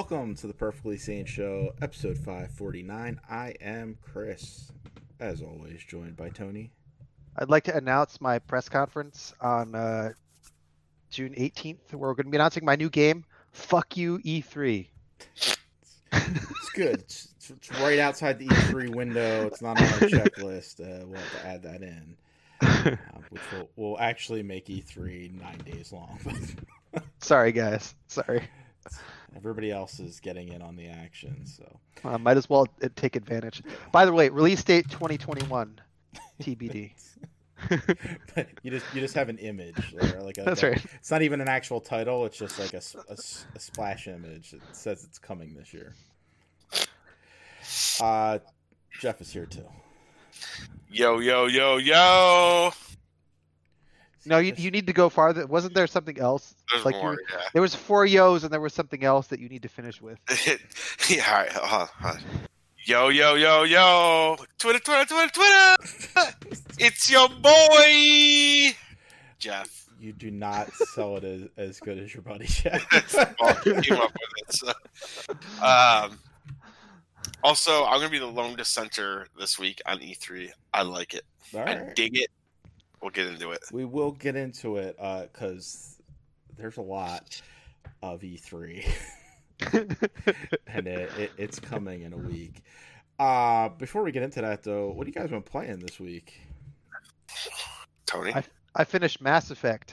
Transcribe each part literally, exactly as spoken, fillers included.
Welcome to the Perfectly Sane Show, episode five forty-nine. I am Chris, as always, joined by Tony. I'd like to announce my press conference on uh, June eighteenth, where we're going to be announcing my new game, Fuck You E three. It's good. It's, it's right outside the E three window. It's not on our checklist. Uh, we'll have to add that in, uh, which will, will actually make E three nine days long. Sorry, guys. Sorry. Everybody else is getting in on the action, so uh, might as well take advantage. By the way, release date twenty twenty-one, T B D. But you just you just have an image, or like a, That's a, right. It's not even an actual title. It's just like a, a, a splash image that says it's coming this year. Uh, Jeff is here too. Yo, yo, yo, yo. No, you you need to go farther. Wasn't there something else? There's like more, you, yeah. There was four yos and there was something else that you need to finish with. Yeah, all right. Uh, uh, yo, yo, yo, yo. Twitter, Twitter, Twitter, Twitter. It's your boy, Jeff. You do not sell it as, as good as your buddy Jeff. Well, he came up with it. So. Um, also, I'm going to be the lone dissenter this week on E three. I like it. All I right. dig it. We'll get into it. We will get into it because uh, there's a lot of E three, and it, it, it's coming in a week. Uh, before we get into that, though, what have you guys been playing this week? Tony? I, I finished Mass Effect.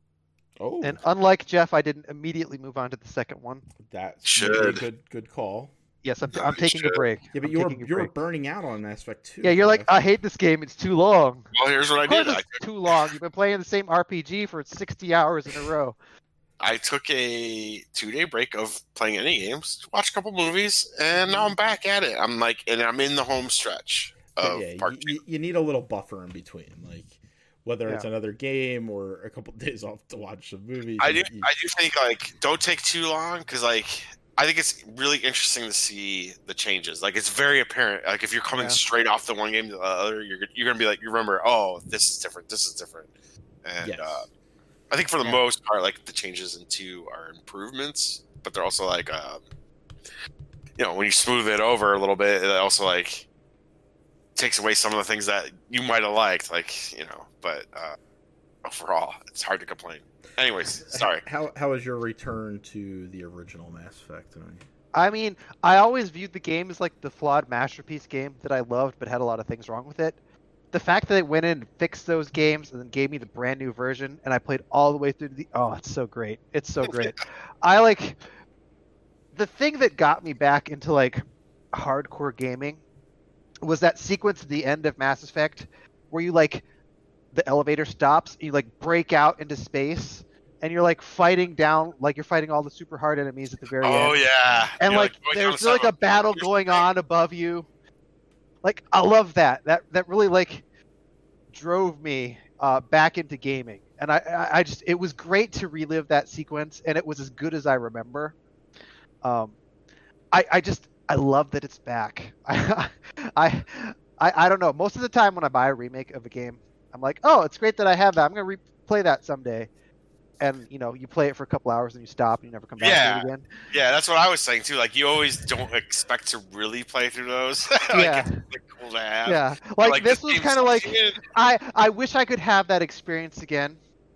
Oh, And unlike Jeff, I didn't immediately move on to the second one. that's Should. a good good call. Yes, I'm, No, I'm you taking a should. break. Yeah, but I'm you're taking a you're break. burning out on Mass Effect two. Yeah, you're like, Jeff. I hate this game. It's too long. Well, here's what I Of course did. I it's too long. You've been playing the same R P G for sixty hours in a row. I took a two-day break of playing any games, watched a couple movies, and now I'm back at it. I'm like, and I'm in the home stretch of yeah, part you, two. you need a little buffer in between, like whether it's Yeah. another game or a couple days off to watch some movies. I do, you- I do think like don't take too long because like I think it's really interesting to see the changes. Like it's very apparent. Like if you're coming Yeah. straight off the one game to the other, you're you're gonna be like, you remember, oh, this is different. This is different. And Yes. uh, I think for the Yeah. most part, like the changes in two are improvements, but they're also like, um, you know, when you smooth it over a little bit, it also like takes away some of the things that you might have liked, like you know. But uh, overall, it's hard to complain. Anyways, sorry. How how was your return to the original Mass Effect? Tony? I mean, I always viewed the game as like the flawed masterpiece game that I loved but had a lot of things wrong with it. The fact that they went in and fixed those games and then gave me the brand new version and I played all the way through the oh, it's so great. It's so great. I like the thing that got me back into like hardcore gaming was that sequence at the end of Mass Effect where you like the elevator stops, you like break out into space and you're like fighting down like you're fighting all the super hard enemies at the very end. Oh yeah, And You're, like, going down there's the like a side. battle Here's going the thing. on above you. Like I love that. That that really like drove me uh, back into gaming. And I, I I just it was great to relive that sequence, and it was as good as I remember. Um, I I just I love that it's back. I I I, I don't know. Most of the time when I buy a remake of a game, I'm like, oh, it's great that I have that. I'm gonna replay that someday. And you know, you play it for a couple hours and you stop and you never come back Yeah. to it again. Yeah, that's what I was saying too. Like you always don't expect to really play through those. like, Yeah. it's like cool to have. Yeah, But, like, this was game's kind of like good. I I wish I could have that experience again.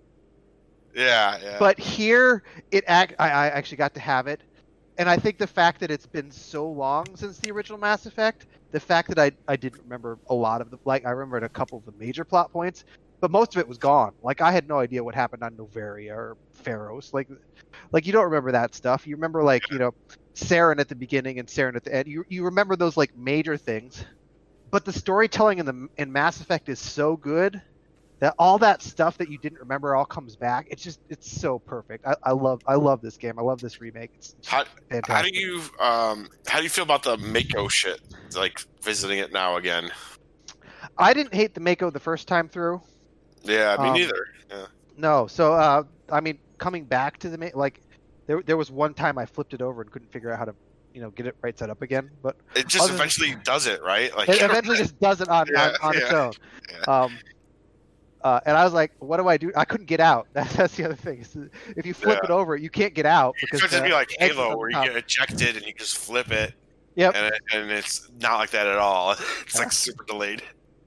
Yeah, yeah. But here, it act I, I actually got to have it, and I think the fact that it's been so long since the original Mass Effect, the fact that I I didn't remember a lot of the like I remembered a couple of the major plot points, but most of it was gone. Like I had no idea what happened on Noveria or Pharos. Like, like you don't remember that stuff. You remember like you know, Saren at the beginning and Saren at the end. You you remember those like major things, but the storytelling in the in Mass Effect is so good that all that stuff that you didn't remember all comes back. It's just it's so perfect. I, I love I love this game. I love this remake. It's just how, fantastic. how do you um how do you feel about the Mako shit? Like visiting it now again. I didn't hate the Mako the first time through. Yeah, me Um, neither. Yeah. No, so uh, I mean, coming back to the Ma- like, there there was one time I flipped it over and couldn't figure out how to, you know, get it right side up again. But It just other than- eventually does it, right? Like it eventually just does it on Yeah, on, on its yeah, own. yeah. Um, Uh, and I was like, "What do I do?" I couldn't get out. That's, that's the other thing. So if you flip Yeah. it over, you can't get out It's because supposed to the be like exit's Halo, on where you top. get ejected and you just flip it, Yep. and, it, and it's not like that at all. It's like super delayed.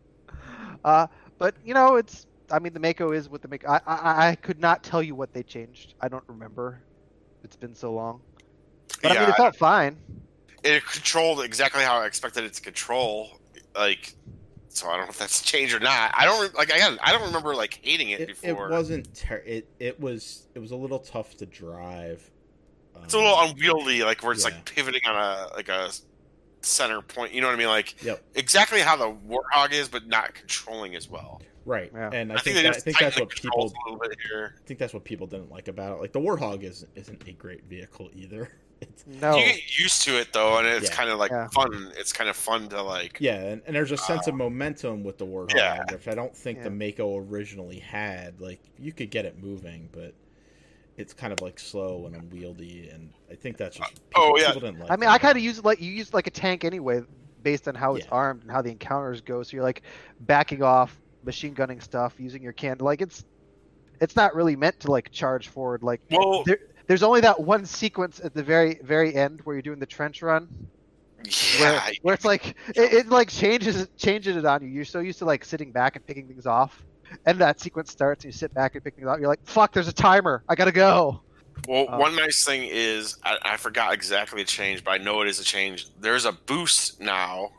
Uh, but you know, it's. I mean, the Mako is what the Mako. I, I I could not tell you what they changed. I don't remember. It's been so long. But I mean, Yeah, it felt fine. it controlled exactly how I expected it to control. Like, so I don't know if that's changed or not. I don't re- like. Again, I don't remember like hating it, It, before. it wasn't. Ter- it it was. It was a little tough to drive. Um, It's a little unwieldy, like where it's yeah. like pivoting on a like a center point. You know what I mean? Like Yep. exactly how the Warthog is, but not controlling as well. Right. Yeah. And I, I think, think they that, I just think tighten that's the what people. controls a little bit here. I think that's what people didn't like about it. Like the Warthog isn't isn't a great vehicle either. It's, No. You get used to it though, and it's Yeah. kind of like Yeah. fun. It's kind of fun to like. yeah, and, and there's a sense of momentum with the Warthog, yeah. which I don't think the Yeah. Mako originally had. Like you could get it moving, but it's kind of like slow and unwieldy, and I think that's just people, Oh, yeah. people didn't like. I mean, that. I kind of use it like you use it like a tank anyway, based on how it's Yeah. armed and how the encounters go. So you're like backing off, machine gunning stuff, using your can. Like it's, it's not really meant to like charge forward. Like Well, there, there's only that one sequence at the very very end where you're doing the trench run, where, yeah, where it's like it, it like changes changes it on you. You're so used to like sitting back and picking things off, and that sequence starts and you sit back and pick things up. You're like, fuck, there's a timer. I gotta go. Well, Uh, one nice thing is I, I forgot exactly the change, but I know it is a change. There's a boost now,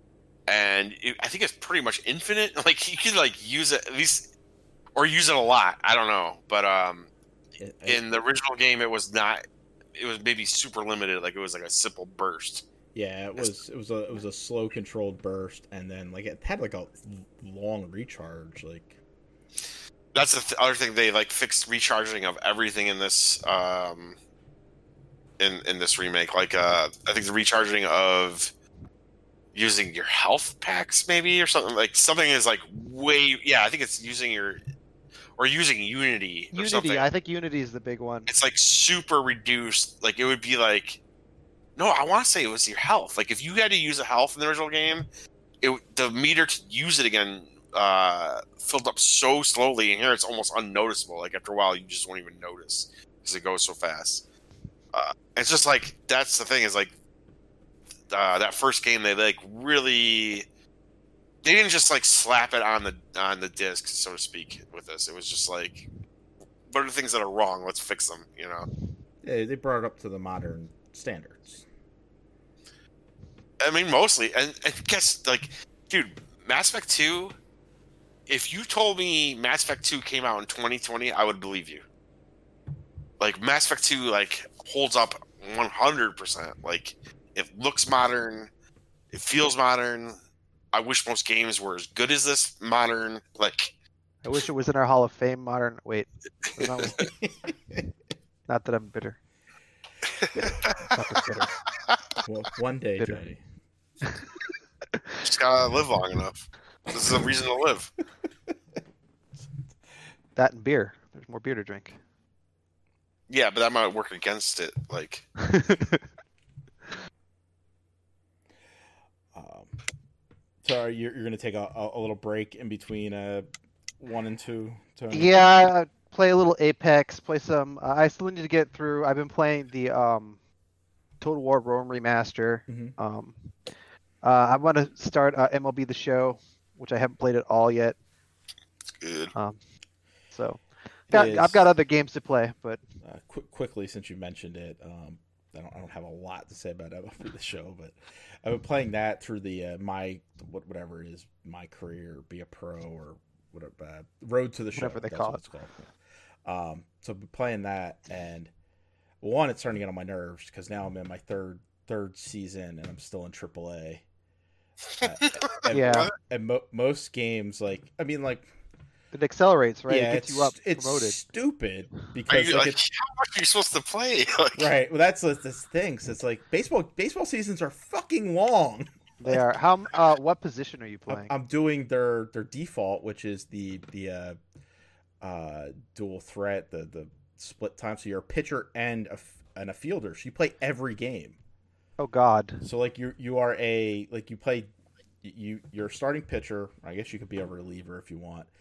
and it, I think it's pretty much infinite. Like you can like use it at least, or use it a lot. I don't know, but um, It- I- in the original game, it was not. It was maybe super limited. Like it was like a simple burst. yeah, it was it was a it was a slow controlled burst, and then like it had like a long recharge. Like That's the th- other thing. They like fixed recharging of everything in this um, in in this remake. Like uh, I think the recharging of using your health packs maybe or something like something is like way yeah I think it's using your or using Unity or something. Unity, I think Unity is the big one. It's like super reduced. Like it would be like no I want to say it was your health. Like if you had to use a health in the original game, it the meter to use it again uh filled up so slowly, and here it's almost unnoticeable. Like after a while you just won't even notice because it goes so fast. Uh, it's just like that's the thing is like Uh, that first game, they like really, they didn't just like slap it on the on the disc, so to speak. With this, it was just like, what are the things that are wrong? Let's fix them. You know. yeah, they brought it up to the modern standards. I mean, mostly, and I guess like, dude, Mass Effect two. If you told me Mass Effect two came out in twenty twenty, I would believe you. Like Mass Effect two, like holds up one hundred percent. Like. It looks modern. It feels modern. I wish most games were as good as this modern. Like, I wish it was in our Hall of Fame. Modern. Wait, not, not that I'm bitter. Not that bitter. Well, one day, Bitter. Johnny. just gotta live long enough. This is a reason to live. That and beer. There's more beer to drink. Yeah, but that might work against it. Like, Um, so you're, you're going to take a, a, a little break in between uh, one and two? Tony? Yeah, play a little Apex. Play some. Uh, I still need to get through. I've been playing the um, Total War Rome remaster. Mhm. Um, uh, I want to start uh, M L B The Show, which I haven't played at all yet. it's good. Um, so got, Is- I've got other games to play, but Uh, qu- quickly, since you mentioned it, um, I don't, I don't have a lot to say about M L B The Show, but I've been playing that through the uh, my what- whatever it is, my career, be a pro or whatever, uh, Road to the Show. Whatever they that's call what it. it's called. Um, so I've been playing that, and one, it's starting to get on my nerves because now I'm in my third third season and I'm still in triple A. Uh, and, Yeah. and mo- most games, like I mean, like it accelerates, right? yeah, it gets it's you up it's promoted. stupid Are because you, like, like, it's, how much are you supposed to play? Like, right. Well, that's the this thing. So it's like baseball. Baseball seasons are fucking long. They are. How? Uh, what position are you I'm, playing? I'm doing their their default, which is the the uh, uh, dual threat, the the split time. So you're a pitcher and a f- and a fielder. So you play every game. Oh God. So like you you are a like you play you you're a starting pitcher. I guess you could be a reliever if you want,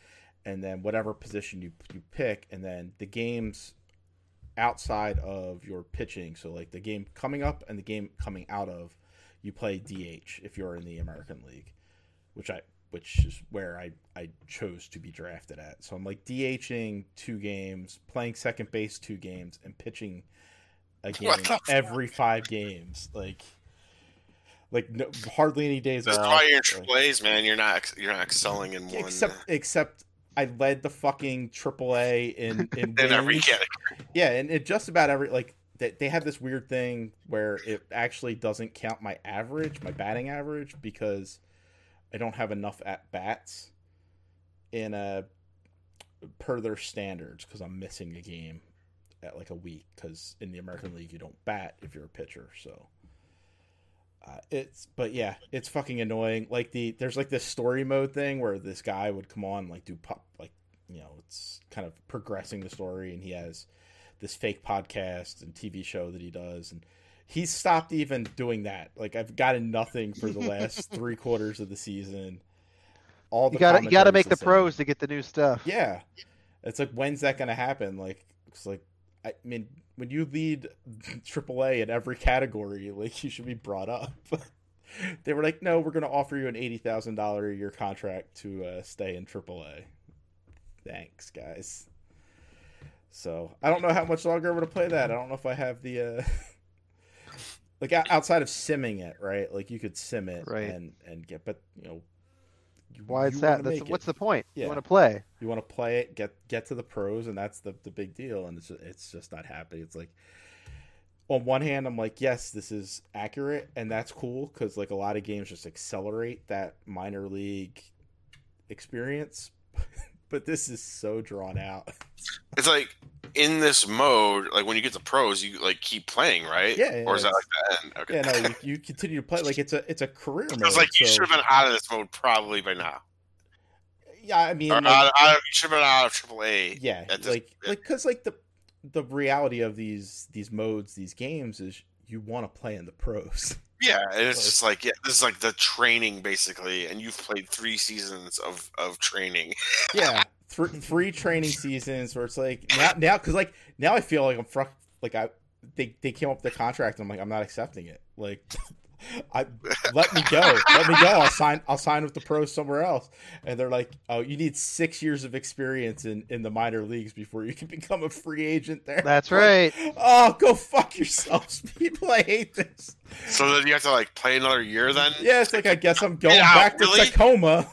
and then whatever position you you pick, and then the games outside of your pitching, so like the game coming up and the game coming out of, you play D H if you're in the American League, which I which is where I, I chose to be drafted at. So I'm like DHing two games, playing second base two games, and pitching a game every five games. Like like no, hardly any days That's off. why you're in Like, Triple A's, man. You're not you're not excelling in one. except except I led the fucking Triple A in in, in every wins. category. Yeah, and it just about every like they they have this weird thing where it actually doesn't count my average, my batting average, because I don't have enough at bats in a per their standards because I'm missing a game at like a week, because in the American League you don't bat if you're a pitcher. So uh, it's but yeah, it's fucking annoying. Like the there's like this story mode thing where this guy would come on like do pop like you know it's kind of progressing the story, and he has this fake podcast and T V show that he does, and he's stopped even doing that. Like I've gotten nothing for the last three quarters of the season. All the you gotta you gotta commentary's make the same. pros to get the new stuff. Yeah, it's like, when's that gonna happen? Like it's like I mean, when you lead Triple A in every category, like you should be brought up. They were like, no, we're gonna offer you an eighty thousand dollar a year contract to uh, stay in Triple A. Thanks, guys. So I don't know how much longer I'm gonna play that. I don't know if I have the uh... like outside of simming it, right? Like you could sim it Right. and and get, but you know, you, Why is you that? wanna That's make what's it. the point? Yeah. You want to play. You want to play it, get get to the pros, and that's the the big deal. And it's just, it's just not happening. It's like, on one hand, I'm like, yes, this is accurate, and that's cool because like a lot of games just accelerate that minor league experience. But this is so drawn out. It's like in this mode, like when you get to pros, you like keep playing, right? Yeah, yeah, Or is that it's- like the end? Okay. Yeah, no, you, you continue to play like it's a it's a career mode. It's like you so- should have been out of this mode probably by now. Yeah, I mean, Or like, out, out, you should have been out of Triple A. yeah, at this- like like because like the the reality of these these modes, these games is you want to play in the pros. Yeah, and it's Like- just like yeah, this is like the training basically, and you've played three seasons of of training. Yeah, three three training seasons where it's like now now because like now I feel like I'm fr- like I they they came up with the contract and I'm like, I'm not accepting it. Like I let me go, let me go. I'll sign I'll sign with the pros somewhere else. And they're like, oh, you need six years of experience in in the minor leagues before you can become a free agent there. That's Like, right. oh, go fuck yourselves, people. I hate this. So then you have to like play another year then. Yeah, it's like I guess I'm going Yeah, back really? to Tacoma.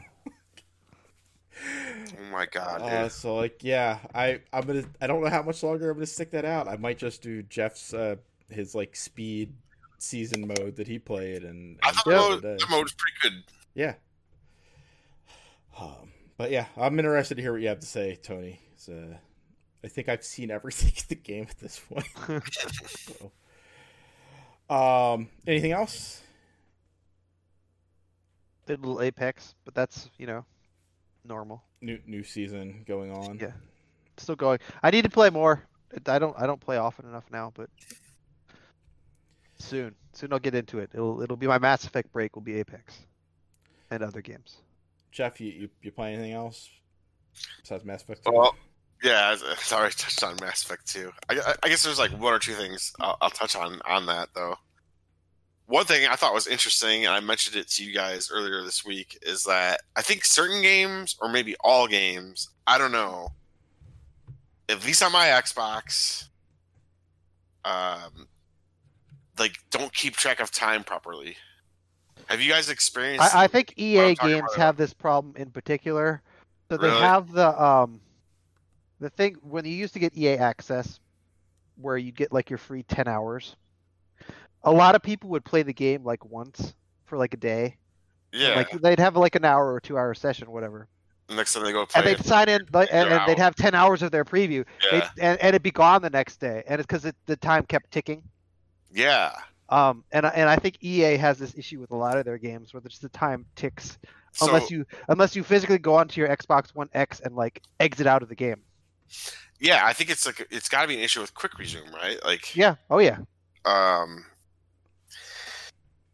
Oh my god, Uh, dude. so like, yeah, I I'm gonna I don't know how much longer I'm gonna stick that out. I might just do Jeff's uh his like speed season mode that he played, and, I and thought the call it mode, a day. the mode was pretty good. Yeah. Um, but yeah, I'm interested to hear what you have to say, Tony. So, I think I've seen everything in the game at this point. So, um, anything else? Did a little Apex, but that's you know normal. New new season going on. Yeah. Still going. I need to play more. I don't. I don't play often enough now, but soon. Soon I'll get into it. It'll. It'll be my Mass Effect break. Will be Apex, and other games. Jeff, you, you you play anything else besides Mass Effect two? Well, yeah, I I already touched on Mass Effect two. I, I- I guess there's like one or two things I'll, I'll touch on on that though. One thing I thought was interesting, and I mentioned it to you guys earlier this week, is that I think certain games, or maybe all games, I don't know, at least on my Xbox, um, like don't keep track of time properly. Have you guys experienced? I, I think E what A I'm talking games about. have this problem in particular. So they Really? have the um, the thing when you used to get E A access, where you get like your free ten hours. A lot of people would play the game like once for like a day. yeah. Like they'd have like an hour or two hour session, or whatever, Next time they go play, and they'd it, sign in, like, and, You're and they'd out. have ten hours of their preview, yeah, They'd- and, and it'd be gone the next day, and it's because it, the time kept ticking. yeah. Um, and I- and I think E A has this issue with a lot of their games where just the time ticks So, unless you unless you physically go onto your Xbox One X and like exit out of the game. yeah, I think it's like it's got to be an issue with quick resume, right? Like, Yeah. Oh yeah. um,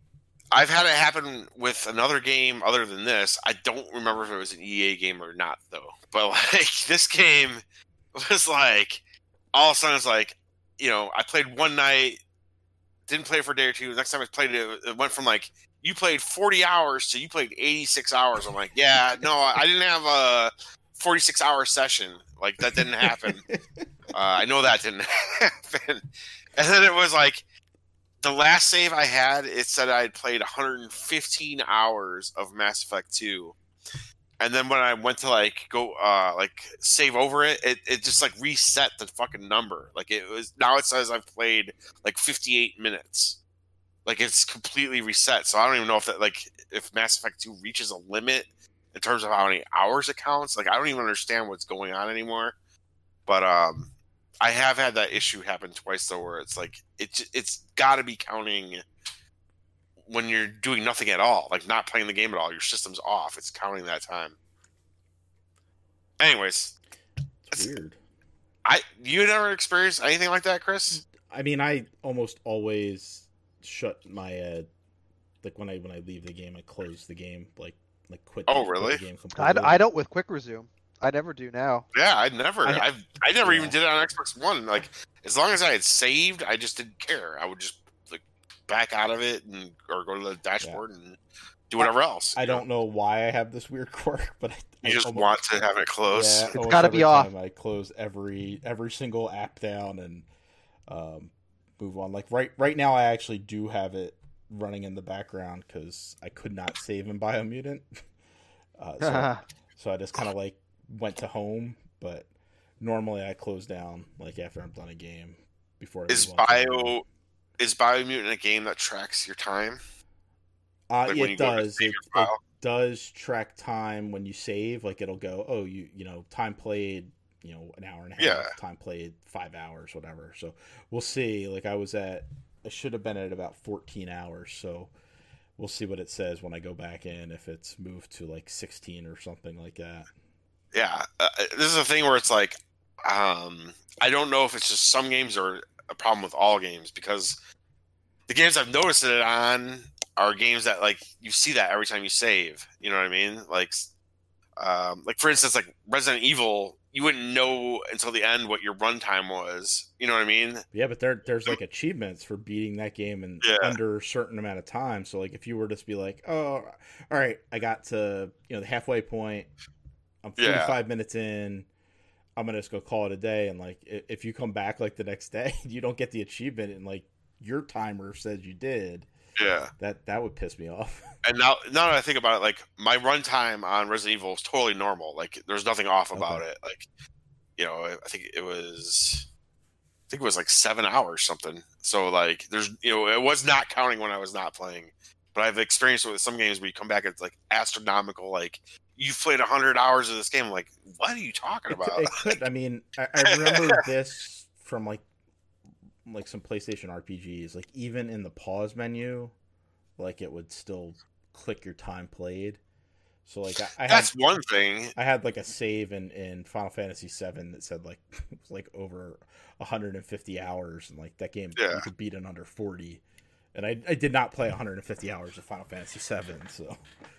I've had it happen with another game other than this. I don't remember if it was an E A game or not, though. But like this game was like all of a sudden it's like, you know, I played one night, didn't play it for a day or two. The next time I played it, it went from like you played forty hours to you played eighty-six hours. I'm like, yeah, no, I didn't have a forty-six hour session. Like that didn't happen. uh, I know that didn't happen. And then it was like the last save I had, it said I had played one hundred fifteen hours of Mass Effect two. And then when I went to like go uh, like save over it, it, it just like reset the fucking number. Like it was now it says I've played like fifty-eight minutes. Like it's completely reset. So I don't even know if that like if Mass Effect two reaches a limit in terms of how many hours it counts. Like I don't even understand what's going on anymore. But um I have had that issue happen twice though, where it's like it it's got to be counting when you're doing nothing at all, like not playing the game at all. Your system's off. It's counting that time. Anyways, it's weird. I you never experienced anything like that, Chris? I mean, I almost always shut my uh, like when I when I leave the game, I close the game, like like quit. Oh, the, really? Quit the game I, completely. I don't with quick resume. I never do now. Yeah, I never. I- I I never yeah. even did it on Xbox One. Like as long as I had saved, I just didn't care. I would just like back out of it and or go to the dashboard and do whatever else. I you know? don't know why I have this weird quirk, but I, You I just almost- want to have it close. Yeah, It's almost gotta every be off. time I close every every single app down and um, move on. Like right right now, I actually do have it running in the background because I could not save in Biomutant. Uh, so, so I just kind of like went to home, but normally I close down like after I'm done a game before. I Is move on to the game. Bio is Biomutant a game that tracks your time? Uh, Like yeah, when it you go to does. save It, your it file? does track time when you save. Like it'll go, oh, you you know, time played, you know, an hour and a half. Yeah. Time played five hours, whatever. So we'll see. Like I was at, I should have been at about fourteen hours. So we'll see what it says when I go back in if it's moved to like sixteen or something like that. Yeah, uh, this is a thing where it's like, um, I don't know if it's just some games or a problem with all games, because the games I've noticed it on are games that like you see that every time you save. You know what I mean? Like, um, like for instance, like Resident Evil, you wouldn't know until the end what your runtime was. You know what I mean? Yeah, but there there's like achievements for beating that game in Yeah. under a certain amount of time. So like if you were to be like, oh, all right, I got to you know the halfway point. I'm Yeah. forty-five minutes in. I'm gonna just go call it a day. And like, i- if you come back like the next day, you don't get the achievement, and like your timer says you did. Yeah. That that would piss me off. And now, now that I think about it, like my runtime on Resident Evil is totally normal. Like there's nothing off about Okay. it. Like, you know, I think it was, I think it was like seven hours something. So like, there's, you know, it was not counting when I was not playing. But I've experienced with some games where you come back, it's like astronomical. Like you've played a hundred hours of this game. I'm like, what are you talking It, about? could- it could. I mean, I, I remember this from like like some PlayStation R P Gs. Like even in the pause menu, like it would still click your time played. So like I, I had That's one thing. I had like a save in, in Final Fantasy seven that said like it was like over one hundred fifty hours, and like that game Yeah. you could beat in under forty. And I, I did not play one hundred fifty hours of Final Fantasy seven, so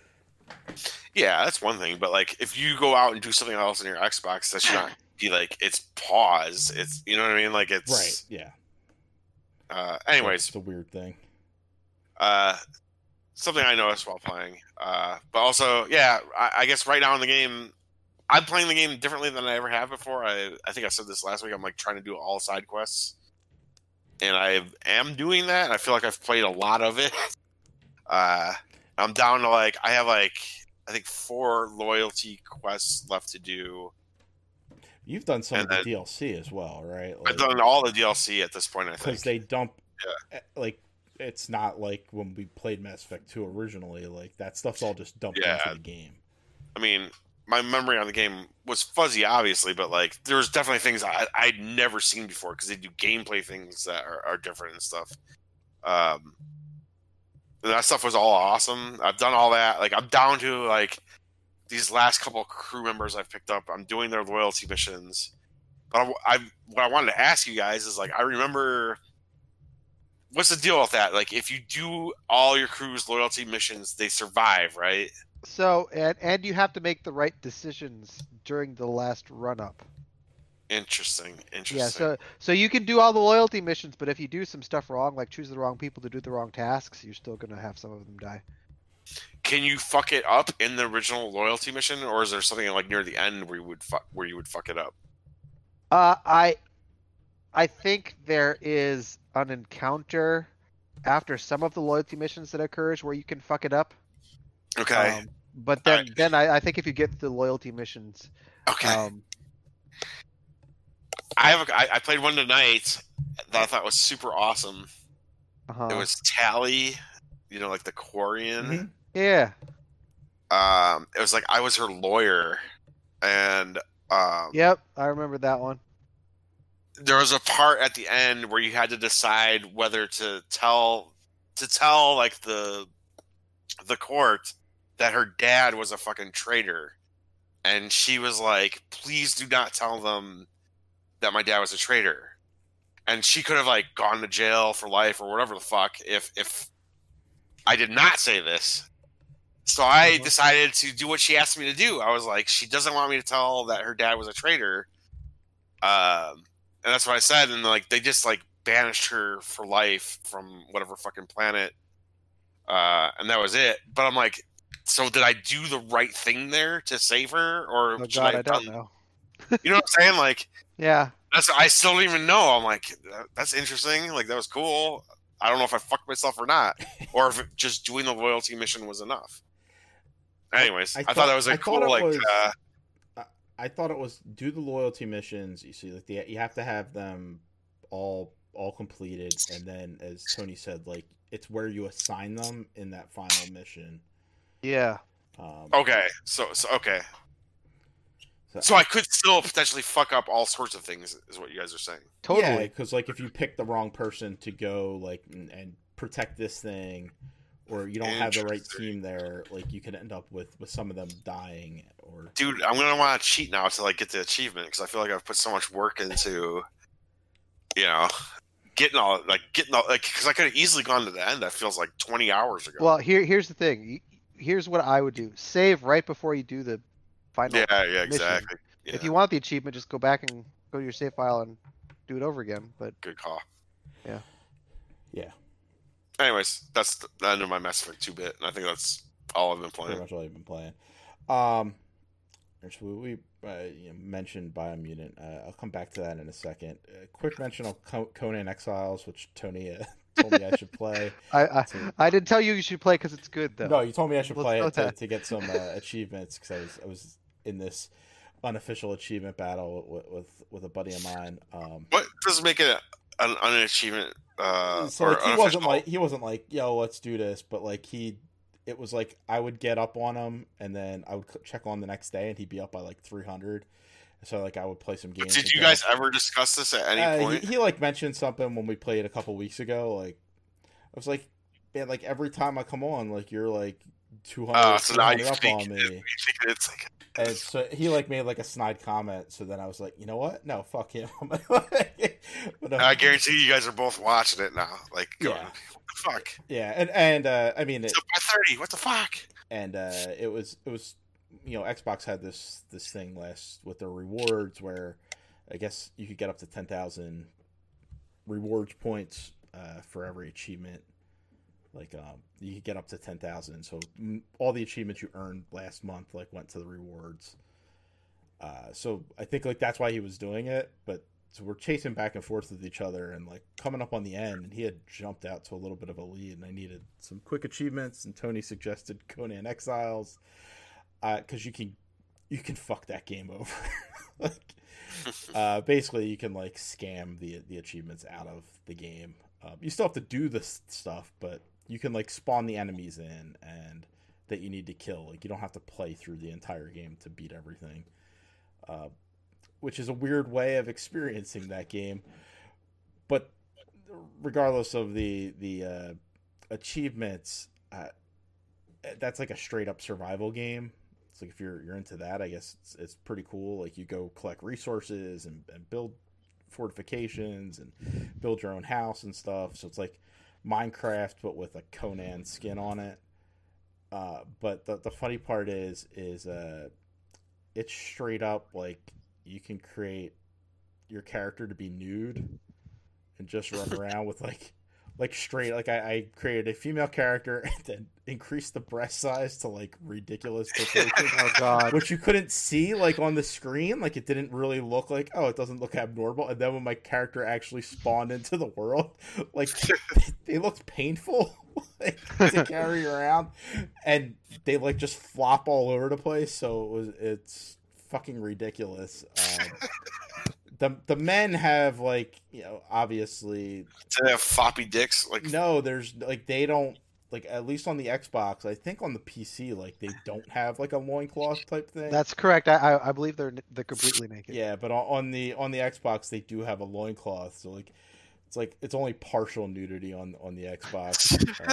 Yeah, that's one thing. But like, if you go out and do something else on your Xbox, that should not be like it's pause. It's, you know what I mean? Like it's right, yeah. Uh, anyways, It's a weird thing. uh, something I noticed while playing. Uh, but also, yeah, I, I guess right now in the game, I'm playing the game differently than I ever have before. I I think I said this last week. I'm like trying to do all side quests, and I am doing that. And I feel like I've played a lot of it. Uh, I'm down to like I have like I think four loyalty quests left to do. You've done some And of the then- D L C as well, right? I've done all the D L C at this point. I think. Because they dump, eh, like, it's not like when we played Mass Effect two originally. Like that stuff's all just dumped Yeah. into the game. I mean, my memory on the game was fuzzy, obviously, but like there was definitely things I, I'd never seen before because they do gameplay things that are, are different and stuff. Um, that stuff was all awesome. I've done all that. Like I'm down to like these last couple of crew members I've picked up. I'm doing their loyalty missions. But I, I what I wanted to ask you guys is like I remember what's the deal with that? Like, if you do all your crew's loyalty missions, they survive, right? So and and you have to make the right decisions during the last run up. Interesting. Interesting. Yeah, so so you can do all the loyalty missions, but if you do some stuff wrong, like choose the wrong people to do the wrong tasks, you're still gonna have some of them die. Can you fuck it up in the original loyalty mission, or is there something like near the end where you would fuck where you would fuck it up? Uh, I I think there is an encounter after some of the loyalty missions that occurs where you can fuck it up. Okay. Um, but then Alright. then I, I think if you get the loyalty missions, Okay. um, I have. A, I, I played one tonight that I thought was super awesome. uh It was Tally, you know, like the Quarian. Mhm. yeah, Um, it was like I was her lawyer, and um, yep, I remember that one. there was a part at the end where you had to decide whether to tell to tell like the the court that her dad was a fucking traitor, and she was like, "Please do not tell them that my dad was a traitor." And she could have like gone to jail for life or whatever the fuck if if I did not say this. So I Mhm. decided to do what she asked me to do. I was like, she doesn't want me to tell that her dad was a traitor. Um, and that's what I said. And like, they just like banished her for life from whatever fucking planet. Uh, and that was it. But I'm like, so did I do the right thing there to save her, or Oh should God, I I have don't done? know. You know what I'm saying? Like, Yeah, that's I still don't even know. I'm like, that- that's interesting. Like, that was cool. I don't know if I fucked myself or not, or if it, just doing the loyalty mission was enough. Anyways, I, I thought, thought- that was a I cool thought it like. was- Uh, I, I thought it was do the loyalty missions. You see, like the, you have to have them all all completed, and then as Tony said, like it's where you assign them in that final mission. yeah. Um, okay, so so okay, so, so I could still potentially fuck up all sorts of things, is what you guys are saying. Totally. Yeah, because like if you pick the wrong person to go like and, and protect this thing, or you don't have the right Interesting. team there, like you could end up with with some of them dying. Or Dude, I'm gonna want to cheat now to like get the achievement because I feel like I've put so much work into, you know, getting all like getting all like because I could have easily gone to the end. That feels like twenty hours ago. Well, here here's the thing. Y- Here's what I would do: save right before you do the final. yeah, yeah, mission. exactly. Yeah, If you want the achievement, just go back and go to your save file and do it over again. But good call. yeah, Anyways, that's the the end of my Mass Effect two bit, and I think that's all I've been pretty playing. much all you've been playing. Um, so we, we uh, you know, mentioned Biomutant. Uh, I'll come back to that in a second. Uh, quick mention of Co- Conan Exiles, which Tony uh, told me I should play. I I, So- I didn't tell you you should play because it's good though. No, you told me I should Let's play go it to, with to get some uh, achievements because I was I was in this unofficial achievement battle with with, with a buddy of mine. Um, What does make it an, an achievement? Uh, so or like, he wasn't unofficial? like he wasn't like yo let's do this, but like he, it was like I would get up on him and then I would c- check on the next day and he'd be up by like three hundred. So like I would play some games. Did with you him. guys ever discuss this at any Uh, point? he, he like mentioned something when we played a couple weeks ago. Like I was like, man, like every time I come on, like you're like two hundred, Uh, so now you up think, on you me. think it's like And so he like made like a snide comment. So then I was like, you know what? No, fuck him. But, uh, I guarantee you guys are both watching it now. Like, going, Yeah. what the fuck? yeah, and and uh, I mean, it, It's up by thirty. What the fuck? and uh, it was it was you know Xbox had this this thing last with their rewards where I guess you could get up to ten thousand rewards points uh, for every achievement. Like um, you could get up to ten thousand. So mm, all the achievements you earned last month like went to the rewards. Uh, so I think like that's why he was doing it. But so we're chasing back and forth with each other and like coming up on the end, and he had jumped out to a little bit of a lead, and I needed some quick achievements. And Tony suggested Conan Exiles because uh, you can you can fuck that game over. like uh, basically, you can like scam the the achievements out of the game. Um, you still have to do this stuff, but you can like spawn the enemies in and that you need to kill. Like you don't have to play through the entire game to beat everything, uh, which is a weird way of experiencing that game. But regardless of the the uh, achievements, uh, that's like a straight up survival game. It's like if you're you're into that, I guess it's, it's pretty cool. Like you go collect resources and, and build fortifications and build your own house and stuff. So it's like Minecraft, but with a Conan skin on it. Uh, but the the funny part is is uh, it's straight up like you can create your character to be nude and just run around with like like straight like I, I created a female character and then increased the breast size to like ridiculous proportions. Oh god. Which you couldn't see like on the screen, like it didn't really look like, oh, it doesn't look abnormal. And then when my character actually spawned into the world, like they looked painful like, to carry around, and they like just flop all over the place. So it was it's fucking ridiculous. Um, the the men have like you know obviously Do they have floppy dicks? Like no, there's like they don't. Like, at least on the Xbox, I think on the P C, like, they don't have, like, a loincloth type thing. That's correct. I I, I believe they're they're completely naked. Yeah, but on the on the Xbox, they do have a loincloth. So, like, it's like, it's only partial nudity on, on the Xbox,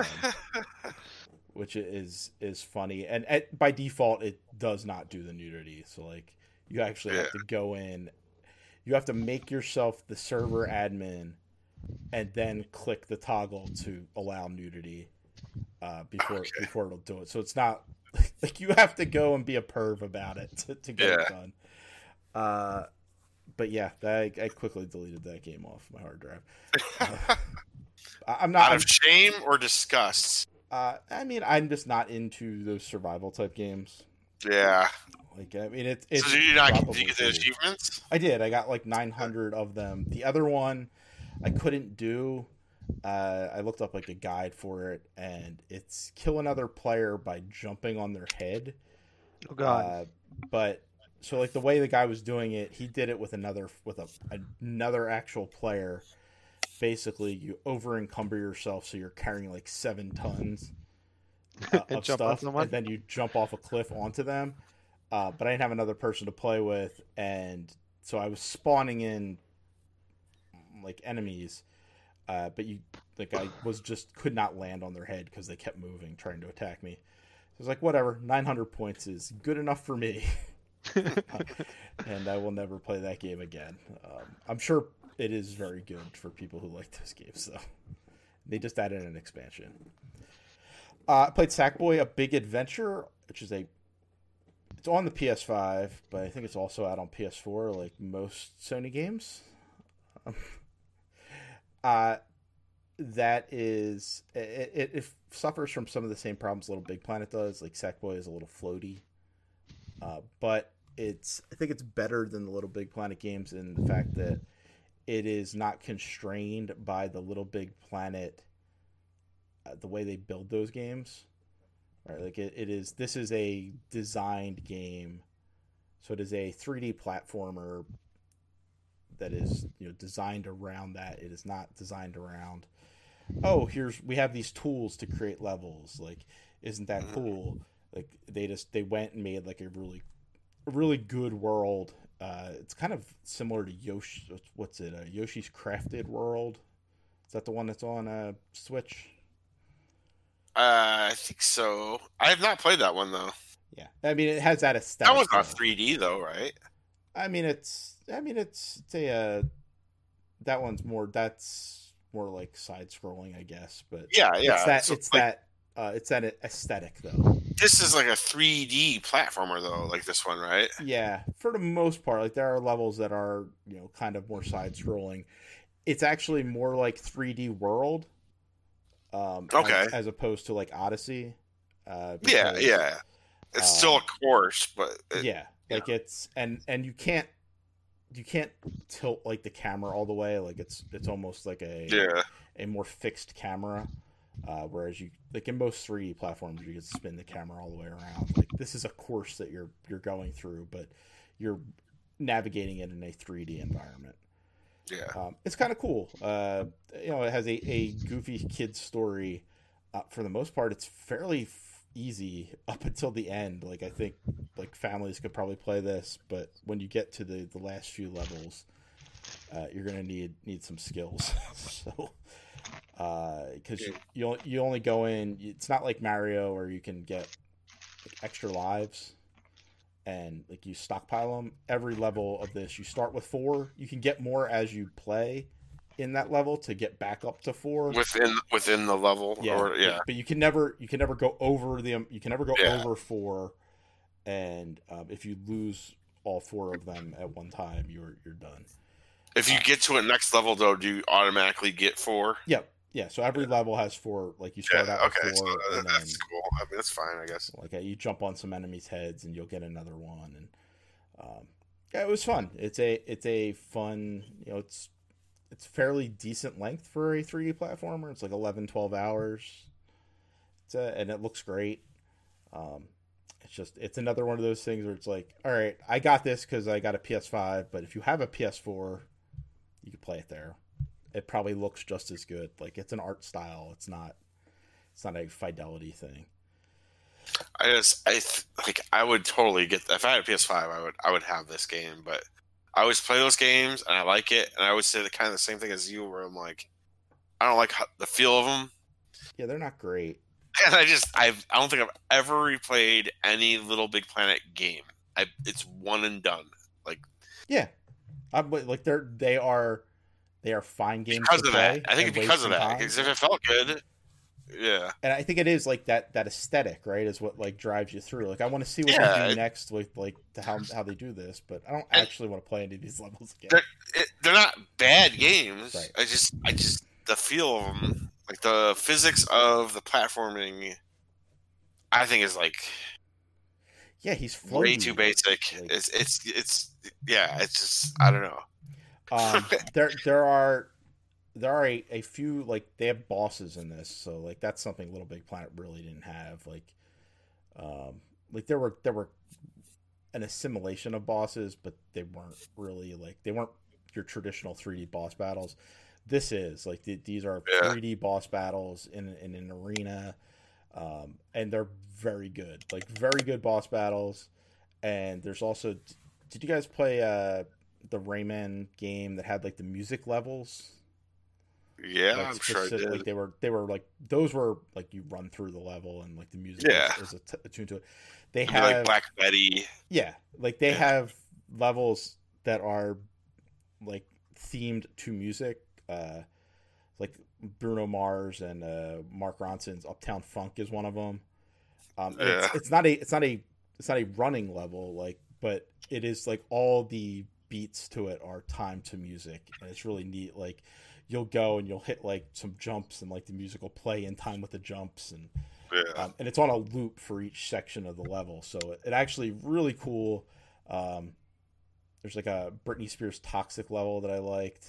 um, which is is funny. And at, by default, it does not do the nudity. So, like, you actually yeah. have to go in. You have to make yourself the server admin and then click the toggle to allow nudity. Uh, before okay. before it'll do it, so it's not like you have to go and be a perv about it to, to get yeah. it done. Uh, but yeah, that, I quickly deleted that game off my hard drive. Uh, I'm not out of I'm, shame or disgust. Uh, I mean, I'm just not into those survival type games. Yeah, like I mean, it's it's. So did you not probably did you get the achievements? I did. I got like nine hundred of them. The other one, I couldn't do. Uh, I looked up like a guide for it, and it's kill another player by jumping on their head. Oh god! Uh, but so like the way the guy was doing it, he did it with another with a another actual player. Basically, you over encumber yourself, so you're carrying like seven tons uh, and of jump stuff, on someone? and then you jump off a cliff onto them. Uh, but I didn't have another person to play with, and so I was spawning in like enemies. Uh, but you, like, I was just could not land on their head because they kept moving, trying to attack me. So I was like, whatever, nine hundred points is good enough for me, and I will never play that game again. Um, I'm sure it is very good for people who like those games, though. They just added an expansion. Uh, I played Sackboy: A Big Adventure, which is a it's on the P S five, but I think it's also out on P S four, like most Sony games. Um, Uh, that is, it, it, it suffers from some of the same problems Little Big Planet does. Like Sackboy is a little floaty, uh, but it's I think it's better than the Little Big Planet games in the fact that it is not constrained by the Little Big Planet, uh, the way they build those games. Right, like it, it is. This is a designed game, so it is a three D platformer. That is, you know, designed around that. It is not designed around, oh, here's we have these tools to create levels. Like, isn't that cool? Like they just they went and made like a really, a really good world. Uh, it's kind of similar to Yoshi. What's it? Uh, Yoshi's Crafted World. Is that the one that's on uh, Switch? Uh, I think so. I have not played that one though. Yeah, I mean it has that aesthetic. That one's not though. three D though, right? I mean it's. I mean it's it's a. Uh, that one's more. That's more like side scrolling, I guess. But yeah, yeah. It's that. So, it's like, that. Uh, it's that aesthetic though. This is like a three D platformer though, like this one, right? Yeah, for the most part, like there are levels that are you know kind of more side scrolling. It's actually more like three D World. Um, okay. As, as opposed to like Odyssey. Uh, yeah, because, yeah. It's uh, still a course, but it, yeah, like yeah. it's and and you can't you can't tilt like the camera all the way. Like it's it's almost like a yeah. a more fixed camera. Uh, whereas you like in most three D platforms, you can spin the camera all the way around. Like this is a course that you're you're going through, but you're navigating it in a three D environment. Yeah, um, it's kind of cool. Uh, you know, it has a, a goofy kid story. Uh, for the most part, it's fairly f- easy up until the end. Like I think, like families could probably play this, but when you get to the, the last few levels, uh, you're gonna need need some skills. so, because uh, you you you only go in. It's not like Mario where you can get like, extra lives. And like you stockpile them. Every level of this, you start with four. You can get more as you play, in that level to get back up to four within within the level. Yeah, or, yeah. But, but you can never you can never go over the you can never go Yeah. over four, and um, if you lose all four of them at one time, you're you're done. If you uh, get to a next level, though, do you automatically get four? Yep. Yeah. So every level has four. Like you start Yeah. out Okay. with four, So that, and that's then cool. I mean, that's fine, I guess. like uh, you jump on some enemies' heads, and you'll get another one. And um, yeah, it was fun. It's a it's a fun. You know, it's it's fairly decent length for a three D platformer. It's like eleven, twelve hours. It's a, and it looks great. Um, it's just it's another one of those things where it's like, all right, I got this because I got a P S five, but if you have a P S four, you can play it there. It probably looks just as good. Like it's an art style. It's not. It's not a fidelity thing. I just, I th- like, I would totally get if I had a P S five, I would, I would have this game. But I always play those games and I like it, and I always say the kind of the same thing as you, where I'm like, I don't like how, the feel of them, Yeah, they're not great. and I just, I've, I don't think I've ever replayed any Little Big Planet game. I, it's one and done. Like, Yeah, I'm, like they're they are they are fine games because to of play. that, I think and because waste of some that, time. because if it felt good, yeah, And I think it is like that that aesthetic, right, is what like drives you through. Like I want to see what Yeah, they do it- next with like to how how they do this, but I don't And- actually want to play any of these levels again. They're- it, they're not bad games. Right. I just, I just the feel of them, like the physics of the platforming, I think is like Yeah, he's way floaty. too basic. Like- It's, it's, it's, yeah. It's just, I don't know. Um, there there are there are a, a few like they have bosses in this, so like that's something Little Big Planet really didn't have. Like, um, like there were there were an assimilation of bosses, but they weren't really like they weren't your traditional three D boss battles. This is like the, these are Yeah. three D boss battles in in an arena, um, and they're very good, like very good boss battles. And there's also, did you guys play uh, the Rayman game that had like the music levels? Yeah, Like, I'm sure I specific- did. Like they were, they were like those were like you run through the level and like the music Yeah. is, is att- attuned to it. They It'd be have like Black Betty. yeah, like they Yeah. have levels that are like themed to music, uh, like Bruno Mars and uh, Mark Ronson's Uptown Funk is one of them. Um, and it's, Yeah. it's not a it's not a it's not a running level, like, but it is like all the beats to it are timed to music, and it's really neat. Like you'll go and you'll hit like some jumps, and like the music will play in time with the jumps, and Yeah. um, and it's on a loop for each section of the level. So it, it actually really cool. Um, there's like a Britney Spears Toxic level that I liked.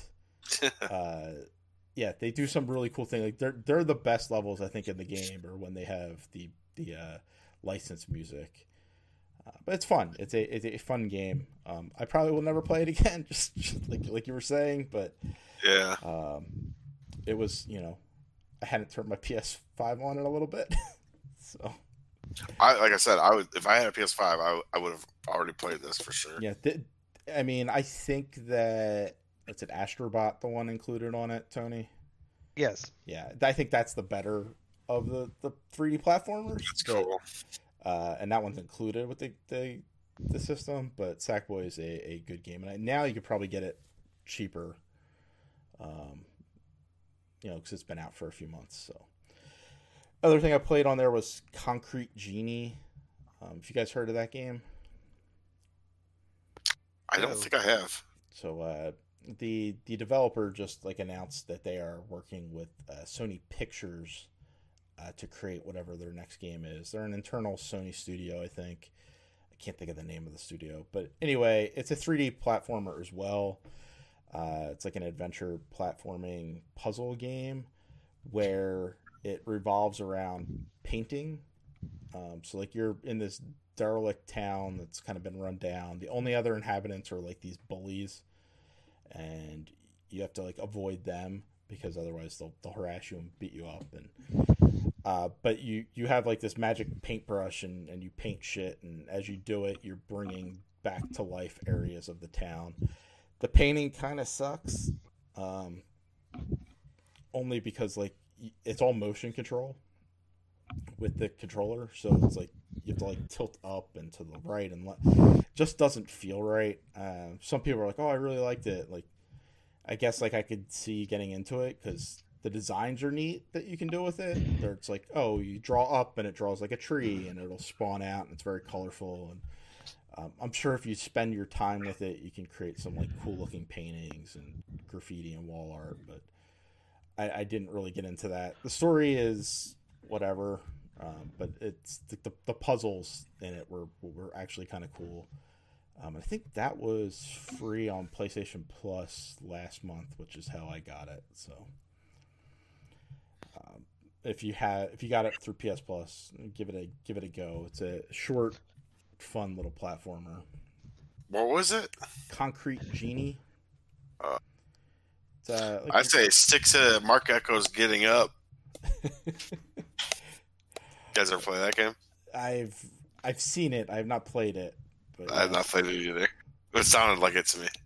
Uh, yeah, they do some really cool thing. Like they're they're the best levels I think in the game, or when they have the the uh, licensed music. Uh, but it's fun. It's a it's a fun game. Um, I probably will never play it again, just, just like like you were saying. But yeah. um, it was, you know, I hadn't turned my P S five on in a little bit, so I like I said, I would if I had a P S five, I, I would have already played this for sure. yeah. Th- I mean, I think that it's an Astrobot, the one included on it, Tony. Yes. Yeah, I think that's the better of the, the three D platformers. That's but, cool. uh, and that one's included with the the, the system. But Sackboy is a, a good game, and I, now you could probably get it cheaper. Um, you know, because it's been out for a few months. So, other thing I played on there was Concrete Genie. Um, if you guys heard of that game, I don't No. think I have. so uh, the the developer just like announced that they are working with uh, Sony Pictures uh, to create whatever their next game is. They're an internal Sony studio, I think. I can't think of the name of the studio, but anyway, it's a three D platformer as well. Uh, it's like an adventure platforming puzzle game where it revolves around painting. Um, so like you're in this derelict town that's kind of been run down. The only other inhabitants are like these bullies, and you have to like avoid them because otherwise they'll they'll harass you and beat you up. And uh, but you you have like this magic paintbrush, and and you paint shit, and as you do it, you're bringing back to life areas of the town. The painting kind of sucks, um, only because like y- it's all motion control with the controller, so it's like you have to like tilt up and to the right and le- just doesn't feel right. Uh, some people are like, "Oh, I really liked it." Like, I guess like I could see getting into it because the designs are neat that you can do with it. There, it's like, oh, you draw up and it draws like a tree and it'll spawn out and it's very colorful. And um, I'm sure if you spend your time with it, you can create some like cool looking paintings and graffiti and wall art. But I, I didn't really get into that. The story is whatever, um, but it's the, the, the puzzles in it were were actually kind of cool. Um, I think that was free on PlayStation Plus last month, which is how I got it. So. Um, if you had, if you got it through P S Plus, give it a give it a go. It's a short, fun little platformer. What was it? Concrete Genie. Uh, it's, uh, like I'd say stick to Mark Echo's Getting Up. You guys ever play that game? I've I've seen it. I've not played it. But, I have uh, not played it either. It sounded like it to me.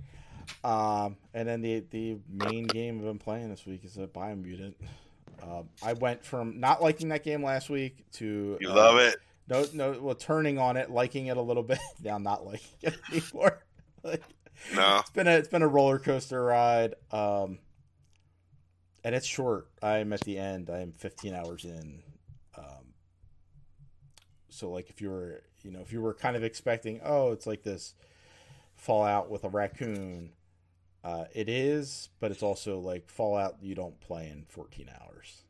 Um, and then the the main game I've been playing this week is a Biomutant. Um, I went from not liking that game last week to You uh, love it? No, no. Well, turning on it, liking it a little bit, now not liking it anymore. Like, No. it's been a it's been a roller coaster ride. Um, and it's short. I'm at the end. I'm fifteen hours in. Um, so like if you were, you know, if you were kind of expecting, oh, it's like this Fallout with a raccoon. Uh, it is, but it's also like Fallout you don't play in fourteen hours.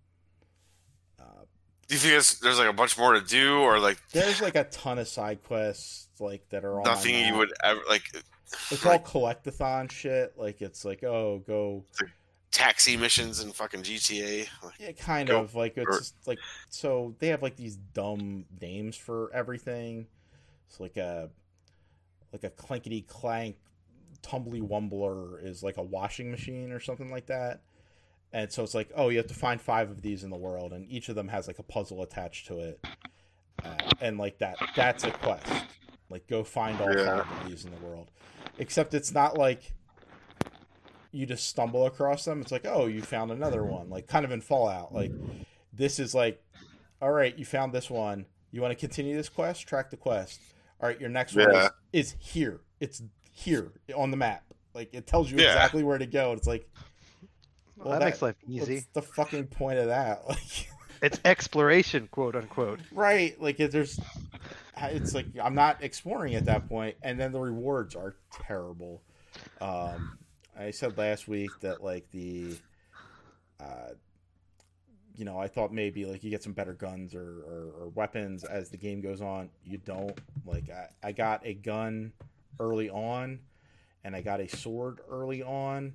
Uh, Do you think it's, there's like a bunch more to do, or like there's like a ton of side quests like that are on nothing my map. you would ever like? It's like, all collectathon shit. Like it's like, oh, go. taxi missions in fucking G T A. Like, Yeah, kind go, of like it's or, just like so they have like these dumb names for everything. It's like a like a clankety clank tumbly wumbler is like a washing machine or something like that. And so it's like, oh, you have to find five of these in the world, and each of them has like a puzzle attached to it. Uh, and like that, that's a quest. Like, go find all Yeah. five of these in the world. Except it's not like you just stumble across them. It's like, oh, you found another one. Like, kind of in Fallout. Like, this is like, all right, you found this one. You want to continue this quest? Track the quest. All right, your next one Yeah. is, is here. It's here on the map. Like, it tells you Yeah. exactly where to go. It's like, Well, that, makes life easy. what's the fucking point of that? Like, It's exploration, quote unquote. right? Like, if there's, it's like I'm not exploring at that point, and then the rewards are terrible. Um, I said last week that like the, uh, you know, I thought maybe like you get some better guns or, or, or weapons as the game goes on. You don't. Like, I, I got a gun early on, and I got a sword early on.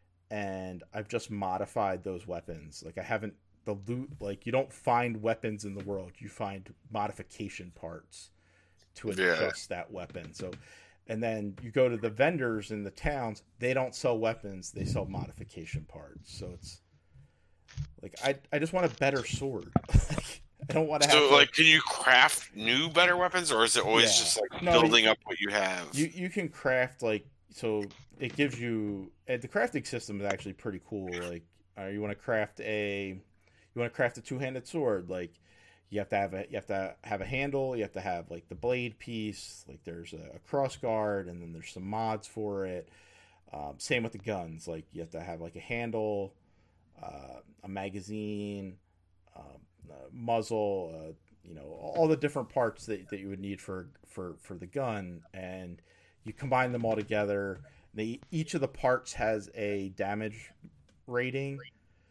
And I've just modified those weapons. Like, I haven't, the loot, like, you don't find weapons in the world. You find modification parts to adjust yeah. that weapon. So, and then you go to the vendors in the towns, they don't sell weapons, they sell modification parts. So it's, like, I I just want a better sword. I don't want to so, have... So, like, can you craft new, better weapons, or is it always yeah. just, like, no, building you, up what you have? You, you can craft, like, so it gives you uh, the crafting system is actually pretty cool. Like, uh, you want to craft a, you want to craft a two-handed sword. Like, you have to have a, you have to have a handle. You have to have like the blade piece. Like, there's a, a cross guard, and then there's some mods for it. Um, same with the guns. Like, you have to have like a handle, uh, a magazine, um, a muzzle. Uh, you know, all the different parts that, that you would need for for for the gun, and you combine them all together. They, each of the parts has a damage rating.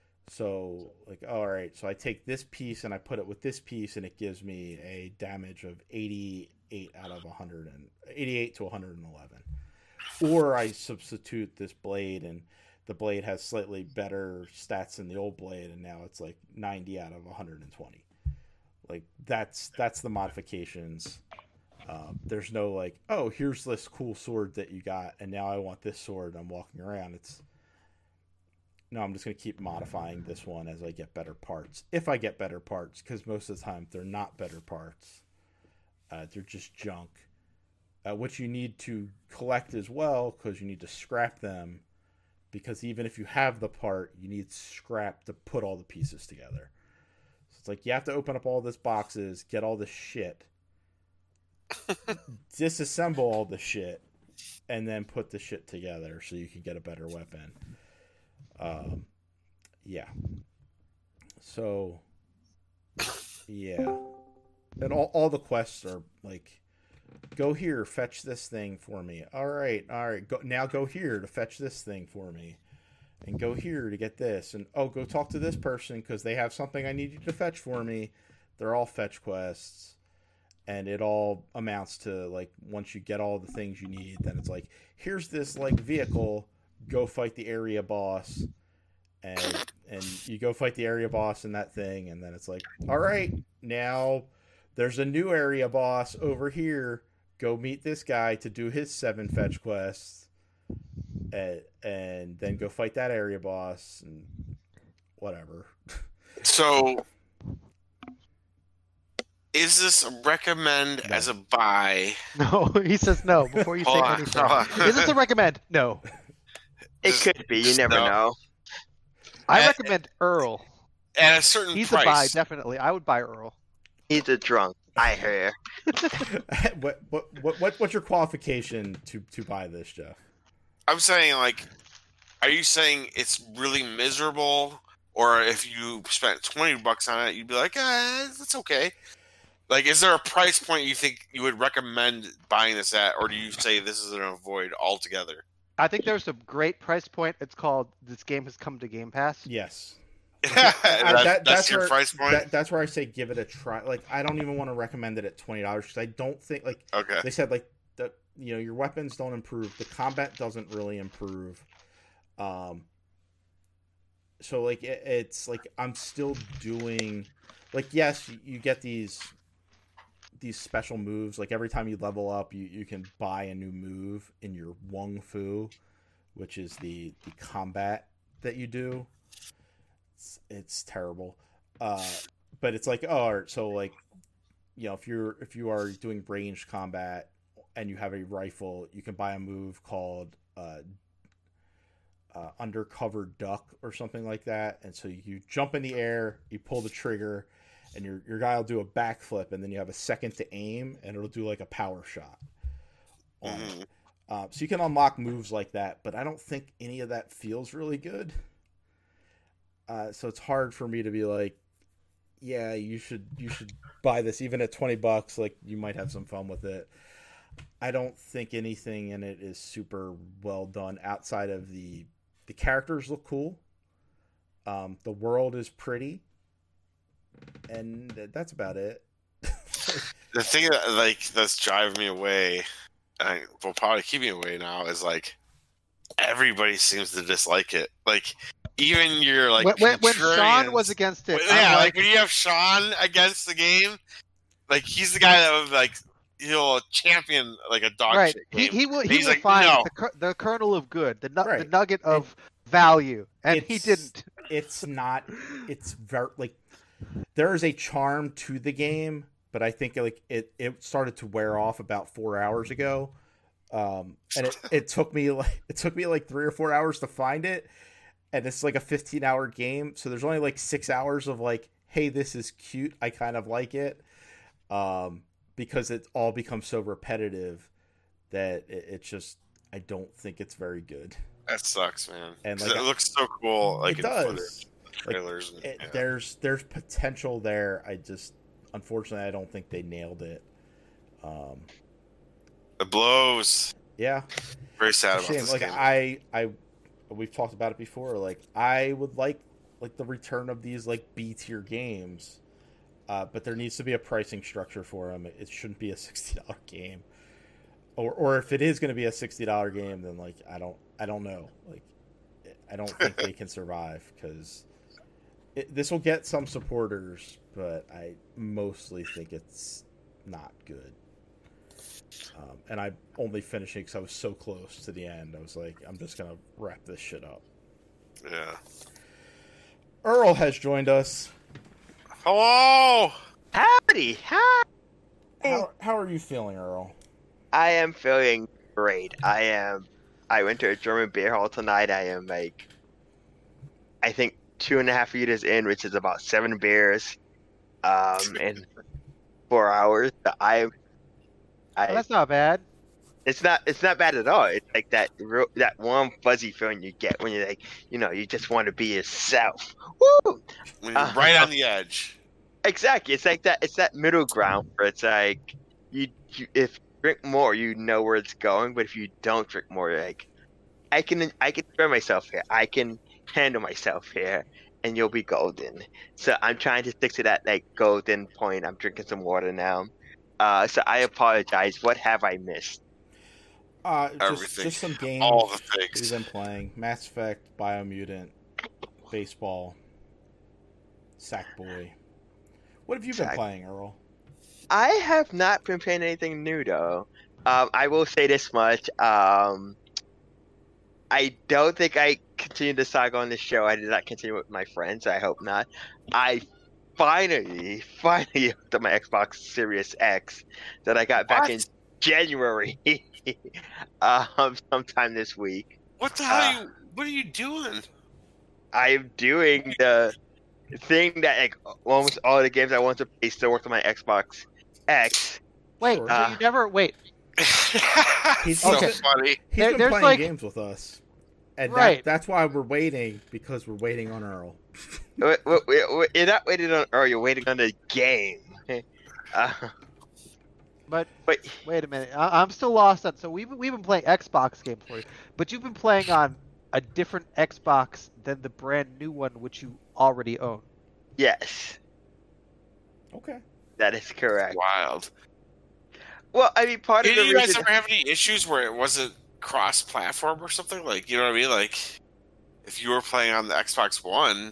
So, like, all right, so I take this piece and I put it with this piece, and it gives me a damage of eighty-eight out of one hundred, and eighty-eight to one hundred eleven. Or I substitute this blade, and the blade has slightly better stats than the old blade, and now it's like ninety out of one hundred twenty. Like, that's that's the modifications. Um, there's no like, oh, here's this cool sword that you got, and now I want this sword. I'm walking around. It's no, I'm just gonna keep modifying this one as I get better parts. If I get better parts, because most of the time they're not better parts. Uh, they're just junk, uh, which you need to collect as well, because you need to scrap them. Because even if you have the part, you need scrap to put all the pieces together. So it's like you have to open up all these boxes, get all this shit. Disassemble all the shit, and then put the shit together so you can get a better weapon. Um, yeah. So, yeah. And all, all the quests are like, go here, fetch this thing for me. All right, all right. Go, now go here to fetch this thing for me. And go here to get this. And, oh, go talk to this person because they have something I need you to fetch for me. They're all fetch quests. And it all amounts to, like, once you get all the things you need, then it's like, here's this, like, vehicle. Go fight the area boss. And and you go fight the area boss in that thing. And then it's like, all right, now there's a new area boss over here. Go meet this guy to do his seven fetch quests. And, and then go fight that area boss and whatever. So, is this a recommend No. as a buy? No, he says no before you say Hold on, anything. hold on. Is this a recommend? No. It could be. You never No. know. I At- recommend Earl. At a certain He's a buy, price. definitely. I would buy Earl. He's a drunk. I hear. what, what what what what's your qualification to to buy this, Jeff? I'm saying, like, are you saying it's really miserable? Or if you spent twenty bucks on it, you'd be like, eh, it's okay. Like, is there a price point you think you would recommend buying this at? Or do you say this is an avoid altogether? I think there's a great price point. It's called This Game Has Come to Game Pass. Yes. That- I- that- that's your where, price point? that- that's where I say give it a try. Like, I don't even want to recommend it at twenty dollars because I don't think, like, Okay. they said, like, the you know, your weapons don't improve. The combat doesn't really improve. Um. So, like, it, it's, like, I'm still doing, like, yes, you, you get these these special moves. Like, every time you level up, you, you can buy a new move in your Wung Fu, which is the, the combat that you do. It's, it's terrible. Uh, but it's like, oh, all right, so, like, you know, if you're if you are doing ranged combat and you have a rifle, you can buy a move called uh, uh, Undercover Duck or something like that. And so you jump in the air, you pull the trigger, and your your guy will do a backflip, and then you have a second to aim, and it'll do like a power shot. On Mhm. it. Uh, so you can unlock moves like that, but I don't think any of that feels really good. Uh, so it's hard for me to be like, yeah, you should you should buy this even at twenty bucks. Like, you might have some fun with it. I don't think anything in it is super well done outside of the the characters look cool. Um, the world is pretty, and that's about it. The thing that, like, that's driving me away, and will probably keep me away now, is, like, everybody seems to dislike it. Like, even your, like, when, when, when Sean contrarians- was against it, yeah, I'm like, like, when you have Sean against the game, like, he's the guy that would, like, he'll champion, like, a dog right. shit He, game. he will, he He's will like, find no. the, cur- the kernel of good, the, nu- the Right. nugget of value, and he It's- didn't. It's not. It's very like there is a charm to the game, but I think like it it started to wear off about four hours ago, um, and it, it took me like it took me like three or four hours to find it, and it's like a fifteen hour game, so there's only like six hours of like, hey, this is cute, I kind of like it, um, because it all becomes so repetitive that it, it's just I don't think it's very good. That sucks, man. And, 'Cause like, it looks so cool, like, it in does. footage, Like, trailers. and, It, yeah. There's there's potential there. I just unfortunately I don't think they nailed it. Um, The blows. yeah, Very sad it's about a shame. this Like game. I I we've talked about it before. Like I would like like the return of these like B tier games, uh, but there needs to be a pricing structure for them. It shouldn't be a sixty dollar game, or or if it is going to be a sixty dollar game, then like I don't I don't know. Like I don't think they can survive because this will get some supporters, but I mostly think it's not good. Um, and I'm only finishing because I was so close to the end. I was like, I'm just gonna wrap this shit up. Yeah. Earl has joined us. Hello. Howdy. Hi. How how are you feeling, Earl? I am feeling great. I am. I went to a German beer hall tonight. I am like, I think two and a half liters in, which is about seven beers, um, in four hours. I, I Well, that's not bad. It's not. It's not bad at all. It's like that. Real, that warm fuzzy feeling you get when you're like, you know, you just want to be yourself. Woo! When you're right Uh, on the edge. Exactly. It's like that. It's that middle ground where it's like, you, you if you drink more, you know where it's going. But if you don't drink more, you're like, I can, I can enjoy myself here. I can handle myself here, and you'll be golden. So I'm trying to stick to that like golden point. I'm drinking some water now. Uh, so I apologize. What have I missed? Uh, just, Everything. just some games All the we've things. been playing: Mass Effect, Biomutant, baseball, Sackboy. What have you been Sack- playing, Earl? I have not been playing anything new though. Um, I will say this much. Um, I don't think I continued the saga on this show. I did not continue with my friends. I hope not. I finally, finally hooked up my Xbox Series X that I got back What? in January. um, sometime this week. What the hell? Uh, Are you, what are you doing? I'm doing the thing that like almost all the games I want to play still work on my Xbox X. Wait, Sure. so Uh, you never wait. He's so okay. funny. He's There- been there's playing like- games with us, and Right. that, that's why we're waiting because we're waiting on Earl. Wait, wait, wait, wait, You're not waiting on Earl, you're waiting on the game. Uh, But but wait a minute, I, I'm still lost on. So we've we've been playing Xbox games for you, but you've been playing on a different Xbox than the brand new one which you already own. yes, Okay. that is correct. Wild. Well, I mean, part of Did the you guys reason. ever have any issues where it wasn't cross-platform or something? Like, you know what I mean? Like, if you were playing on the Xbox One,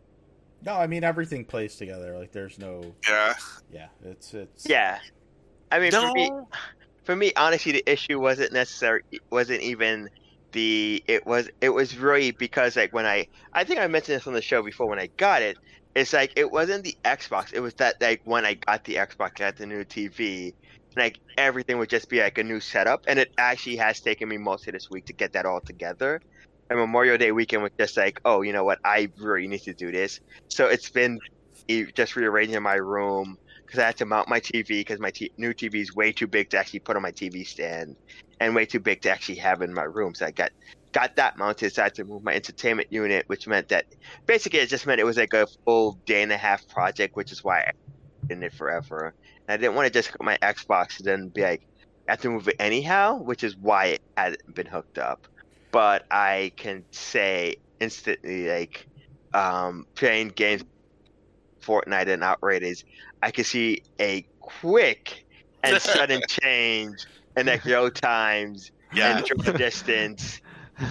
No, I mean everything plays together. Like there's no, yeah. yeah, it's it's. Yeah, I mean, for me, No. for me, honestly, the issue wasn't necessary. Wasn't even the. It was. It was really because like when I. I think I mentioned this on the show before when I got it. It's like it wasn't the Xbox. It was that like when I got the Xbox, I got the new T V. Like everything would just be like a new setup, and it actually has taken me most of this week to get that all together. And Memorial Day weekend was just like, oh, you know what? I really need to do this. So it's been e- just rearranging my room because I had to mount my T V because my t- new T V is way too big to actually put on my T V stand, and way too big to actually have in my room. So I got got that mounted. So I had to move my entertainment unit, which meant that basically it just meant it was like a full day and a half project, which is why I in it forever. And I didn't want to just hook my Xbox and then be like, I have to move it anyhow, which is why it hadn't been hooked up. But I can say instantly, like, um, playing games, Fortnite and Outriders, I can see a quick and sudden change in like load times Yeah. and draw distance.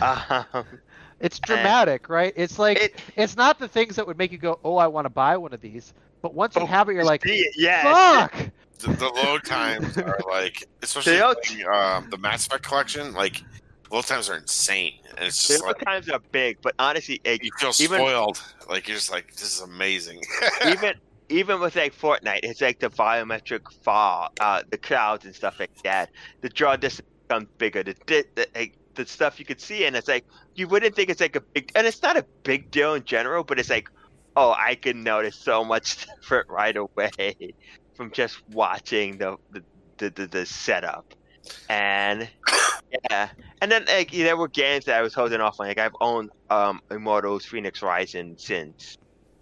Um, It's dramatic, right? It's like it, it's not the things that would make you go, "Oh, I want to buy one of these." But once you Oh, have it, you're like, see it, yes. "Fuck!" The, the load times are like, especially They all- playing, um, the Mass Effect collection, like, load times are insane. And it's The just load like, times are big, but honestly, like, you feel even- spoiled. Like, you're just like, this is amazing. even even with like Fortnite, it's like the volumetric fall, uh, the clouds and stuff like that. The draw distance becomes bigger. The the, the, like, the stuff you could see, and it's like you wouldn't think it's like a big, and it's not a big deal in general, but it's like, oh, I can notice so much different right away from just watching the the the, the, the setup, and yeah, and then like there were games that I was holding off on. Like I've owned um Immortals Phoenix Rising since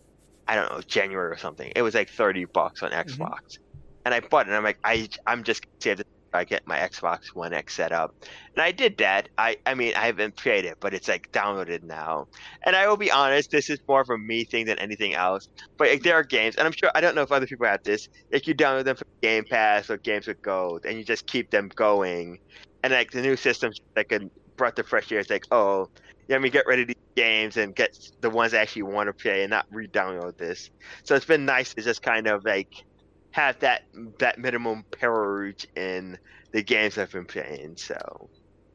I don't know January or something. It was like thirty bucks on Xbox, and I bought it. And I'm like, I I'm just gonna save it. I get my Xbox One X set up, and I did that. I I mean I haven't played it, but it's like downloaded now. And I will be honest, this is more of a me thing than anything else. But like, there are games, and I'm sure I don't know if other people have this. Like you download them from Game Pass or Games with Gold, and you just keep them going. And like the new system's like a breath of fresh air. It's like, oh, let me get rid of these games and get the ones I actually want to play, and not re-download this. So it's been nice to just kind of like have that that minimum purge in the games I've been playing. So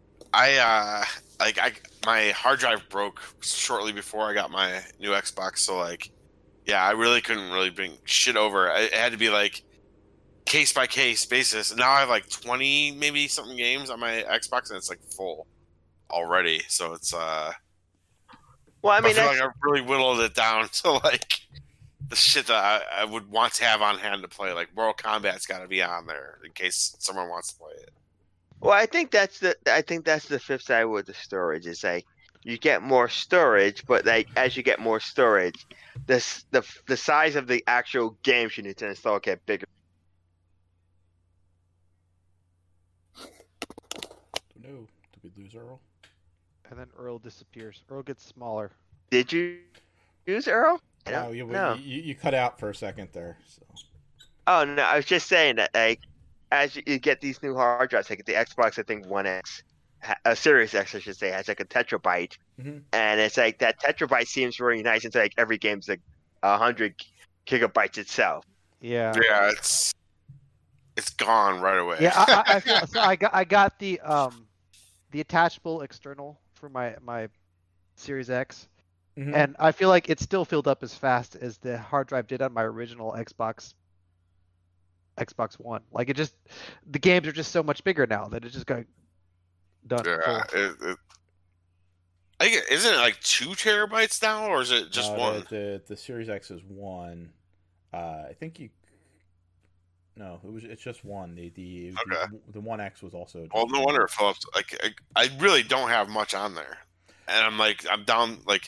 I uh like I my hard drive broke shortly before I got my new Xbox, so like yeah, I really couldn't really bring shit over. I, it had to be like case by case basis. And now I have like twenty maybe something games on my Xbox, and it's like full already. So it's uh well, I I, mean, feel that's, like I really whittled it down to like the shit that I, I would want to have on hand to play. Like Mortal Kombat's got to be on there in case someone wants to play it. Well, I think that's the I think that's the flip side with the storage. It's like you get more storage, but like as you get more storage, this the the size of the actual games you need to install get bigger. No, did we lose Earl? And then Earl disappears. Earl gets smaller. Did you use Earl? I No, don't you, know. you you cut out for a second there. So Oh no, I was just saying that like as you, you get these new hard drives, like the Xbox, I think One X, ha- a Series X, I should say, has like a terabyte, Mhm. and it's like that terabyte seems really nice. It's like every game's like a hundred gigabytes itself. Yeah. Yeah, it's it's gone right away. Yeah, I, I, I feel so. I got I got the um the attachable external for my my Series X, Mhm. and I feel like it still filled up as fast as the hard drive did on my original Xbox Xbox One. Like it just the games are just so much bigger now that it just got done. Yeah, full. it, it, I think it- isn't it like two terabytes now, or is it just No, one? The, the the Series X is one. Uh, I think you. No, it was. It's just one. The the Okay. the, the One X was also. Well, just no one. wonder it fell up. Like, I, I really don't have much on there, and I'm like, I'm down. Like,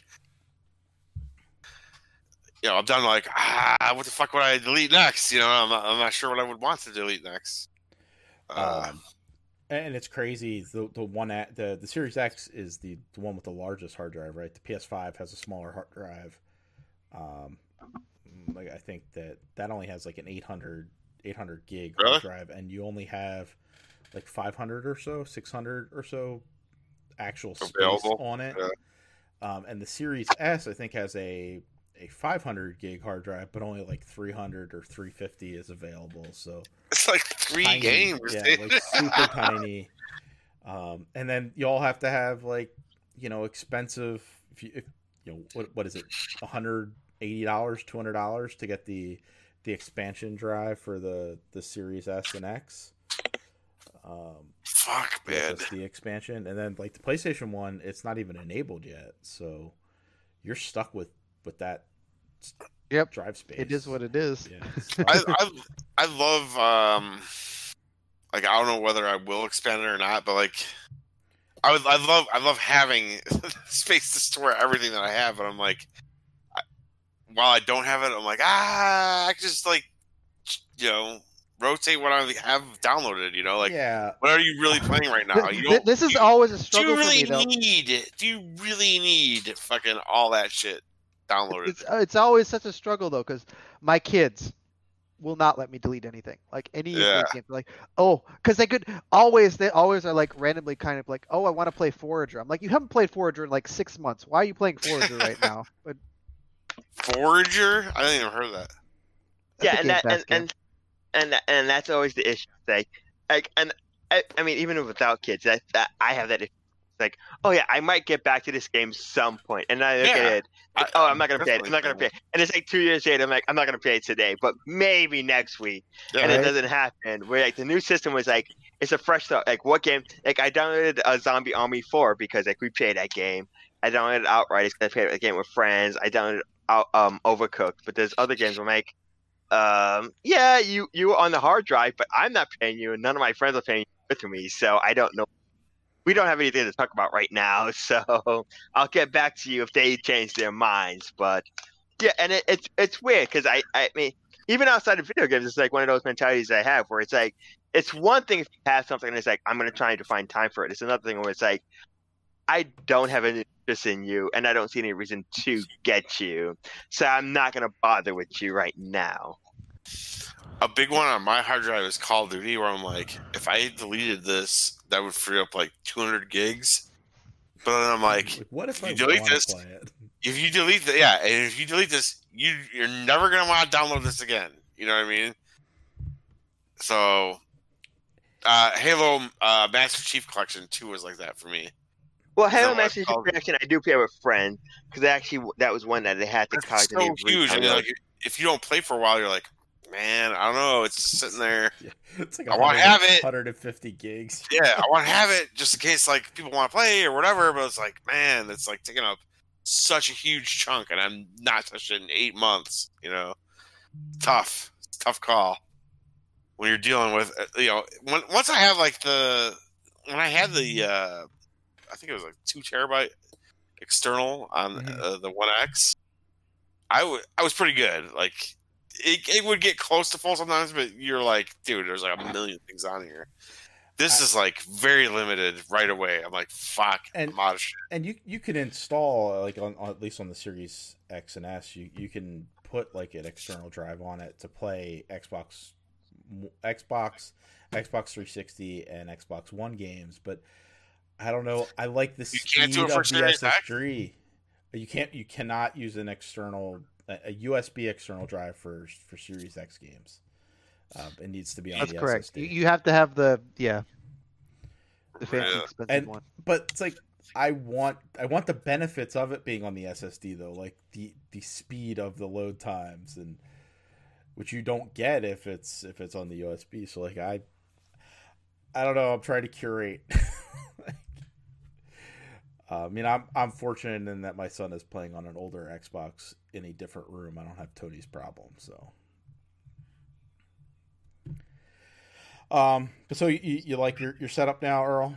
you know, I'm down. Like, ah, what the fuck would I delete next? You know, I'm not, I'm not sure what I would want to delete next. Uh, Um, and it's crazy. The the one at the the Series X is the, the one with the largest hard drive, right? The P S five has a smaller hard drive. Um, like I think that that only has like an eight hundred gig Really? hard drive, and you only have like five hundred or so, six hundred or so actual space Available, on it. yeah. Um, and the Series S, I think, has a a five hundred gig hard drive, but only like three hundred or three fifty is available. So it's like three tiny, games. yeah, dude. like super tiny. Um, and then you all have to have like you know expensive. If you if you know what what is it, one hundred eighty dollars, two hundred dollars to get the the expansion drive for the the Series S and X. Um, Fuck, yeah, man. that's the expansion, and then like the PlayStation One, it's not even enabled yet, so you're stuck with with that Yep. drive space. It is what it is. Yeah, it's I, tough. I I love um like I don't know whether I will expand it or not, but like I would I love I love having space to store everything that I have, but I'm like I, while I don't have it, I'm like ah I can just like you know rotate what I have downloaded. You know like yeah, what are you really playing right now? You Th- don't. this is you, always a do struggle you really for me, though. need? Do you really need fucking all that shit downloaded? It's it's always such a struggle though, because my kids will not let me delete anything. Like any of Yeah. those games, like oh, because they could always they always are like randomly kind of like oh I want to play Forager. I'm like you haven't played Forager in like six months. Why are you playing Forager right now? But Forager? I didn't even heard of that. that's Yeah, a and Game that Pass and, game. and and and that's always the issue. Like, like and I, I mean, even without kids, that, that I have that issue. Like, oh yeah, I might get back to this game some point, and I look Yeah. at it. Like, I- oh, I'm not gonna play it. I'm definitely not gonna play think- it. And it's like two years later. I'm like, I'm not gonna play it today, but maybe next week. Yeah, and it Right. doesn't happen. Where like the new system was like, it's a fresh start. Like what game? Like I downloaded a Zombie Army four because like we played that game. I downloaded Outright because I played the game with friends. I downloaded out um Overcooked, but there's other games where I'm like, um, yeah, you you were on the hard drive, but I'm not paying you, and none of my friends are paying you with me, so I don't know. We don't have anything to talk about right now, so I'll get back to you if they change their minds. But yeah, and it, it's it's weird because I I mean even outside of video games, it's like one of those mentalities I have where it's like it's one thing if you have something and it's like I'm gonna try to find time for it. It's another thing where it's like I don't have any interest in you and I don't see any reason to get you, so I'm not gonna bother with you right now. A big one on my hard drive is Call of Duty, where I'm like, if I deleted this, that would free up like two hundred gigs. But then I'm like, what if you I delete want to this- play it? if you delete the yeah, and if you delete this, you you're never gonna want to download this again. You know what I mean? So, uh, Halo uh, Master Chief Collection two was like that for me. Well, Is that Halo what Master it's Chief called? Collection I do play with friends because actually that was one that they had to It's cognitive so huge, and re-download. like if you don't play for a while, you're like, man, I don't know, it's just sitting there. Yeah, it's like I wanna have it. one hundred fifty gigs. Yeah, I want to have it just in case like people want to play or whatever. But it's like, man, it's like taking up such a huge chunk, and I'm not touched it in eight months. You know, tough, it's a tough call when you're dealing with uh, you know. When, once I have like the when I had the, uh, I think it was like two terabyte external on Mhm. uh, the One X. I, w- I was pretty good. Like it, it would get close to full sometimes, but you're like, dude, there's like a million things on here. This I- is like very limited right away. I'm like, fuck, And- I'm out of shit. And you you can install like on, on at least on the Series X and S, you you can put like an external drive on it to play Xbox, Xbox, Xbox three sixty, and Xbox One games. But I don't know. I like the You speed can't do it of for the Series S S X? D. You can't. You cannot use an external a a U S B external drive for for Series X games. Uh, it needs to be on That's the correct. S S D. You, you have to have the yeah, the fancy Yeah. expensive And- one. But it's like I want I want the benefits of it being on the S S D though, like the the speed of the load times, and which you don't get if it's if it's on the U S B. So like I I don't know. I'm trying to curate. uh, I mean, I'm I'm fortunate in that my son is playing on an older Xbox in a different room. I don't have Tony's problem, so. Um, but so you, you like your your setup now, Earl?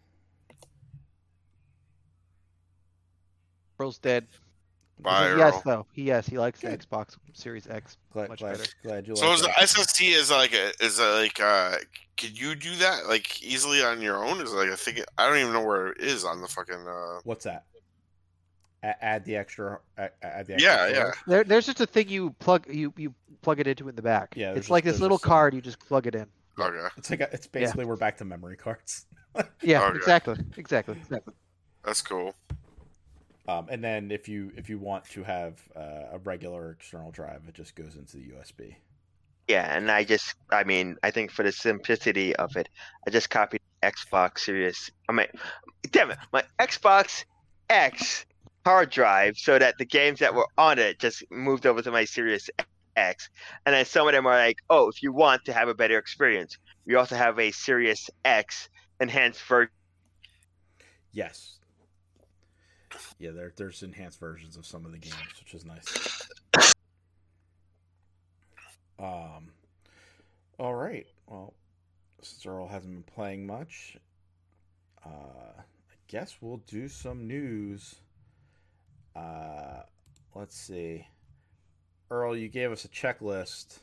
Earl's dead. Bye, yes, Earl. though. He yes, he likes Good. the Xbox Series X Glad much glad, better. glad you So like is the that. S S D is like a, is it like uh could you do that like easily on your own? Is it like I think it, I don't even know where it is on the fucking uh What's that? A- add the extra. Add, add the extra yeah yeah storage? There, there's just a thing you plug you you plug it into in the back. Yeah, there's it's like just- this there's little just some- card. You just plug it in. okay, It's like a, it's basically we're back to memory cards. Yeah, Okay. exactly, exactly, exactly. that's cool. Um, and then if you if you want to have uh, a regular external drive, it just goes into the U S B. Yeah, and I just, I mean, I think for the simplicity of it, I just copied Xbox Series. I mean, damn it, my Xbox X hard drive, so that the games that were on it just moved over to my Series X. And then some of them are like, oh, if you want to have a better experience, we also have a Series X enhanced version. Yes. Yeah, there there's enhanced versions of some of the games, which is nice. Um. All right. Well, since Earl hasn't been playing much, uh, I guess we'll do some news. Uh, let's see. Earl, you gave us a checklist.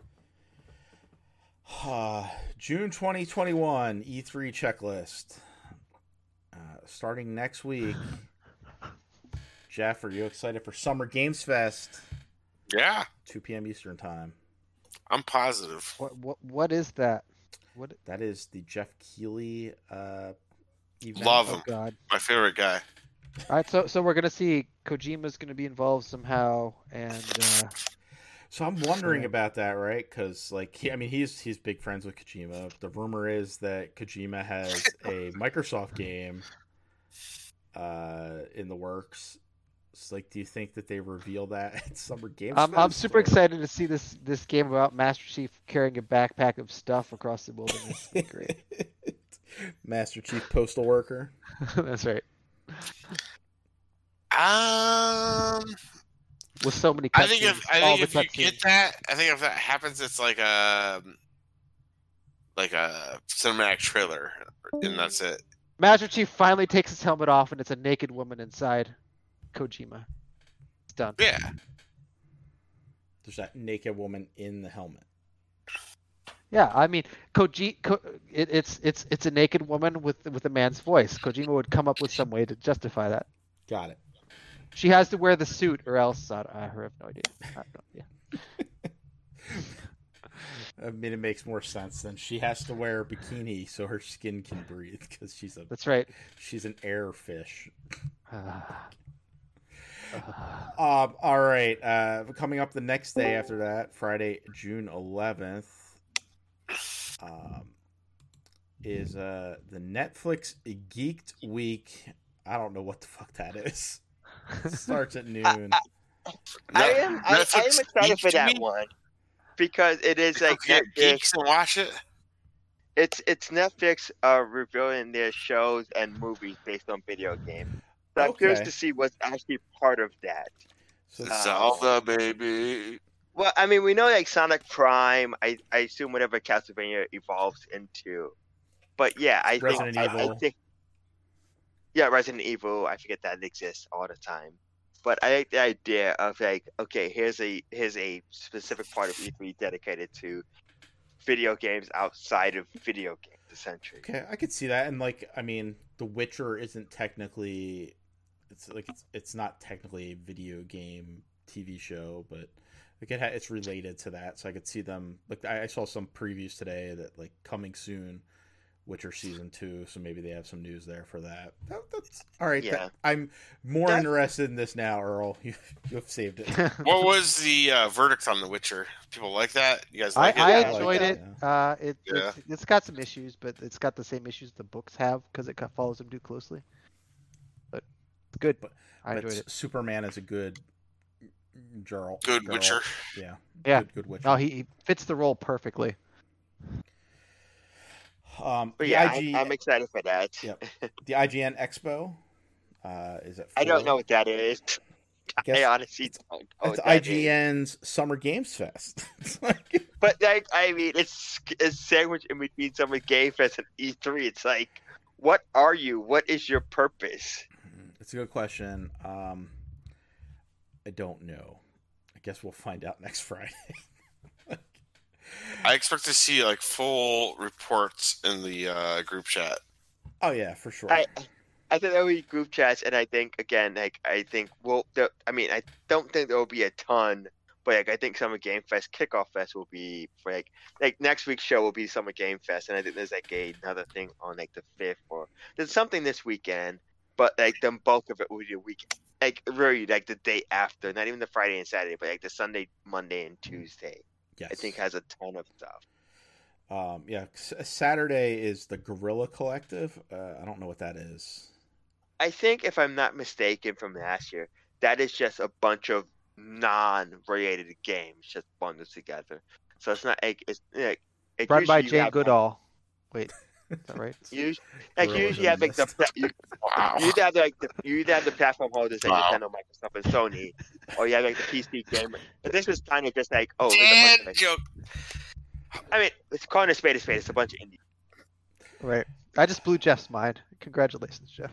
Uh, June twenty twenty-one E three checklist. Uh, starting next week. Jeff, are you excited for Summer Games Fest? Yeah, two p.m. Eastern Time. I'm positive. What what what is that? What? That is the Jeff Keighley uh, event. Love Oh him, God! my favorite guy. All right, so so we're gonna see Kojima's gonna be involved somehow, and uh, So I'm wondering So- about that, right? Because like, he, I mean, he's he's big friends with Kojima. The rumor is that Kojima has a Microsoft game uh, in the works. It's like, do you think that they reveal that at Summer Games I'm I'm Fest, super or- excited to see this this game about Master Chief carrying a backpack of stuff across the wilderness. Great. Master Chief Postal Worker. That's right. Um, With so many. I think cutscenes, if I all think the if you cutscenes. get that, I think if that happens, it's like a like a cinematic trailer, and that's it. Master Chief finally takes his helmet off, and it's a naked woman inside Kojima. It's done. Yeah, There's that naked woman in the helmet. Yeah, I mean, Koji, Ko, it, it's it's it's a naked woman with with a man's voice. Kojima would come up with some way to justify that. Got it. She has to wear the suit, or else I, I have no idea. I have no idea. I mean, it makes more sense than she has to wear a bikini so her skin can breathe because she's a That's right. she's an air fish. Ah. Um, all right. Uh, coming up the next day after that, Friday, June eleventh, um, is uh, the Netflix Geeked Week. I don't know what the fuck that is. It starts at noon. I am, I, I am Netflix excited for Geeks that Week? one because it is like Get Netflix, geeks and watch it. it's it's Netflix uh, revealing their shows and movies based on video games. So I'm curious Okay. to see what's actually part of that. So Uh, Zelda, baby. Well, I mean, we know like Sonic Prime. I, I assume whatever Castlevania evolves into. But yeah, I Resident think I, I Evil. think yeah, Resident Evil. I forget that exists all the time. But I like the idea of like, okay, here's a here's a specific part of E three dedicated to video games outside of video games, essentially. Okay, I could see that, and like, I mean, The Witcher isn't technically, it's like it's it's not technically a video game T V show, but like it ha- it's related to that, so I could see them. Like, I, I saw some previews today that like coming soon, Witcher season two, so maybe they have some news there for that. that that's all right. Yeah. That, I'm more That- interested in this now, Earl. You you've saved it. What was the uh, verdict on The Witcher? People like that? You guys I, like I it? like enjoyed that, it. Uh, it Yeah. it's, it's got some issues, but it's got the same issues the books have because it kind of follows them too closely. But it's good. But- I But enjoyed it. Superman is a good girl. Good girl. Witcher. Yeah. Yeah. Good, good Witcher. No, he, he fits the role perfectly. Um, But the yeah, I G, I, I'm excited for that. Yep. the I G N Expo uh, is at I don't four. know what that is. I guess I honestly don't know it's what that is. IGN's Summer Games Fest. It's like, But like, I mean, it's it's sandwiched in between Summer Game Fest and E three. It's like, what are you? What is your purpose? it's a good question. Um, I don't know. I guess we'll find out next Friday. I expect to see like full reports in the uh, group chat. Oh yeah, for sure. I I think there will be group chats, and I think again, like I think well, the, I mean, I don't think there will be a ton, but like I think Summer Game Fest kickoff fest will be for like like next week's show will be Summer Game Fest, and I think there's like a, another thing on like the fifth or there's something this weekend, but like the bulk of it will be the weekend. Like really, like the day after, not even the Friday and Saturday, but like the Sunday, Monday, and Tuesday. yes. I think has a ton of stuff. Um, yeah, S- Saturday is the Gorilla Collective. Uh, I don't know what that is. I think if I'm not mistaken from last year, that is just a bunch of non-related games just bundled together. So it's not like it's like it Run by usually you Jane have, Goodall. Wait, is that right? You like you Gorillas usually in have like the this. you, Wow. you either have like the, you either have the platform holders like Wow. Nintendo, Microsoft, and Sony, or you have like the P C gamer. But this was kind of just like oh, here's a bunch Dan of, like, joke. I mean, it's calling a spade a spade. It's a bunch of indie. Right. I just blew Jeff's mind. Congratulations, Jeff.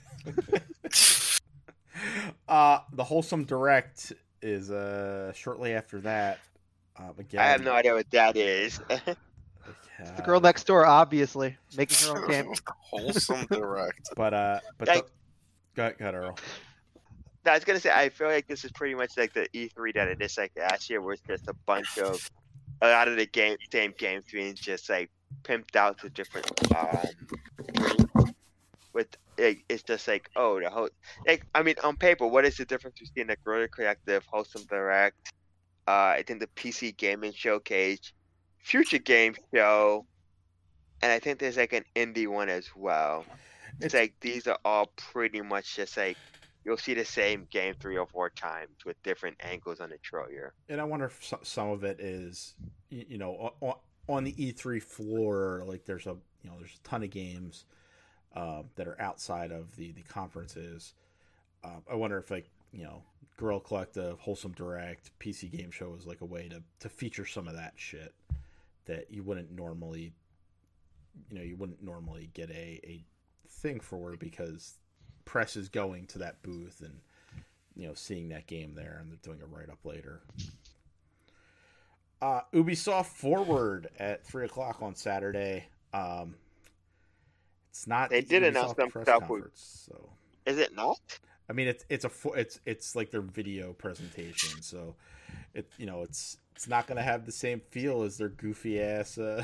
uh, the Wholesome Direct is uh shortly after that. Um, again, I have no idea what that is. uh, The girl next door, obviously, making her own game. Wholesome direct. But uh, but Like- the, go ahead, go ahead, Earl. I was gonna say I feel like this is pretty much like the E three that it is like last year, where it's just a bunch of a lot of the game same games being just like pimped out to different um with like, it's just like oh the whole like I mean on paper what is the difference between the Gorilla Collective, Wholesome Direct, uh I think the P C Gaming Showcase, Future Game Show, and I think there's like an indie one as well. It's like these are all pretty much just like you'll see the same game three or four times with different angles on the trailer. And I wonder if so- some of it is, y- you know, on, on the E three floor, like there's a, you know, there's a ton of games uh, that are outside of the the conferences. Uh, I wonder if like, you know, Gorilla Collective, Wholesome Direct, P C Game Show is like a way to to feature some of that shit that you wouldn't normally, you know, you wouldn't normally get a a thing for because press is going to that booth and, you know, seeing that game there, and they're doing a write up later. Uh, Ubisoft Forward at three o'clock on Saturday. Um, it's not. They the did announce Ubisoft some press stuff with- conference, so Is it not? I mean it's it's a fo- it's it's like their video presentation, so it you know it's it's not gonna have the same feel as their goofy ass uh,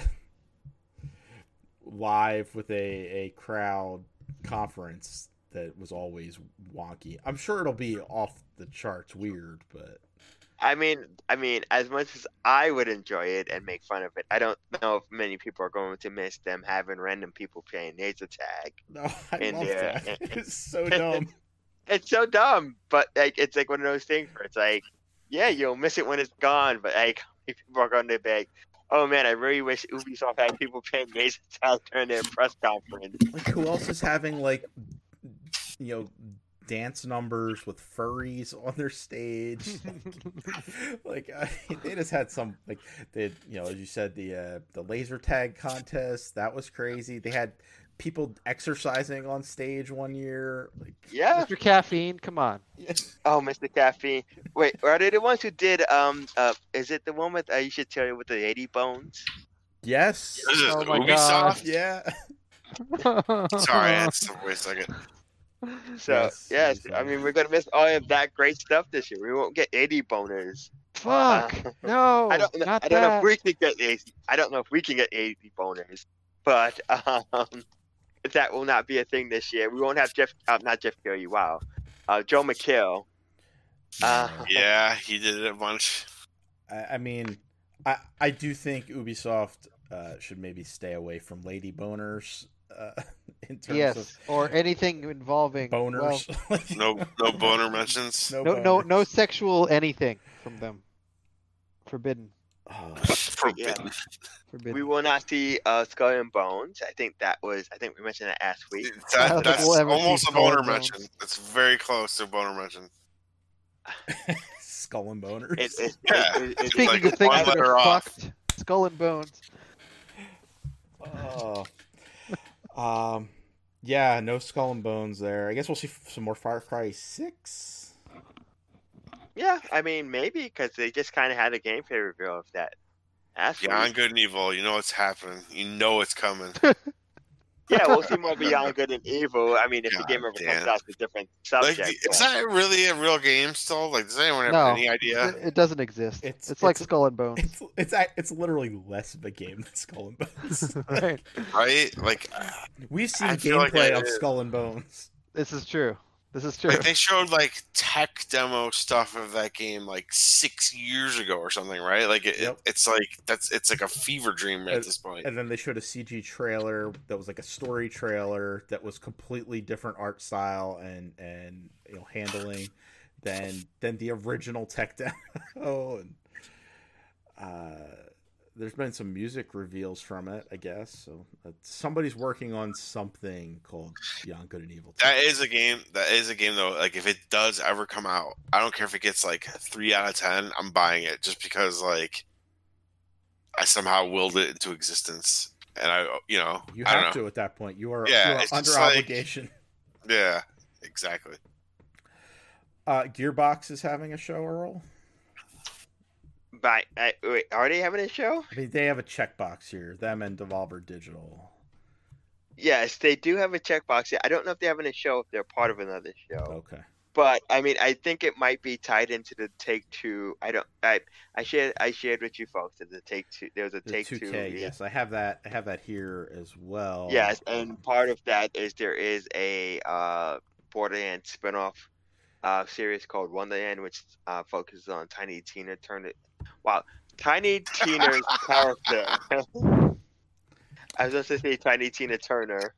live with a a crowd conference that was always wonky. I'm sure it'll be off the charts weird, but I mean, I mean, as much as I would enjoy it and make fun of it, I don't know if many people are going to miss them having random people playing laser tag. no, I And, love uh, that. It's so dumb. It's so dumb, but like it's like one of those things where it's like, yeah, you'll miss it when it's gone, but like people are going to be like, oh man, I really wish Ubisoft had people playing laser tag during their press conference. Like who else is having like, you know, dance numbers with furries on their stage. Like, like I mean, they just had some like they, you know, as you said, the uh, the laser tag contest that was crazy. They had people exercising on stage one year. Like, Yeah. Mister Caffeine, come on. Oh, Mister Caffeine. Wait, are they the ones who did? Um, uh, is it the one with? Uh, you should tell you with the eighty bones. yes. This is Oh my Ubisoft. Yeah. Sorry, that's wait a second. So Yes, yes, Ubisoft. I mean we're gonna miss all of that great stuff this year. We won't get eighty boners. Fuck. Uh, No. I don't. know Not I don't know that. if we can get eighty. I don't know if we can get eighty boners, but um, that will not be a thing this year. We won't have Jeff. Uh, not Jeff Kelly. Wow. Uh, Joe McHale. Uh, Yeah, he did it a bunch. I, I mean, I I do think Ubisoft uh, should maybe stay away from lady boners uh, in terms Yes, of or anything involving well, boners. No, no boner mentions. no, no, no, boners. no sexual anything from them. Forbidden. Oh, Forbidden. Forbidden. we will not see uh, Skull and Bones. I think that was. I think we mentioned that last week. I don't That, think that's we'll ever almost see a boner Skull and mention. Bones. That's very close to a boner mention. skull and boners. It, it, Yeah. it, it, it's Speaking like of things one that letter are off. fucked, Skull and Bones. Oh. Um. Yeah, no skull and bones there. I guess we'll see some more Far Cry six. Yeah, I mean maybe because they just kind of had a gameplay reveal of that. Last Beyond week. Good and Evil, you know what's happening. You know it's coming. Yeah, we'll see more Beyond Good and Evil. I mean, if the God game ever damn. comes out, it's a different Like, subject. is but- that really a real game still? Like, does anyone have No, any idea? It, it doesn't exist. It's- It's, like it's- Skull and Bones. It's it's a- it's literally less of a game than Skull and Bones. Right. Right? Like, We've seen I feel like gameplay it of is. Skull and Bones. This is true. This is true. like they showed like tech demo stuff of that game like six years ago or something, right? Like, it, Yep. it's like that's it's like a fever dream at this point. And then they showed a C G trailer that was like a story trailer that was completely different art style and and you know handling than than the original tech demo. And uh, there's been some music reveals from it, I guess. So uh, somebody's working on something called Beyond Good and Evil. That is a game. That is a game though. Like, if it does ever come out, I don't care if it gets like three out of ten. I'm buying it just because like I somehow willed it into existence, and I, you know, You I don't have know. to at that point. You are, Yeah, you are it's under just like- obligation. Yeah, exactly. Uh, Gearbox is having a show, Earl. But I, wait, are they having a show? I mean, they have a checkbox here. Them and Devolver Digital. Yes, they do have a checkbox. Yeah, I don't know if they're having a show if they're part of another show. Okay. But I mean, I think it might be tied into the Take Two. I don't. I I shared. I shared with you folks that the Take Two. There was a The Take two Two. K, yes, I have that. I have that here as well. Yes, and part of that is there is a uh, Borderlands spinoff uh, series called Wonderland, which uh, focuses on Tiny Tina Turner. Wow, Tiny Tina's character. I was going to say Tiny Tina Turner,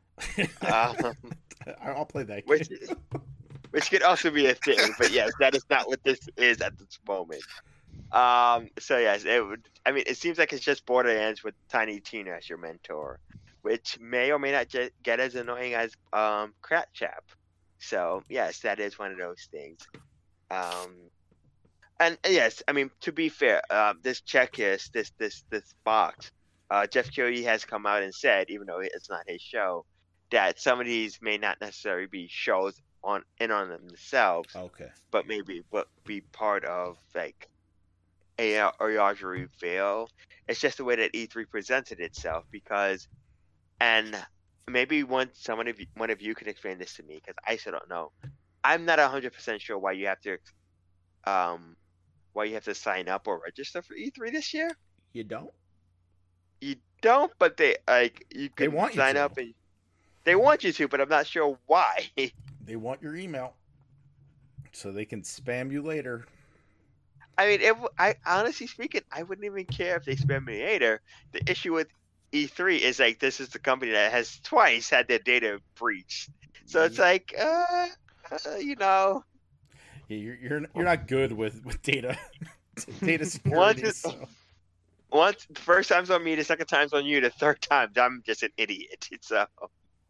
um, I'll play that. which Game. which could also be a thing, but yes, that is not what this is at this moment. Um, so yes, it would. I mean, it seems like it's just Borderlands with Tiny Tina as your mentor, which may or may not ge- get as annoying as um, Crat Chap. So yes, that is one of those things. Um, and uh, yes, I mean to be fair, uh, this checklist, this this this box, uh, Jeff Keighley has come out and said, even though it's not his show, that some of these may not necessarily be shows on in on themselves, Okay. but maybe but be part of like a a larger reveal. It's just the way that E three presented itself because, and maybe one someone of you, one of you can explain this to me because I still don't know. I'm not a hundred percent sure why you have to, um, why you have to sign up or register for E three this year. You don't? You don't, but they like you They can want you sign to. up and they want you to, but I'm not sure why. They want your email so they can spam you later. I mean, it, w- I honestly speaking, I wouldn't even care if they spam me later. The issue with E three is like this is the company that has twice had their data breached, so it's like, uh, uh you know, Yeah, you're you're you're not good with with data data Once security. it- So. once the first time's on me, the second time's on you, the third time I'm just an idiot. So,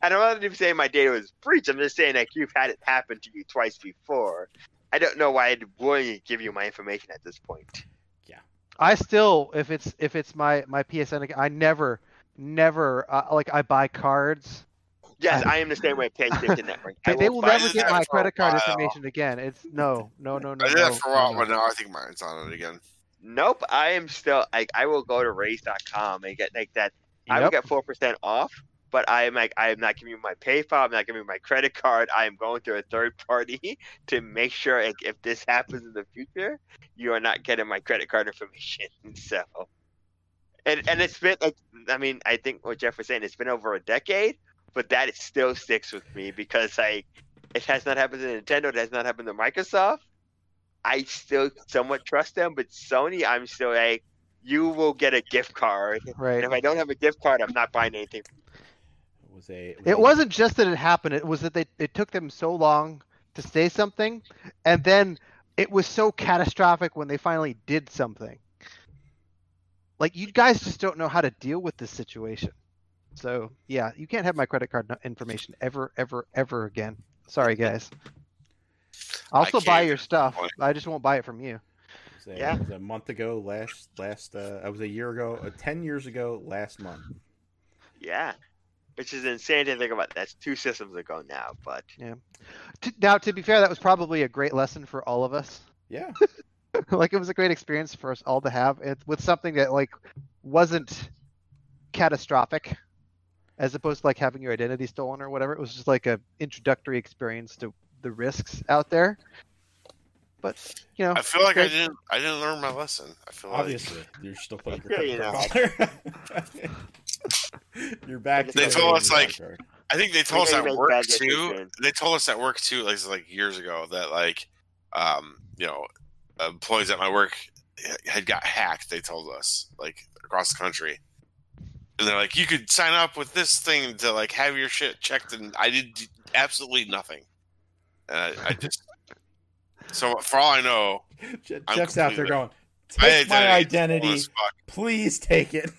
and I'm not even saying my data was breached. I'm just saying like you've had it happen to you twice before. I don't know why I'd willingly give you my information at this point. I still, if it's if it's my my P S N account, I never, never uh, like I buy cards. Yes, I- I am the same way with PlayStation Network. I They, they will buy never did get that my for a credit card while. information again. It's no, no, no, no. I did no, that for a while, no, but no. now I think mine's on it again. Nope, I am still like I will go to raise dot com and get like that. I will Yep. get four percent off, but I am like I am not giving you my PayPal. I'm not giving you my credit card. I am going to a third party to make sure like, if this happens in the future, you are not getting my credit card information. So, and and it's been like I mean I think what Jeff was saying. It's been over a decade, but that it still sticks with me because like it has not happened to Nintendo. It has not happened to Microsoft. I still somewhat trust them, but Sony, I'm still like, you will get a gift card. Right. And if I don't have a gift card, I'm not buying anything. It was a. It wasn't just that it happened. It was that they it took them so long to say something, and then it was so catastrophic when they finally did something. Like you guys just don't know how to deal with this situation. So yeah, you can't have my credit card no- information ever, ever, ever again. Sorry, guys. I'll I still buy can't- your stuff. I just won't buy it from you. It was a, Yeah. it was a month ago. Last last. Uh, I was a year ago. Uh, ten years ago. Last month. Yeah. Which is insane to think about. That's two systems ago now, but T- now, to be fair, that was probably a great lesson for all of us. Yeah. Like it was a great experience for us all to have it with something that like wasn't catastrophic, as opposed to like having your identity stolen or whatever. It was just like a introductory experience to the risks out there. But you know, I feel like I great. didn't. I didn't learn my lesson. I feel like Obviously, you're still putting your Yeah, credit you card on. You're back to They your told us, credit like- card. I think they told us We at make work bad too. decisions. They told us at work too, like like years ago, that like, um, you know, employees at my work had got hacked. They told us like across the country, and they're like, you could sign up with this thing to like have your shit checked, and I did absolutely nothing. And I, I just so for all I know, Je- I'm Jeff's out there completely- going, my take my identity is identity, stolen as fuck. please take it.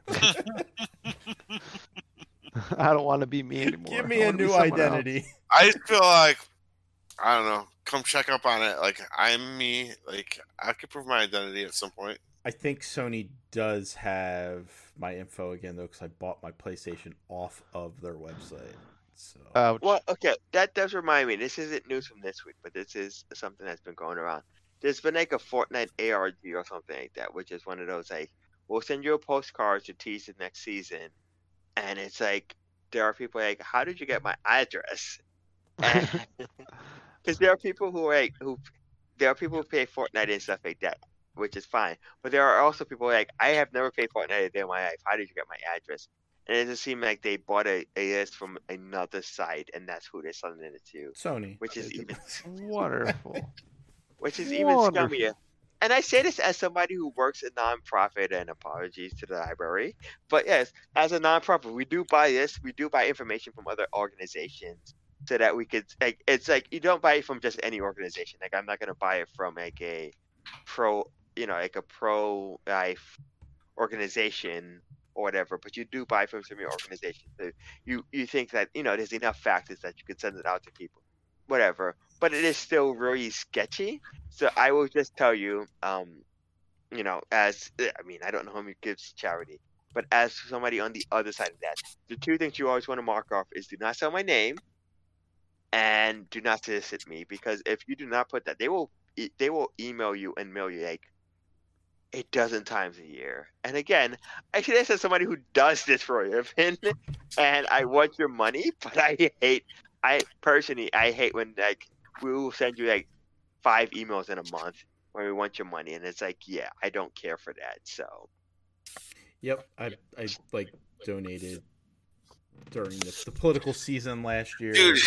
I don't want to be me anymore. Give I me a wanna be new someone else. identity. I just feel like I don't know. Come check up on it. Like I'm me. Like I could prove my identity at some point. I think Sony does have my info again though, because I bought my PlayStation off of their website. So Ouch. well, okay, that does remind me. This isn't news from this week, but this is something that's been going around. There's been like a Fortnite A R G or something like that, which is one of those like, we'll send you a postcard to tease the next season, and it's like there are people like, how did you get my address? Because there are people who are like who, there are people who pay Fortnite and stuff like that, which is fine. But there are also people like, I have never paid Fortnite a day in my life. How did you get my address? And it just seemed like they bought a, a list from another site, and that's who they're sending it to, Sony, which is even Wonderful. which is even Wonderful. scummier. And I say this as somebody who works in nonprofit, and apologies to the library, but yes, as a nonprofit, we do buy this. We do buy information from other organizations so that we could. Like, it's like you don't buy it from just any organization. Like I'm not gonna buy it from like a pro, you know, like a pro life organization or whatever. But you do buy from some organizations. So you you think that you know there's enough factors that you could send it out to people, whatever. But it is still really sketchy. So I will just tell you, um, you know, as I mean, I don't know who gives charity, but as somebody on the other side of that, the two things you always want to mark off is do not sell my name, and do not solicit me, because if you do not put that, they will e- they will email you and mail you like a dozen times a year. And again, I see this as somebody who does this for a living, and I want your money, but I hate, I personally, I hate when like we will send you like five emails in a month when we want your money, and it's like, yeah, I don't care for that. So Yep, I I like donated during the, the political season last year, Dude.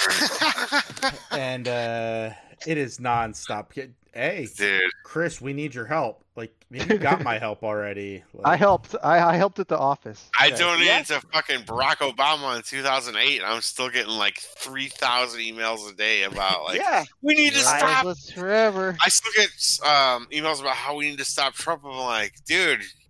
and uh, it is nonstop. Hey, Dude. Chris, we need your help. Like, maybe you got my help already. Like, I helped. I, I helped at the office. I Yeah. donated Yeah. to fucking Barack Obama in two thousand eight, and I'm still getting like three thousand emails a day about like, yeah, we need to Ride stop. with us forever. I still get um, emails about how we need to stop Trump. I'm like, dude,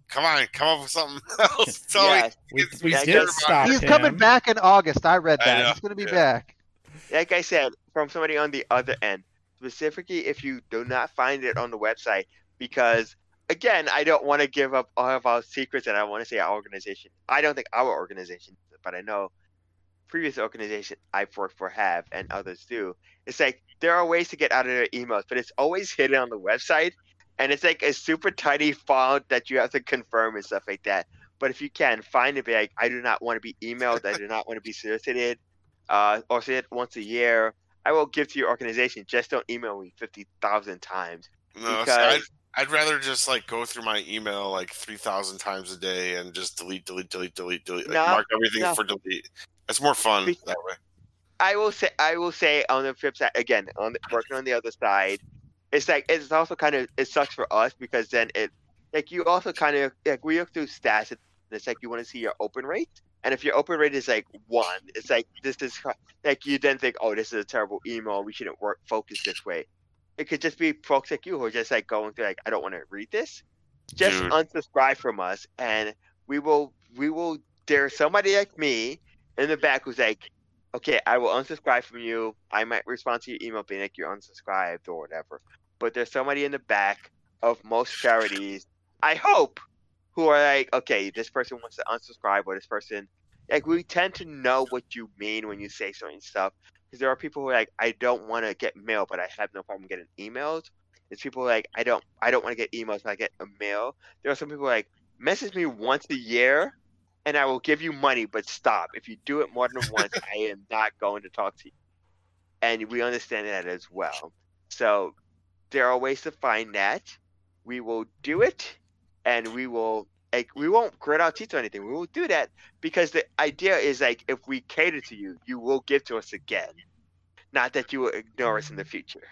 come on, come up with something else. Tell Yes. me. We, we Yeah, did Jeremiah- stop He's him. coming back in August. I read I that. know, He's going to be yeah. back. Like I said, from somebody on the other end, specifically if you do not find it on the website, because again, I don't want to give up all of our secrets, and I want to say our organization. I don't think our organization, but I know previous organization I've worked for have, and others do. It's like there are ways to get out of their emails, but it's always hidden on the website, and it's like a super tiny font that you have to confirm and stuff like that. But if you can find it, be like, I do not want to be emailed. I do not want to be solicited, uh, or solicited once a year. I will give to your organization. Just don't email me fifty thousand times. No, Because- I'd, I'd rather just like go through my email like three thousand times a day and just delete, delete, delete, delete, delete. Like, No, mark everything no. for delete. It's more fun Be- that way. I will say, I will say on the flip side again, on the, working on the other side, it's like it's also kind of it sucks for us because then it like you also kind of like we look through stats and it's like you want to see your open rate, and if your open rate is like one, it's like this is like you then think, oh, this is a terrible email. We shouldn't work focus this way. It could just be folks like you who are just like going through like I don't want to read this. Just Dude. unsubscribe from us, and we will we will. There's somebody like me in the back who's like, okay, I will unsubscribe from you. I might respond to your email being like you're unsubscribed or whatever. But there's somebody in the back of most charities, I hope, who are like, okay, this person wants to unsubscribe or this person. Like, we tend to know what you mean when you say certain stuff. Because there are people who are like, I don't want to get mail, but I have no problem getting emails. There's people who are like, I don't, I don't want to get emails, but I get a mail. There are some people who are like, message me once a year, and I will give you money, but stop. If you do it more than once, I am not going to talk to you. And we understand that as well. So there are ways to find that. We will do it, and we will like we won't grit our teeth or anything. We will do that because the idea is like if we cater to you, you will give to us again. Not that you will ignore us in the future.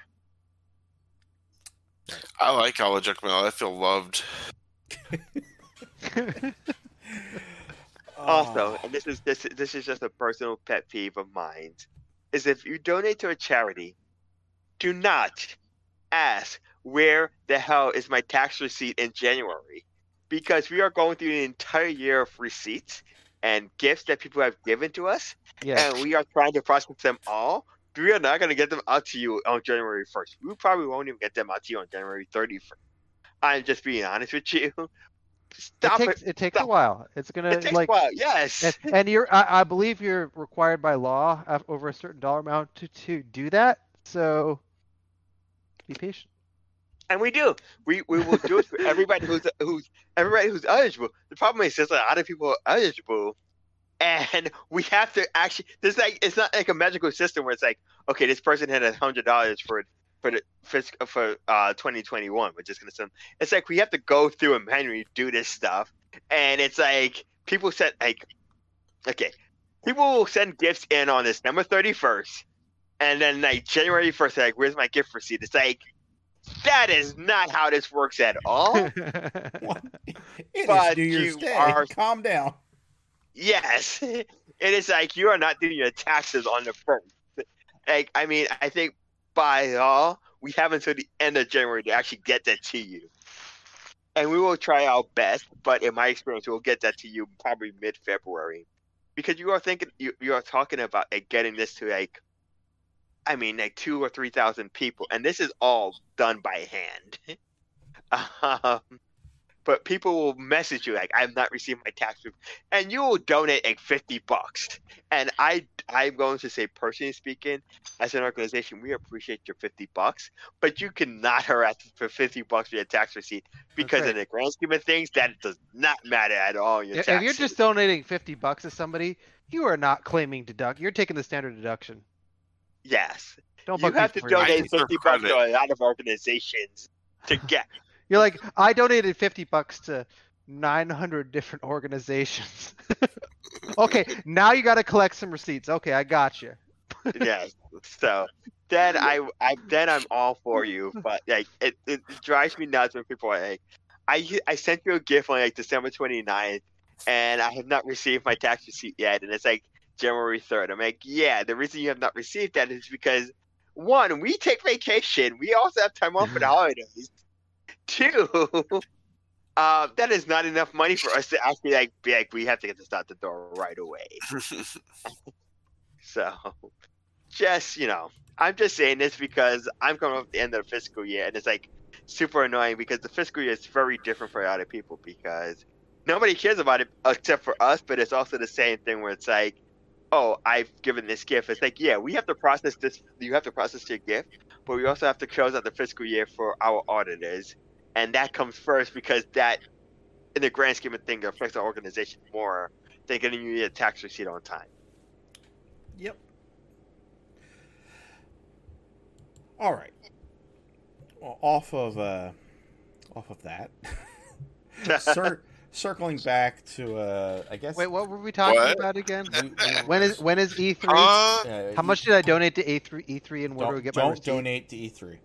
I like Hologic Mail. I feel loved. Also, Oh. and this is this this is just a personal pet peeve of mine, is if you donate to a charity, do not ask where the hell is my tax receipt in January, because we are going through the entire year of receipts and gifts that people have given to us, Yeah. and we are trying to process them all. We are not going to get them out to you on January first. We probably won't even get them out to you on January thirty-first. I'm just being honest with you. It Stop takes it. it takes a Stop. while. It's gonna It takes like a while. Yes. and, and you're I, I believe you're required by law of- over a certain dollar amount to to do that. So be patient. And we do. We we will do it for everybody who's who's everybody who's eligible. The problem is there's a lot of people are eligible, and we have to actually. There's like it's not like a magical system where it's like, okay, this person had a hundred dollars for for the fiscal for uh twenty twenty-one. We're just gonna send. It's like we have to go through and manually do this stuff, and it's like people said like, okay, people will send gifts in on December thirty-first, and then like January first, like, where's my gift receipt? It's like. That is not how this works at all. What? It But is New Year's you Day. are- Calm down. Yes, it is like you are not doing your taxes on the first. Like, I mean, I think by law we have until the end of January to actually get that to you, and we will try our best. But in my experience, we'll get that to you probably mid-February, because you are thinking you you are talking about like, getting this to like. I mean, like two or three thousand people, and this is all done by hand. um, but people will message you like, "I'm not receiving my tax proof," and you will donate like fifty bucks. And I, I'm going to say, personally speaking, as an organization, we appreciate your fifty bucks, but you cannot harass us for fifty bucks for your tax receipt because right. in the grand scheme of things, that does not matter at all. in Your If taxes. you're just donating fifty bucks to somebody, you are not claiming deduct. You're taking the standard deduction. yes. Don't You bug have to people for your- donate deserve fifty bucks to credit. a lot of organizations to get. You're like, I donated fifty bucks to nine hundred different organizations. Okay, now you got to collect some receipts. Okay, I got you. Yes. So then I, I then I'm all for you, but like it, it drives me nuts when people are like, I I sent you a gift on like December twenty-ninth, and I have not received my tax receipt yet, and it's like January third. I'm like, yeah, the reason you have not received that is because one, we take vacation. We also have time off for the holidays. Two, uh, that is not enough money for us to actually like be like we have to get this out the door right away. So, just you know, I'm just saying this because I'm coming up at the end of the fiscal year, and it's like super annoying because the fiscal year is very different for a lot of people because nobody cares about it except for us. But it's also the same thing where it's like, oh, I've given this gift. It's like, yeah, we have to process this. You have to process your gift, but we also have to close out the fiscal year for our auditors, and that comes first because that, in the grand scheme of things, affects our organization more than getting you a tax receipt on time. Yep. All right. Well, off of uh, off of that, Cir- circling back to uh, I guess. Wait, what were we talking What? about again? we- we- When is when is E three? Uh, uh, How much did I donate to E three? E three, and where do Don't, we get my don't receipt? donate to E three.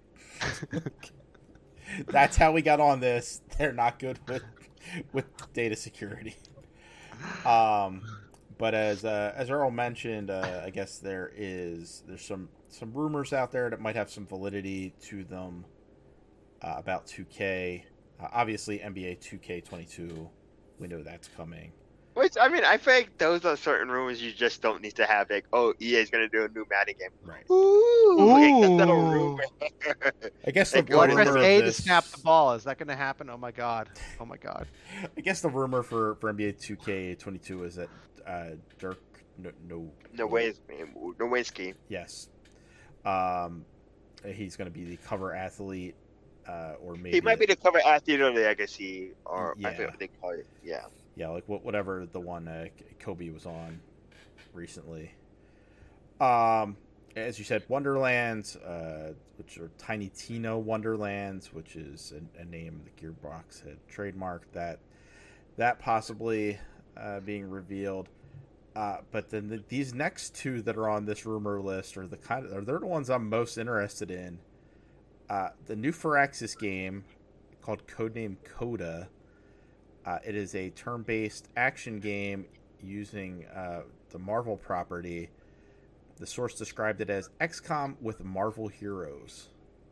That's how we got on this. They're not good with with data security. Um, but as uh, as Earl mentioned, uh, I guess there is there's some some rumors out there that might have some validity to them uh, about two K. Uh, obviously, N B A two K twenty-two. We know that's coming. Which, I mean, I feel like those are certain rumors you just don't need to have. Like, oh, E A is going to do a new Madden game. Right. Ooh, like, that's not a Ooh. rumor. I guess the Like, Do I what rumor press of A this, to snap the ball? Is that going to happen? Oh my god! Oh my god! I guess the rumor for, for N B A two K twenty-two is that uh, Dirk no, no Nowitzki. Nowinski. yes, um, he's going to be the cover athlete, uh, or maybe He might be the cover athlete of the legacy, or I Yeah. forget what they call it. Yeah. yeah, like wh- whatever the one uh, Kobe was on recently. Um, as you said, Wonderlands, uh, which are Tiny Tina Wonderlands, which is a, a name the Gearbox had trademarked. That that possibly uh, being revealed. Uh, but then the, these next two that are on this rumor list are the kind of, they're the ones I'm most interested in. Uh, the new Firaxis game called Codename Coda. Uh, it is a turn-based action game using uh, the Marvel property. The source described it as X COM with Marvel heroes.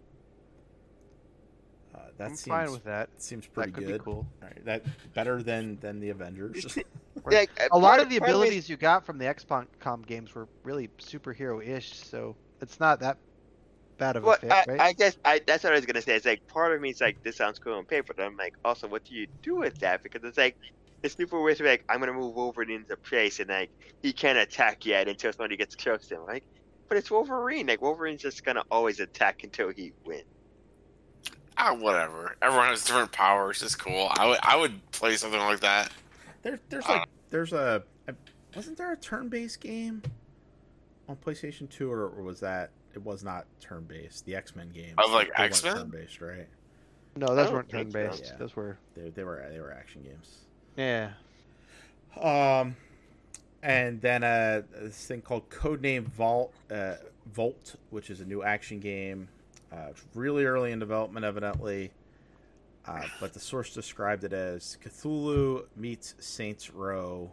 Uh, that I'm seems fine with that. seems pretty That could good. be cool. All right, that better than than the Avengers. Like, A lot part- of the part me- abilities you got from the X COM games were really superhero-ish, so it's not that bad of a Well, fit, I, right? I guess I, that's what I was gonna say. It's like part of me is like this sounds cool on paper, but I'm like, also, what do you do with that? Because it's like it's super weird to be like, I'm gonna move Wolverine into place, and like he can't attack yet until somebody gets close to him. Like, but it's Wolverine. Like Wolverine's just gonna always attack until he wins. ah, whatever. Everyone has different powers. It's cool. I would I would play something like that. There, there's Uh, like there's a, a wasn't there a turn-based game on PlayStation two, or, or was that it was not turn-based? The X-Men game. Of, like, They weren't X-Men? turn-based, right? No, I those don't weren't think so. turn-based. Yeah. Those were, They they were they were action games. yeah. Um, and then uh, this thing called Codename Vault, uh, Volt, which is a new action game. Uh, it's really early in development, evidently. Uh, but the source described it as Cthulhu meets Saints Row.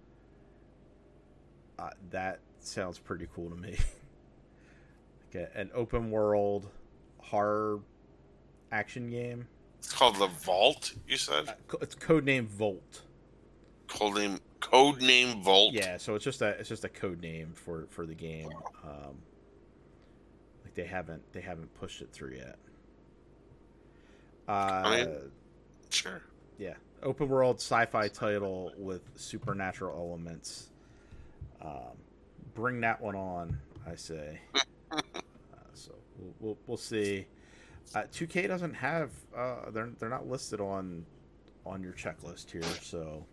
Uh, that sounds pretty cool to me. Like a, an open world horror action game. It's called the Vault. You said Uh, co- it's Codename Volt. code name code name Vault. Yeah, so it's just a it's just a code name for, for the game. Um, like they haven't they haven't pushed it through yet. Uh, I mean- Sure. yeah, open world sci-fi title with supernatural elements. Um, bring that one on, I say. uh, so we'll, we'll we'll see. Uh, two K doesn't have uh, they're they're not listed on on your checklist here, so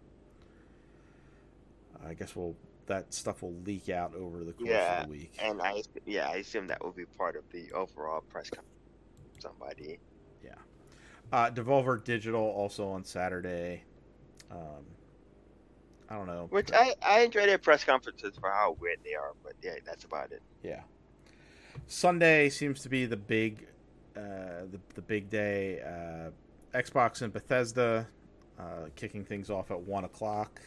I guess we'll that stuff will leak out over the course Yeah, of the week. and I yeah, I assume that will be part of the overall press conference. Somebody. Uh, Devolver Digital also on Saturday. Um, I don't know. Which I, I enjoy their press conferences for how weird they are, but yeah, that's about it. Yeah. Sunday seems to be the big, uh, the the big day. Uh, Xbox and Bethesda uh, kicking things off at one o'clock.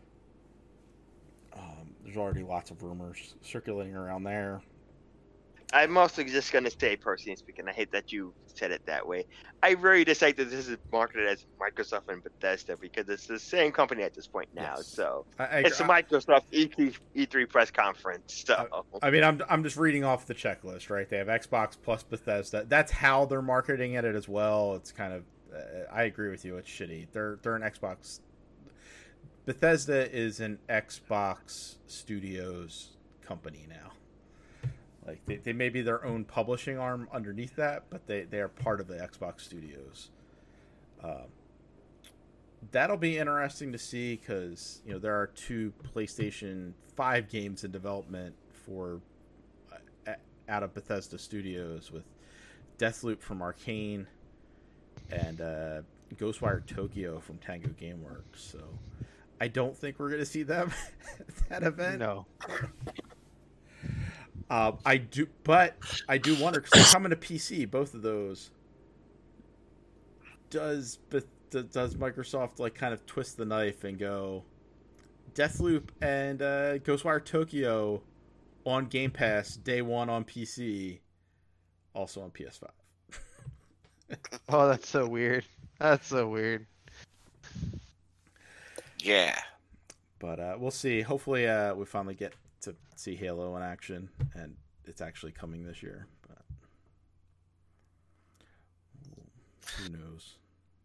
Um, there's already lots of rumors circulating around there. I'm mostly just gonna say, personally speaking, I hate that you said it that way. I really dislike that this is marketed as Microsoft and Bethesda because it's the same company at this point now. Yes. So I, I, it's the I, Microsoft E three, E three press conference. So I mean, I'm I'm just reading off the checklist, right? They have Xbox plus Bethesda. That's how they're marketing it as well. It's kind of, uh, I agree with you. It's shitty. They're they're an Xbox. Bethesda is an Xbox Studios company now. Like they, they may be their own publishing arm underneath that, but they, they are part of the Xbox Studios. Um, that'll be interesting to see because you know there are two PlayStation five games in development for uh, out of Bethesda Studios with Deathloop from Arcane and uh, Ghostwire Tokyo from Tango Gameworks. So I don't think we're going to see them at that event. No. Uh, I do, but I do wonder because they're coming to P C. Both of those. Does does Microsoft like kind of twist the knife and go Deathloop and uh, Ghostwire Tokyo on Game Pass day one on P C, also on P S five? Oh, that's so weird. That's so weird. Yeah. But uh, we'll see. Hopefully, uh, we finally get to see Halo in action, and it's actually coming this year. But who knows?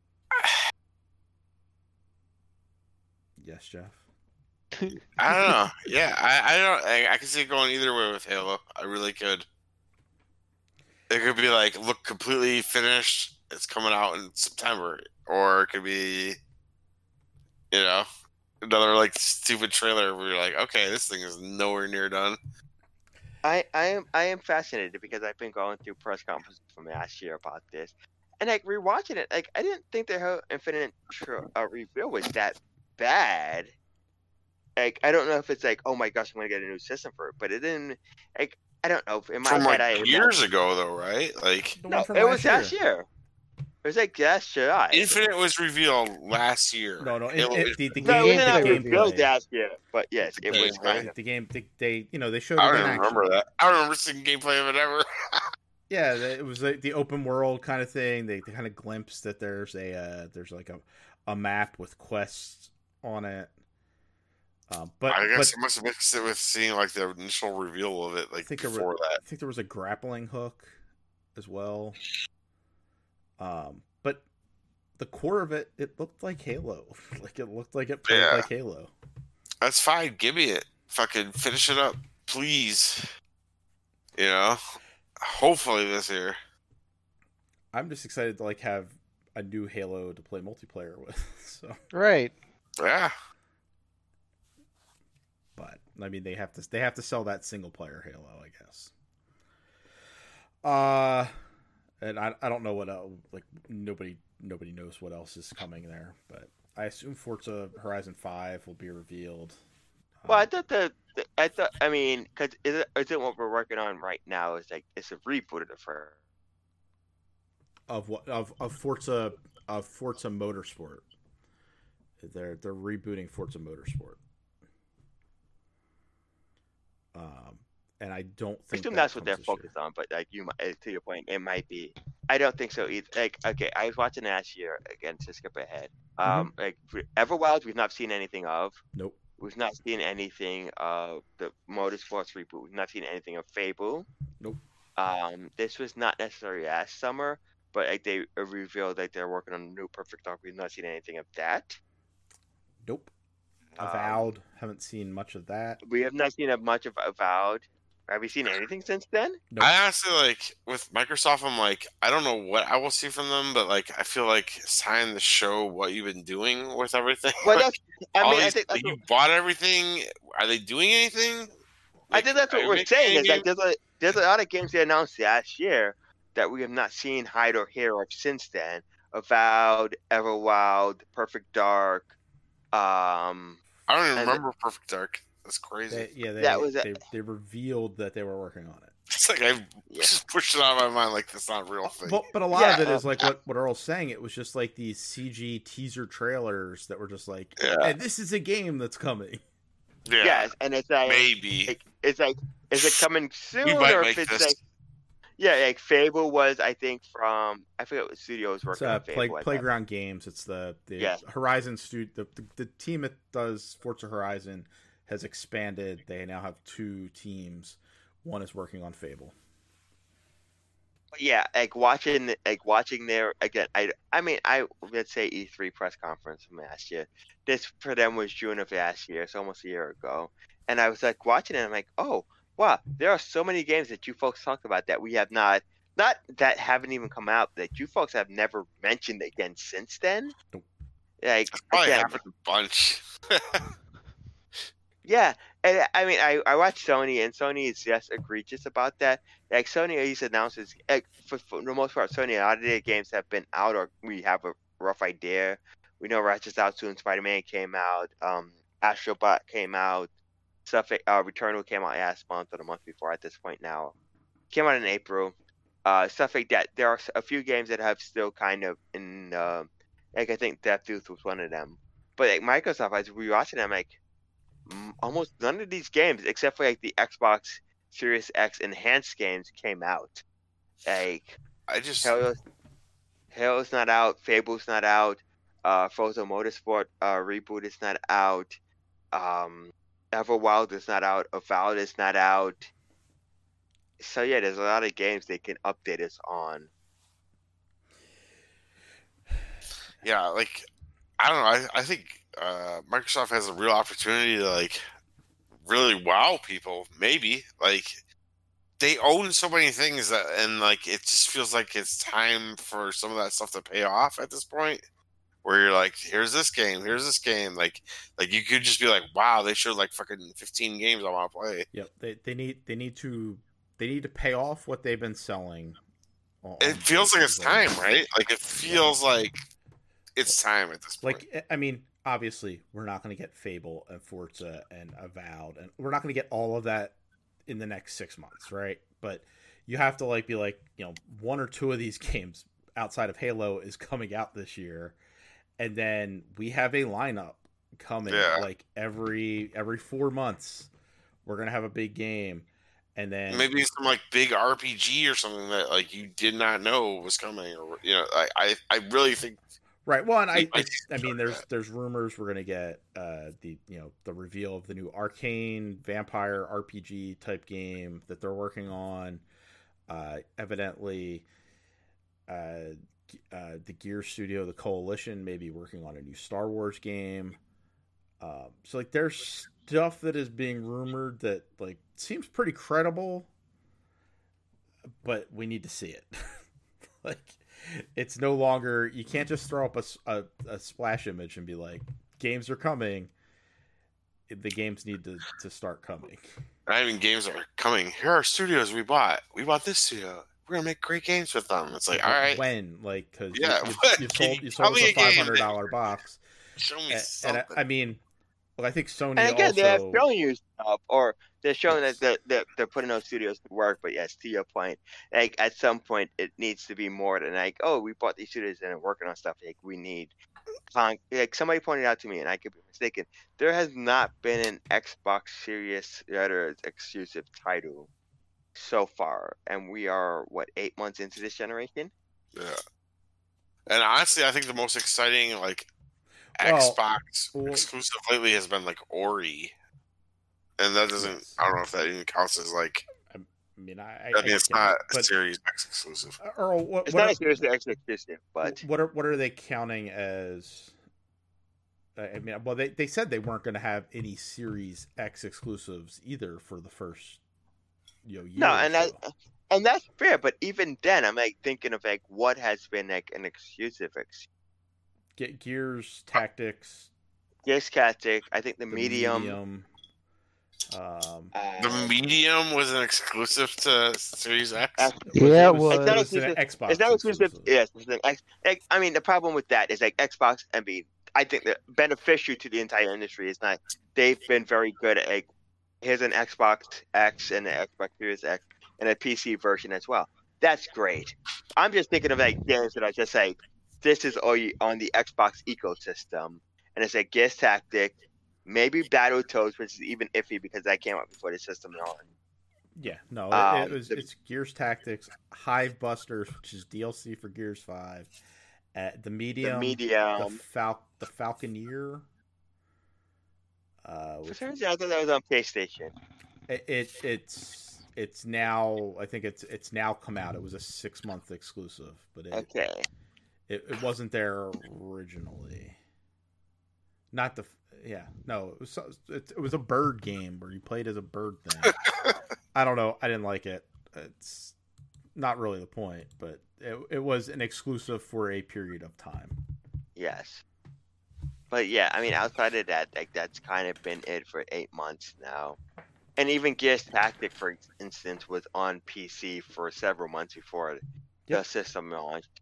Yes, Jeff. I don't know. Yeah, I, I don't. I, I can see it going either way with Halo. I really could. It could be like look completely finished. It's coming out in September, or it could be, you know, another like stupid trailer where you're like, okay, this thing is nowhere near done. I, I am I am fascinated because I've been going through press conferences from last year about this, and like rewatching it, like I didn't think the Halo Infinite tr- uh, reveal was that bad. Like I don't know if it's like, oh my gosh, I'm gonna get a new system for it, but it didn't. Like I don't know. In my From head, like I years ago, though, right? Like The no, one from it was year. last year. It was like last July. Infinite was revealed last year. No, no, it, Halo it, the, the No, game, it the was game revealed play. last year, but yes, it The was. gameplay. Kind of, The game, they, they, you know, they showed. I it don't in even action. remember that. I don't remember seeing gameplay of it ever. Yeah, it was like the open world kind of thing. They, they kind of glimpsed that there's a uh, there's like a, a map with quests on it. Um, but I guess but it must have mixed it with seeing like the initial reveal of it, I like think there before was, that. I think there was a grappling hook as well. Um, but the core of it, it looked like Halo. Like it looked like it played Yeah. like Halo. That's fine. Give me it. Fucking finish it up, please. You know, hopefully this year. I'm just excited to like have a new Halo to play multiplayer with. So, Right. Yeah. but I mean, they have to they have to sell that single player Halo, I guess. Uh, and I I don't know what else, like nobody nobody knows what else is coming there, but I assume Forza Horizon five will be revealed. well, I Um, thought the, the I thought I mean, because is it is it what we're working on right now? Is like it's a reboot of the first. of what of of Forza of Forza Motorsport. They're they're rebooting Forza Motorsport. Um, and I don't I think assume that that's what they're comes this year. focused on, but like you, might- to your point, it might be. I don't think so either. Like, okay, I was watching last year again to skip ahead. Um, Mm-hmm. like for Everwild, we've not seen anything of. Nope. We've not seen anything of the Motorsports reboot. We've not seen anything of Fable. Nope. Um, this was not necessarily last summer, but like they revealed like they're working on a new Perfect Dark. We've not seen anything of that. Nope. Um, Avowed. Haven't seen much of that. We have not seen a much of Avowed. Have we seen anything since then? Nope. I honestly like with Microsoft. I'm like, I don't know what I will see from them, but like, I feel like it's time to show what you've been doing with everything. Well, that's. I All mean, I these- think that's you what, bought everything. Are they doing anything? I think that's what are we're they saying. Is making like there's a there's a lot of games they announced last year that we have not seen hide or hear of since then. Avowed, Everwild, Perfect Dark. Um, I don't even and- remember Perfect Dark. That's crazy. They, yeah, they, That was a- they they revealed that they were working on it. It's like I Yeah. just pushed it out of my mind like that's not a real thing. But but a lot of Yeah. it is like what what Earl's saying. It was just like these C G teaser trailers that were just like, Yeah. and this is a game that's coming. yeah, yes, and it's like maybe. like, it's like is it coming soon We might or make if it's this. like Yeah, like Fable was, I think, from I forget what studio was It's working uh, on Fable. play, at that Playground Games. It's the the Yeah. Horizon stu- the, the the team that does Forza Horizon has expanded. They now have two teams. One is working on Fable. Yeah, like watching, like watching their again. I, I mean, I let's say E three press conference from last year. This for them was June of last year, so almost a year ago. And I was like watching it. I'm like, oh wow, there are so many games that you folks talk about that we have not, not that haven't even come out that you folks have never mentioned again since then. Nope. Like Probably again, happened a bunch. yeah, and I mean, I, I watch Sony, and Sony is just egregious about that. Like Sony always announces, like, for, for the most part, Sony, a lot of their games have been out, or we have a rough idea. We know Ratchet's out soon. Spider-Man came out. Um, Astrobot came out. Stuff. Uh, Returnal came out last month or the month before. At this point now, came out in April. Uh, stuff like that. There are a few games that have still kind of in. Uh, like I think Deathloop was one of them. But like Microsoft, I was rewatching them, like. Almost none of these games, except for like the Xbox Series X enhanced games, came out. Like I just Halo, Halo's not out, Fable's not out, uh, Forza Motorsport uh, reboot is not out, um, Everwild is not out, Avowed is not out. So yeah, there's a lot of games they can update us on. yeah, like I don't know. I, I think uh, Microsoft has a real opportunity to like really wow people. Maybe like they own so many things that, and like it just feels like it's time for some of that stuff to pay off at this point. Where you're like, here's this game, here's this game. Like, like you could just be like, wow, they showed like fucking fifteen games I want to play. Yep, they they need they need to they need to pay off what they've been selling. On, It on feels like it's PlayStation. time, right? Like it feels like it's time at this point. Like, I mean, obviously, we're not going to get Fable and Forza and Avowed, and we're not going to get all of that in the next six months, right? But you have to like be like, you know, one or two of these games outside of Halo is coming out this year, and then we have a lineup coming Yeah. like every every four months. We're gonna have a big game, and then Maybe some like big R P G or something that like you did not know was coming, or you know, I I, I really think. right. Well, and I I- I, I mean, there's there's rumors we're gonna get uh, the you know the reveal of the new Arcane vampire R P G type game that they're working on. Uh, evidently, uh, uh, the Gear Studio, the Coalition, may be working on a new Star Wars game. Um, so like, there's stuff that is being rumored that like seems pretty credible, but we need to see it. Like, it's no longer, you can't just throw up a, a, a splash image and be like, games are coming. The games need to, to start coming. Not even games that are coming. Here are studios we bought. We bought this studio. We're gonna make great games with them. It's like, all right, When? Like, because Yeah, you, you, when? you Can sold, you you tell sold us me a a game five hundred dollars box. show me And, and something. I, I mean, well, I think Sony And again, also... they have showing you stuff, or they're showing Yes. that they're, they're, they're putting those studios to work. But yes, to your point, like at some point, it needs to be more than like, oh, we bought these studios and are working on stuff. Like we need, con- like somebody pointed out to me, and I could be mistaken. There has not been an Xbox Series X exclusive title so far, and we are what eight months into this generation. Yeah. And honestly, I think the most exciting like Well, Xbox well- exclusive lately has been like Ori, and that doesn't. Yes. I don't know if that even counts as like. I mean, I, I mean, it's get it, not a but Series X exclusive. Earl, what, It's what, not are, a Series X exclusive, but what are what are they counting as? I mean, well, they, they said they weren't going to have any Series X exclusives either for the first, you know, year. no, or and that so. and that's fair. But even then, I'm like thinking of like what has been like an exclusive. Ex- Ge- Gears Tactics, Yes, Tactic. I think the, the medium. medium, um, uh, The medium was an exclusive to Series X. X- Yeah, it was, was. it It's not was an exclusive- Xbox. It's not exclusive. exclusive. Yes, it's an X. Like, I mean, the problem with that is like Xbox. I mean, I think the beneficial to the entire industry is not. They've been very good at like, here's an Xbox X and an Xbox Series X and a P C version as well. That's great. I'm just thinking of like games that are just like, this is all you, on the Xbox ecosystem, and it's like Gears Tactic, maybe Battletoads, which is even iffy because that came out before the system on. Yeah, no, Um, it, it was the- it's Gears Tactics, Hive Busters, which is D L C for Gears Five, uh, the The medium, medium. the Fal the Falconeer. Uh, For which, some reason, I thought that was on PlayStation. it, it it's it's now I think it's it's now come out. It was a six month exclusive, but it, Okay. it it wasn't there originally. Not the yeah no it was it, it was a bird game where you played as a bird thing. I don't know. I didn't like it. It's not really the point, but it it was an exclusive for a period of time. Yes. But yeah, I mean, outside of that, like that's kind of been it for eight months now. And even Gears Tactic, for instance, was on P C for several months before the Yep. system launched.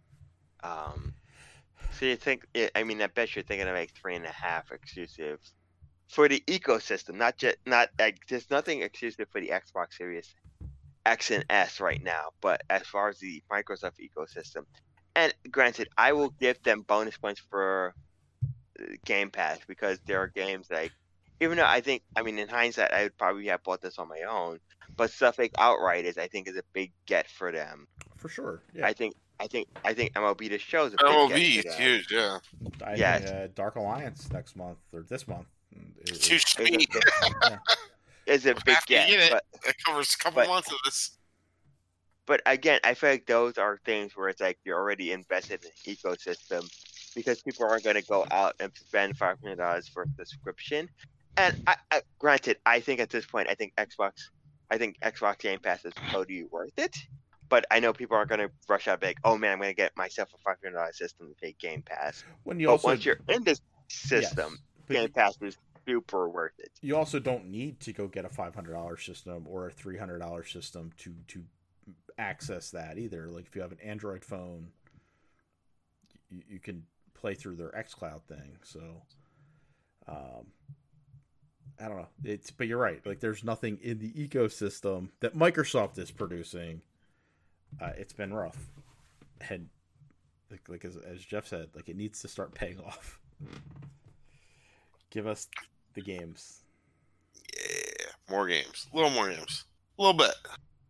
Um, so you think? I mean, I bet you're thinking of like three and a half exclusives for the ecosystem, not just not like there's nothing exclusive for the Xbox Series X and S right now, but as far as the Microsoft ecosystem, and granted, I will give them bonus points for Game Pass because there are games like, even though I think, I mean, in hindsight, I would probably have bought this on my own, but stuff like Outriders, I think, is a big get for them. For sure. Yeah. I think, I think, I think M L B The Show is a big M L get B for is them. huge, yeah. I Yes. think uh, Dark Alliance next month or this month. It- It's huge to It's me. a, it's a big Have to get, get it. but It covers a couple but- months of this. but again, I feel like those are things where it's like you're already invested in the ecosystem because people aren't going to go out and spend five hundred dollars for a subscription. And I, I, granted, I think at this point, I think Xbox, I think Xbox Game Pass is totally worth it. But I know people aren't going to rush out like, oh man, I'm going to get myself a five hundred dollars system to pay Game Pass. When you But also once you're in this system, yes, but Game you- Pass is super worth it. you also don't need to go get a five hundred dollars system or a three hundred dollars system to to access that either. Like if you have an Android phone, you, you can play through their xCloud thing. So um I don't know. It's but you're right. Like there's nothing in the ecosystem that Microsoft is producing. Uh, it's been rough. And like, like as, as Jeff said, like it needs to start paying off. Give us the games. Yeah, more games. A little more games. A little bit.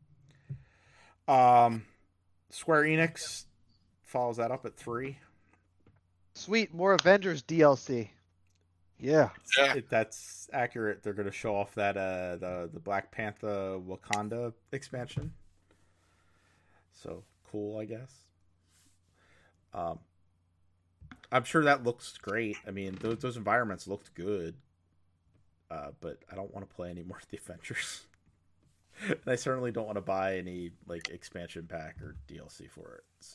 Um, Square Enix follows that up at three. Sweet, more Avengers D L C. Yeah. Yeah. It, that's accurate. They're going to show off that uh the the Black Panther Wakanda expansion. So cool, I guess. Um, I'm sure that looks great. I mean, those those environments looked good. Uh, but I don't want to play any more of the Avengers. And I certainly don't want to buy any like expansion pack or D L C for it. So.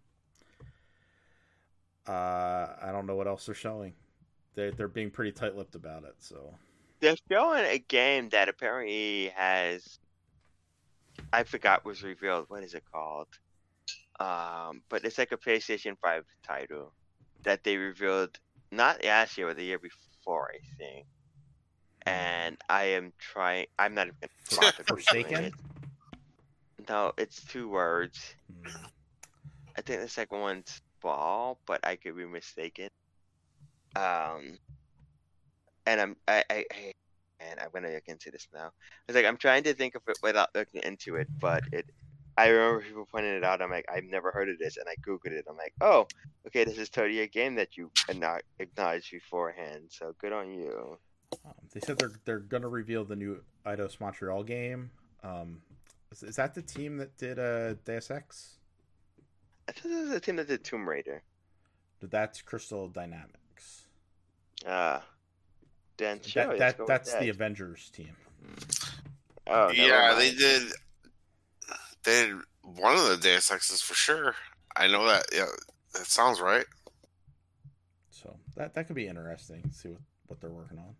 Uh, I don't know what else they're showing. They're they're being pretty tight-lipped about it. So They're showing a game that apparently has, I forgot was revealed. What is it called? Um, but it's like a PlayStation five title that they revealed not last year, but the year before, I think. And I am trying. I'm not even gonna bother Googling Forsaken? it. No, it's two words. hmm. I think the second one's ball, but I could be mistaken. Um, and I'm I I, I and I'm gonna look into this now. It's like I'm trying to think of it without looking into it, but it. I remember people pointing it out. I'm like, I've never heard of this, and I googled it. I'm like, oh, okay, this is totally a game that you not acknowledged beforehand. So good on you. Um, they said they're they're gonna reveal the new Eidos Montreal game. Um, is, is that the team that did uh, Deus Ex? I thought this was the team that did Tomb Raider. That's Crystal Dynamics. Ah, then sure, that, let's that go with that's that. the Avengers team. Oh, never yeah, they mind. did. They did one of the Deus Exes for sure. I know that. Yeah, that sounds right. So that that could be interesting. See what, what they're working on.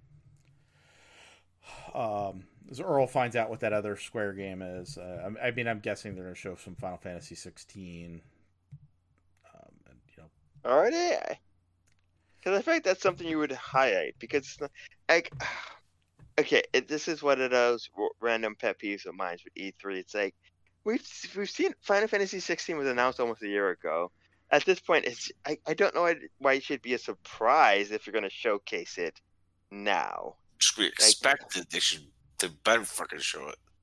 Um, as Earl finds out what that other Square game is, uh, I, I mean, I'm guessing they're going to show some Final Fantasy sixteen. Um, and, you know, Are they? Because I feel like that's something you would highlight because it's not, like, okay, it, this is one of those r- random pet peeves of mine with E three. It's like we've we've seen Final Fantasy sixteen was announced almost a year ago. At this point, it's I, I don't know why, why it should be a surprise if you're going to showcase it now. Should be expected. They should. They better fucking show it.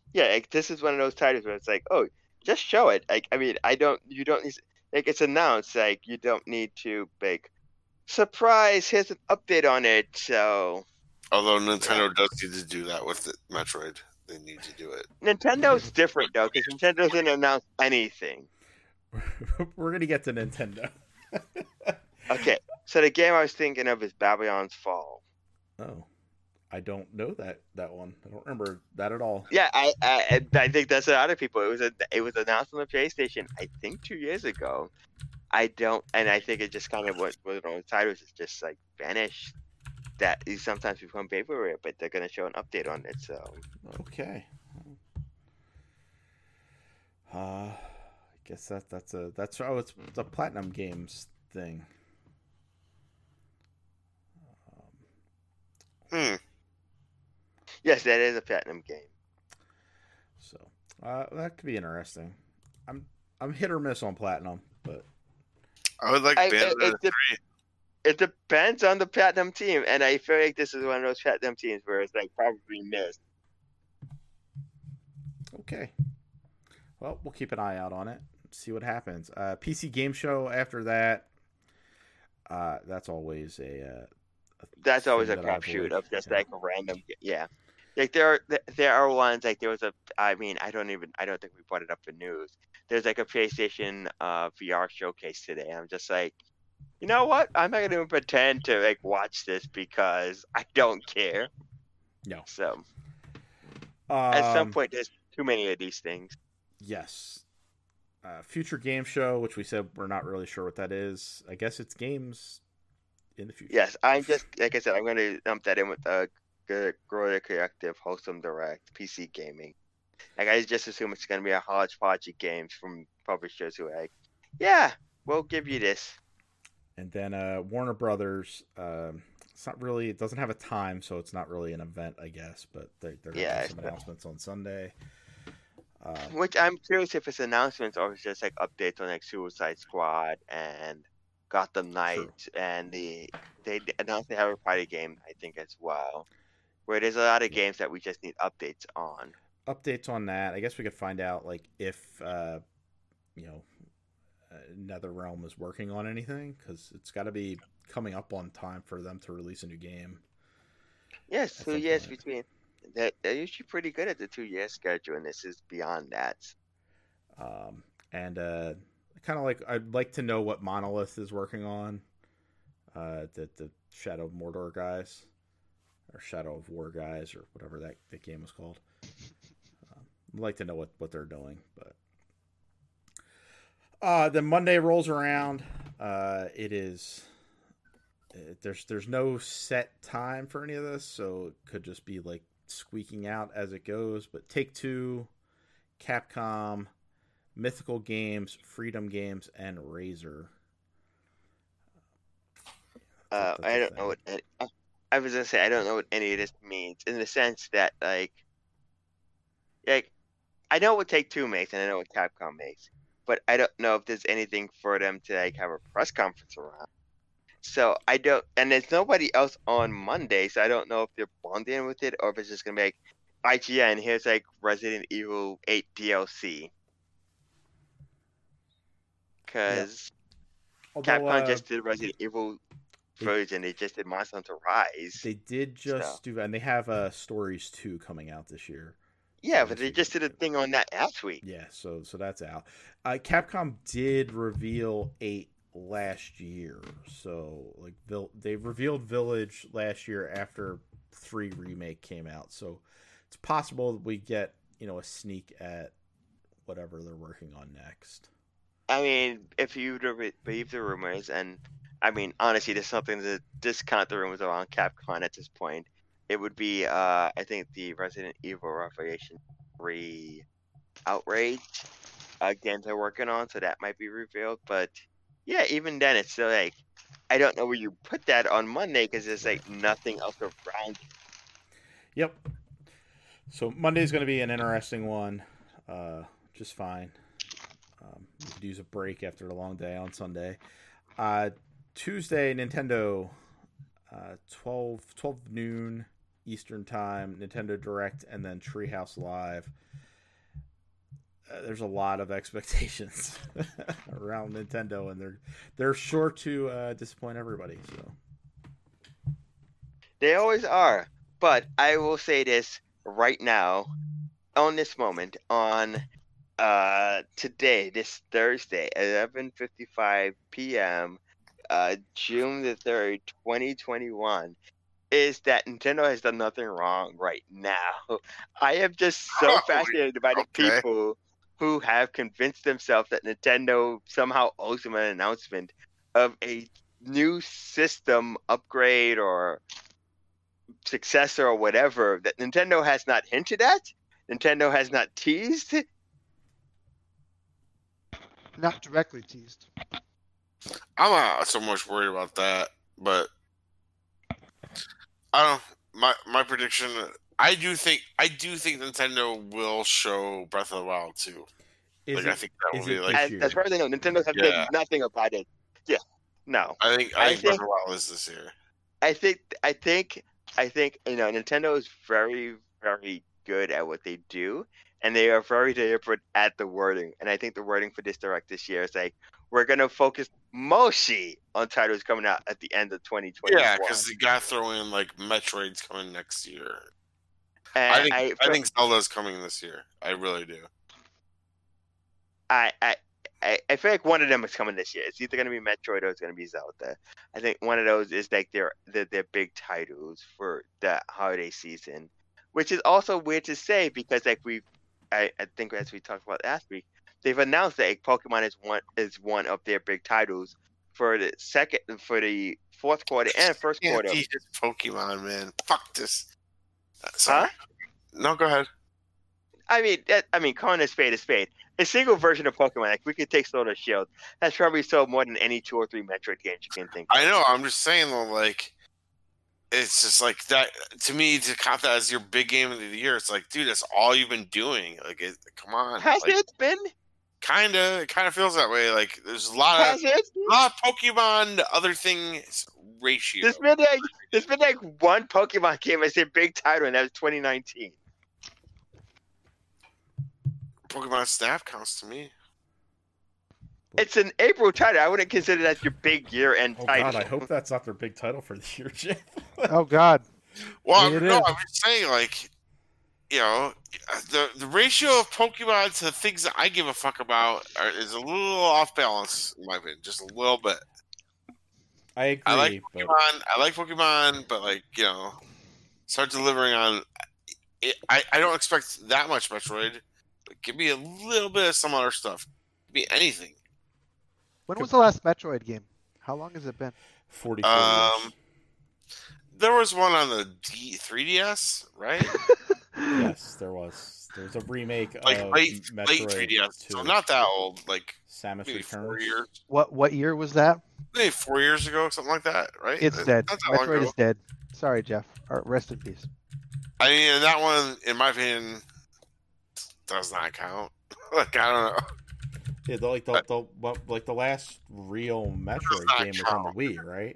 Yeah, like, this is one of those titles where it's like, oh, just show it. Like, I mean, I don't, you don't need, like, it's announced. Like, you don't need to, like, surprise. Here's an update on it. So Although Nintendo does need to do that with the Metroid. They need to do it. Nintendo's different though, because Nintendo doesn't announce anything. We're gonna get to Nintendo. Okay, so the game I was thinking of is Babylon's Fall. Oh, I don't know that that one. I don't remember that at all. Yeah, I I, I think that's a lot of people. It was a it was announced on the PlayStation, I think, two years ago. I don't, and I think it just kind of was one of those titles is just like vanished. That you sometimes become favorite, but they're gonna show an update on it. So okay. Uh, I guess that that's a that's oh it's the Platinum Games thing. Hmm. yes, that is a Platinum game. So uh, that could be interesting. I'm I'm hit or miss on Platinum, but I would like I- Bayonetta it- it- three. It depends on the Platinum team, and I feel like this is one of those Platinum teams where it's like probably missed. okay. Well, we'll keep an eye out on it. See what happens. Uh, P C Game Show after that. Uh, that's always a. Uh, a That's always a thing that I crapshoot avoid. of just Yeah. like a random, yeah. Like there, are, there are ones like there was a. I mean, I don't even. I don't think we brought it up in news. There's like a PlayStation uh, V R showcase today. I'm just like, you know what? I'm not gonna even pretend to like watch this because I don't care. No. So at some Um, point, there's too many of these things. Yes. Uh, future game show, which we said we're not really sure what that is. I guess it's games in the future. Yes, I'm just like I said. I'm gonna lump that in with the uh, Gorilla Collective Wholesome Direct P C gaming. Like I just assume it's gonna be a hodgepodge of games from publishers who are like, yeah, we'll give you this. And then uh, Warner Brothers. Um, it's not really. It doesn't have a time, so it's not really an event, I guess. But they, they're going to Yeah, have some so- announcements on Sunday. Uh, Which I'm curious if it's announcements or it's just like updates on like Suicide Squad and Gotham Knights and the they announced they have a party game I think as well, where there's a lot of games that we just need updates on. updates on that. I guess we could find out like if uh, you know uh, NetherRealm is working on anything because it's got to be coming up on time for them to release a new game. Yes, At two some years point. between. That they're usually pretty good at the two year schedule, and this is beyond that. Um, and uh, kind of like I'd like to know what Monolith is working on. Uh, the the Shadow of Mordor guys, or Shadow of War guys, or whatever that, that game was called. Um, I'd like to know what, what they're doing, but uh, then Monday rolls around. Uh, it is it, there's there's no set time for any of this, so it could just be like squeaking out as it goes. But Take Two, Capcom, Mythical Games, Freedom Games, and Razer. Uh, That's a I don't know thing. what any, I was gonna say. I don't know what any of this means in the sense that like, like I know what Take Two makes and I know what Capcom makes, but I don't know if there's anything for them to like have a press conference around. So I don't, and there's nobody else on Monday, so I don't know if they're bonding with it or if it's just gonna be like, I G N, here's like Resident Evil eight D L C. Because Although, Capcom uh, just did Resident Evil they- version, they just did Monster Hunter Rise. they did just So- do, and they have uh, Stories two coming out this year. yeah, so but this they week just is did a good. thing on that last week. Yeah, so so that's out. Uh, Capcom did reveal eight last year, so like Vil- they revealed Village last year after three remake came out. So it's possible that we get you know a sneak at whatever they're working on next. I mean, if you re- believe the rumors, and I mean, honestly, there's something to discount the rumors around Capcom at this point. It would be, uh, I think, the Resident Evil Revelation three Outrage uh, games they're working on, so that might be revealed. But yeah, even then, it's still like, I don't know where you put that on Monday because there's like nothing else around. Yep. So Monday's going to be an interesting one, uh, just fine. Um, we could use a break after a long day on Sunday. Uh, Tuesday, Nintendo, uh, twelve, twelve noon Eastern Time, Nintendo Direct, and then Treehouse Live. Uh, there's a lot of expectations around Nintendo, and they're they're sure to uh, disappoint everybody. So They always are. But I will say this right now, on this moment, on uh, today, this Thursday, eleven fifty-five p.m., uh, June the third, twenty twenty-one, is that Nintendo has done nothing wrong right now. I am just so Oh, fascinated by the okay. people who have convinced themselves that Nintendo somehow owes them an announcement of a new system upgrade or successor or whatever that Nintendo has not hinted at, Nintendo has not teased. Not directly teased. I'm not so much worried about that, but I don't. My my prediction. I do think I do think Nintendo will show Breath of the Wild too. is Like it, I think that will is be it like. this As, year? as far as I know, Nintendo has Yeah. said nothing about it. Yeah, no. I think I, I think Breath think- of the Wild is this year. I think I think I think you know Nintendo is very very good at what they do, and they are very deliberate at the wording. And I think the wording for this direct this year is like we're gonna focus mostly on titles coming out at the end of twenty twenty-one. Yeah, because you got to throw in like Metroid's coming next year. And I think I, I, think Zelda's coming this year. I really do. I, I, I, I feel like one of them is coming this year. It's either going to be Metroid or it's going to be Zelda. I think one of those is like their their, their big titles for the holiday season, which is also weird to say because like we, I, I think as we talked about last week, they've announced that like, Pokemon is one is one of their big titles for the second for the fourth quarter and first Yeah, quarter. teach us Pokemon, man. Fuck this. Uh, sorry. Huh? No, go ahead. I mean, that, I mean, calling a spade a spade. A single version of Pokemon, like we could take Sword or Shield, that's probably sold more than any two or three Metroid games you can think of. I know. I'm just saying though, like, it's just like that to me to count that as your big game of the year. It's like, dude, that's all you've been doing. Like, it, come on. Has like, it been? Kinda. It kind of feels that way. Like, there's a lot of Has it? a lot of Pokemon to other things ratio. There's been like there's been like one Pokemon game as a big title, and that was twenty nineteen. Pokemon Snap counts to me. It's an April title. I wouldn't consider that your big year-end Oh title. God, I hope that's not their big title for the year, Jeff. Oh God. Well, Maybe I'm, it no, is. I'm just saying, like, you know, the the ratio of Pokemon to the things that I give a fuck about are, is a little off balance, in my opinion, just a little bit. I agree, I like but Pokemon. I like Pokemon, but like, you know, start delivering on. It, I I don't expect that much Metroid. But give me a little bit of some other stuff. Give me anything. When was the last Metroid game? How long has it been? forty-four Um, years. There was one on the D, three D S, right? Yes, there was. There was a remake Like of late, Metroid late three D S. two, So not that old. Like Samus maybe Returns. four years. What what year was that? Maybe four years ago, something like that, right? It's Not dead. that long Metroid ago. is dead. Sorry, Jeff. Or rest in peace. I mean, and that one, in my opinion, does not count. Like, I don't know. Yeah, the, like the, the what- like the last real Metroid not game was on the count. Wii, right?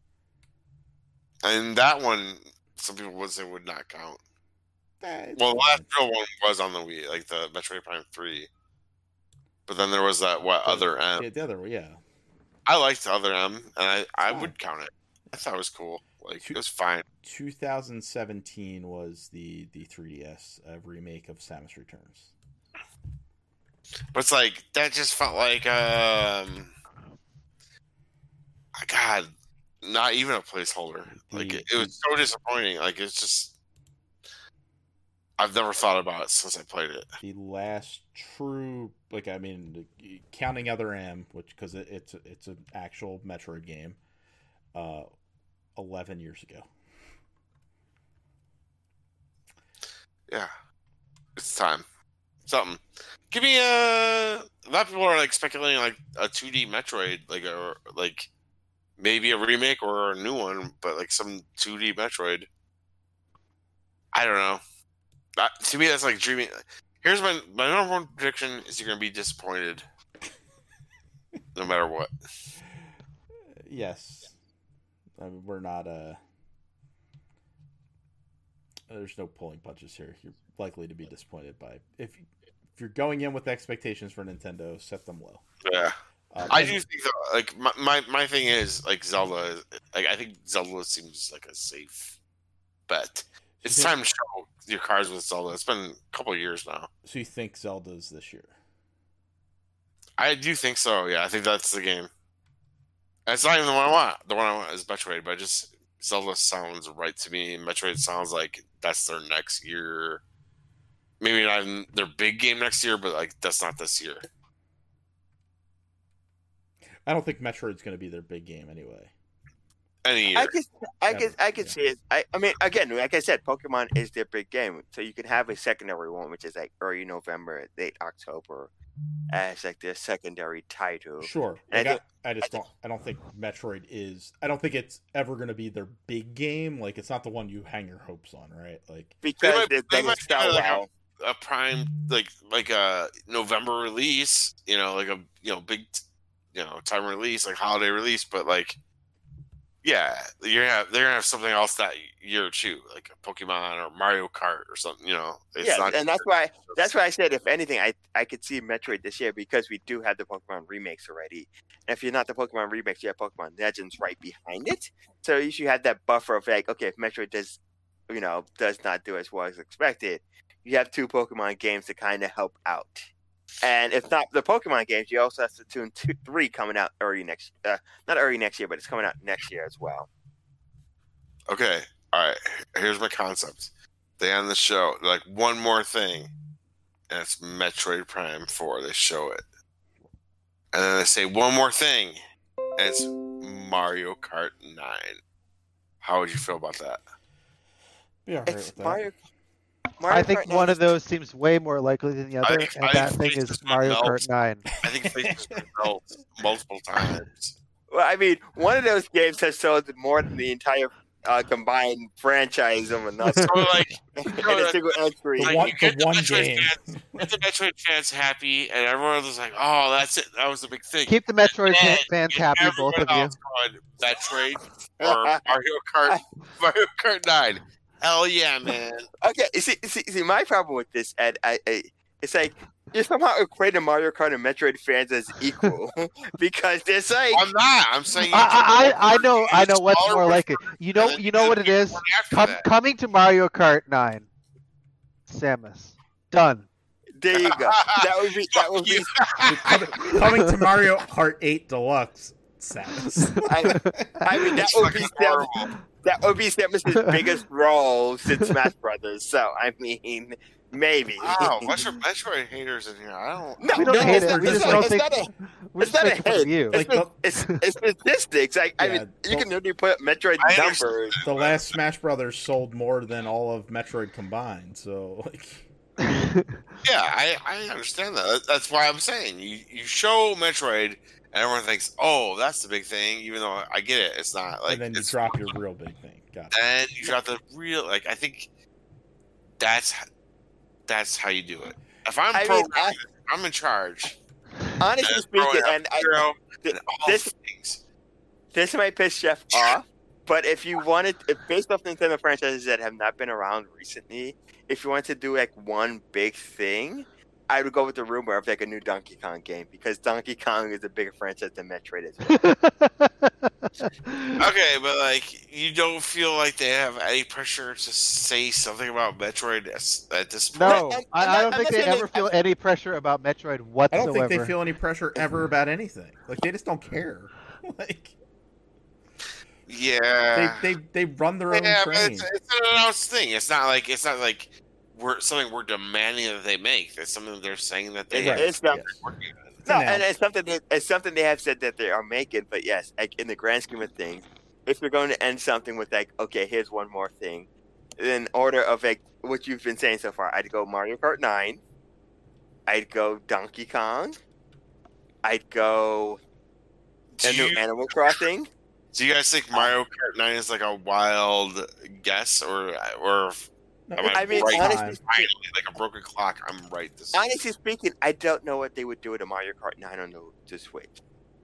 And that one, some people would say would not count. Eh, it's Well, the fine. last real one was on the Wii, like the Metroid Prime three. But then there was that, what, The- Other M. Yeah, the other one, yeah. I liked Other M, and I, I fine. would count it. I thought it was cool. Like, Two- it was fine. two thousand seventeen was the the three D S uh, remake of Samus Returns. But it's like, that just felt like, um... God, not even a placeholder. Like, The- it, it was so disappointing. Like, it's just... I've never thought about it since I played it. The last true, like I mean, counting Other M, which because it, it's it's an actual Metroid game, uh, eleven years ago. Yeah. It's time. Something. Give me a... A lot of people are, like, speculating, like, a two D Metroid, like, or, like, maybe a remake or a new one, but, like, some two D Metroid. I don't know. That, to me, that's, like, dreaming... Here's my... My number one prediction is you're going to be disappointed. No matter what. Yes, I mean, we're not uh There's no pulling punches here. You're likely to be disappointed by if if you're going in with expectations for Nintendo, set them low. Yeah. Um, I and- do think though, like my, my my thing is like Zelda. Like I think Zelda seems like a safe bet. It's think- time to show your cards with Zelda. It's been a couple of years now. So you think Zelda's this year? I do think so. Yeah, I think that's the game. It's not even the one I want. The one I want is Metroid, but just Zelda sounds right to me. Metroid sounds like that's their next year. Maybe not in their big game next year, but like that's not this year. I don't think Metroid's going to be their big game anyway. Any year. I could, I could, I could Yeah. see it. I, I mean, again, like I said, Pokemon is their big game, so you can have a secondary one, which is like early November, late October, as like their secondary title. Sure. And Like, I think- I, I just don't. I don't think Metroid is. I don't think it's ever going to be their big game. Like it's not the one you hang your hopes on, right? Like Because might- it they doesn't might do sell like a- well. a prime like like a November release, you know, like a you know big you know time release, like holiday release, but like yeah, you're gonna have, they're gonna have something else that year too, like a Pokemon or Mario Kart or something. You know, it's Yeah, not and that's why that's why I said if anything, I I could see Metroid this year because we do have the Pokemon remakes already. And if you're not the Pokemon remakes, you have Pokemon Legends right behind it. So you should have that buffer of like, okay, if Metroid does, you know, does not do as well as expected, you have two Pokemon games to kind of help out. And if not the Pokemon games, you also have Splatoon two, three coming out early next, uh, not early next year, but it's coming out next year as well. okay. All right, here's my concept. They end the show like one more thing, and it's Metroid Prime Four. They show it, and then they say one more thing, and it's Mario Kart Nine. How would you feel about that? be all right It's with that. Mario. Mario I think Kart one nine of those seems way more likely than the other, think- and I that think thing is Faces Mario melts. Kart nine. I think Faces built multiple times. Well, I mean, one of those games has sold more than the entire uh, combined franchise of another So like, in a single entry. The like one- you get the one Metroid game. fans, get the Metroid fans happy, and everyone was like, "Oh, that's it. That was the big thing." Keep the Metroid Yeah, fans And happy, both of everyone you. else going, Metroid or Mario Kart, Mario Kart Nine. Hell yeah, man! Okay, you see, see, see, my problem with this, Ed, I, I, it's like you're somehow equating Mario Kart and Metroid fans as equal because there's like I'm not. I'm saying. you I, can- I, I I know I know what's smaller more version, like it. You know and then you know do what the it big is. one after Com- that. coming to Mario Kart nine, Samus, done. there you go. That would be that would be. coming, coming to Mario Kart eight Deluxe. Samus. I, I mean, that It's would be fucking Sam, horrible. that would be Samus's biggest role since Smash Brothers. So I mean, maybe. Wow, bunch of Metroid haters in here. I don't. No, We don't No, hate it's it. We not- just it's don't not- think. it's not a- We're it's just not a making fun hate. of you. Like It's, the- it's, it's statistics. I, I Yeah, mean, you don't- can only put Metroid I numbers. The last Smash Brothers sold more than all of Metroid combined. So like, Yeah, I, I understand that. That- That's why I'm saying you, you show Metroid and everyone thinks, oh, that's the big thing. Even though I get it, it's not like. and then you it's, drop your real big thing. Got it. Then you drop the real. Like I think that's that's how you do it. If I'm I mean, programming, I'm in charge. Honestly And speaking, throwing out and I, hero th- and all this things. this might piss Jeff off, but if you wanted, if based off Nintendo franchises that have not been around recently, if you want to do like one big thing, I would go with the rumor of like a new Donkey Kong game because Donkey Kong is a bigger franchise than Metroid is. Okay, but like you don't feel like they have any pressure to say something about Metroid at, at this point. No, I'm- I, I'm I not- don't I'm think not they saying ever they- feel any pressure about Metroid I whatsoever. don't think they feel any pressure ever about anything. Like they just don't care. Like Yeah, they, they they run their own yeah, but train. it's, it's an announced thing. It's not like it's not like we're something we're demanding that they make. It's something they're saying that they It- have it's not. Yes. working on. It's No, announced. and it's something that it's something they have said that they are making. But yes, like in the grand scheme of things, if you're going to end something with like, okay, here's one more thing, in order of like what you've been saying so far, I'd go Mario Kart nine, I'd go Donkey Kong, I'd go Do a new you, Animal Crossing. do you guys think Mario Kart Nine is like a wild guess, or or No, am I mean, right? honestly, Finally, like a broken clock, I'm right. This honestly speaking, I don't know what they would do with a Mario Kart nine on the, the Switch.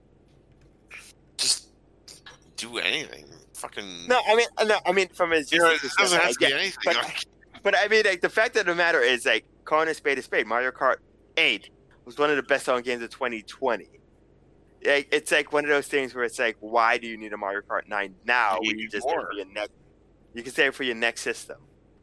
just do anything. Fucking No, I mean, no, I mean from a You know, it doesn't I have to be get- anything. but- Like, But I mean, like the fact of the matter is, like, calling a spade a spade. Mario Kart eight was one of the best-selling games of twenty twenty. Like, it's like one of those things where it's like, why do you need a Mario Kart nine now? You When need you just more. save it for your next, you can save it for your next system.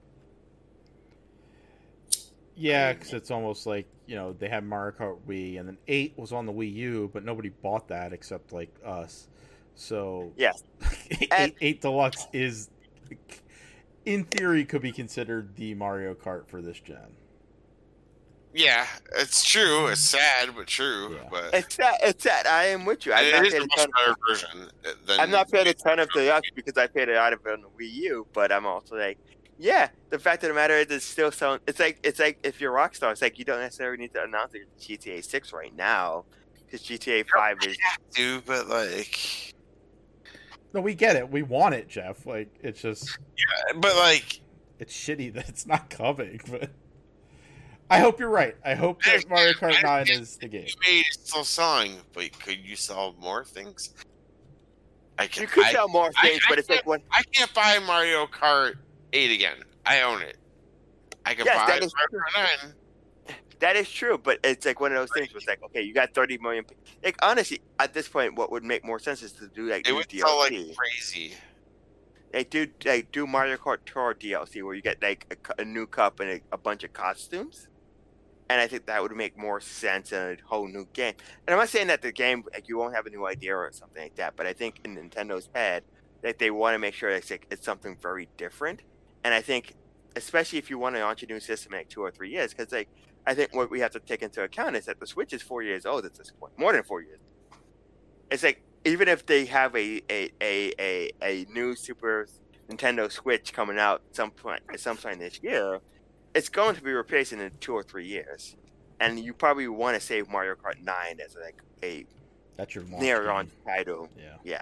Yeah, because it's almost like, you know, they had Mario Kart Wii, and then eight was on the Wii U, but nobody bought that except like us. So Yes. eight, And- eight Deluxe is, in theory, could be considered the Mario Kart for this gen. Yeah, it's true. It's sad, but true. Yeah. But It's that. It's that. I am with you. I've it not is paid a a much ton. better version than. I've not paid a ton of Deluxe because I paid a lot of it on the Wii U. But I'm also like, yeah. The fact of the matter is, it's still so. It's like it's like if you're Rockstar, it's like you don't necessarily need to announce it G T A six right now because G T A five is. do, but like, No, we get it. We want it, Jeff. Like, it's just, but like, it's shitty that it's not coming, but I hope you're right. I hope that Mario Kart nine is the game. you made it still selling, but could you sell more things? I can. You could I, sell more I- things, I but it's like can't- one. I can't buy Mario Kart eight again. I own it. I can Yes, buy that Mario is true. Kart nine. That is true, but it's like one of those things. Where it's like, okay, you got thirty million. pe- Like honestly, at this point, what would make more sense is to do like It new would D sell L like C. crazy. They do like do Mario Kart Tour D L C where you get like a, cu- a new cup and a, a bunch of costumes, and I think that would make more sense in a whole new game. And I'm not saying that the game like you won't have a new idea or something like that, but I think in Nintendo's head that they want to make sure it's like, it's something very different. And I think especially if you want to launch a new system in like two or three years, because like I think what we have to take into account is that the Switch is four years old at this point, more than four years. It's like even if they have a a, a, a, a new Super Nintendo Switch coming out some point at some point this year, it's going to be replaced in two or three years, and you probably want to save Mario Kart nine as like a That's your launch near game. launch title. Yeah. Yeah,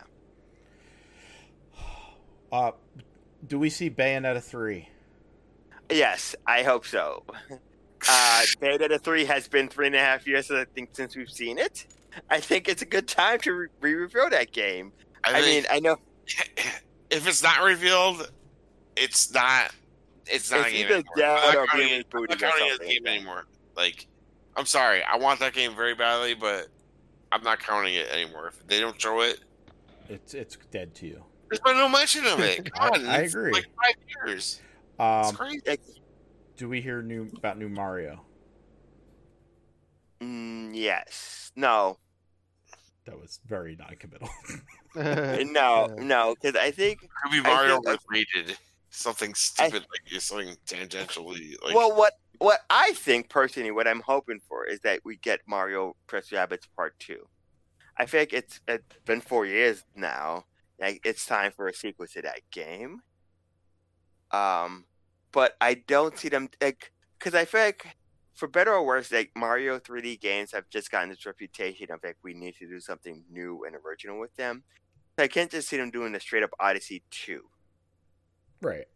Uh, do we see Bayonetta three? yes, I hope so. Uh, Bayonetta three has been three and a half years, I think, since we've seen it. I think it's a good time to re- re-reveal that game. I, I mean, think I know if it's not revealed, it's not. It's not it's a game either anymore. dead I'm or not counting being it, I'm rebooted not or counting it as a something. game anymore. Like, I'm sorry, I want that game very badly, but I'm not counting it anymore. If they don't show it, It's it's dead to you. there's been no mention of it. I- Come on, I it's agree. Like five years. It's Um, crazy. It's- do we hear new about new Mario? mm, yes, no, That was very non-committal. no, no, because I think Could be I Mario think- related. Something stupid like something tangentially like. well, what what I think personally, what I'm hoping for is that we get Mario Plus Rabbids Part Two. I feel like it's it's been four years now. Like it's time for a sequel to that game. Um, but I don't see them like because I feel like, for better or worse, like Mario three D games have just gotten this reputation of like we need to do something new and original with them. So I can't just see them doing a straight up Odyssey two. Right.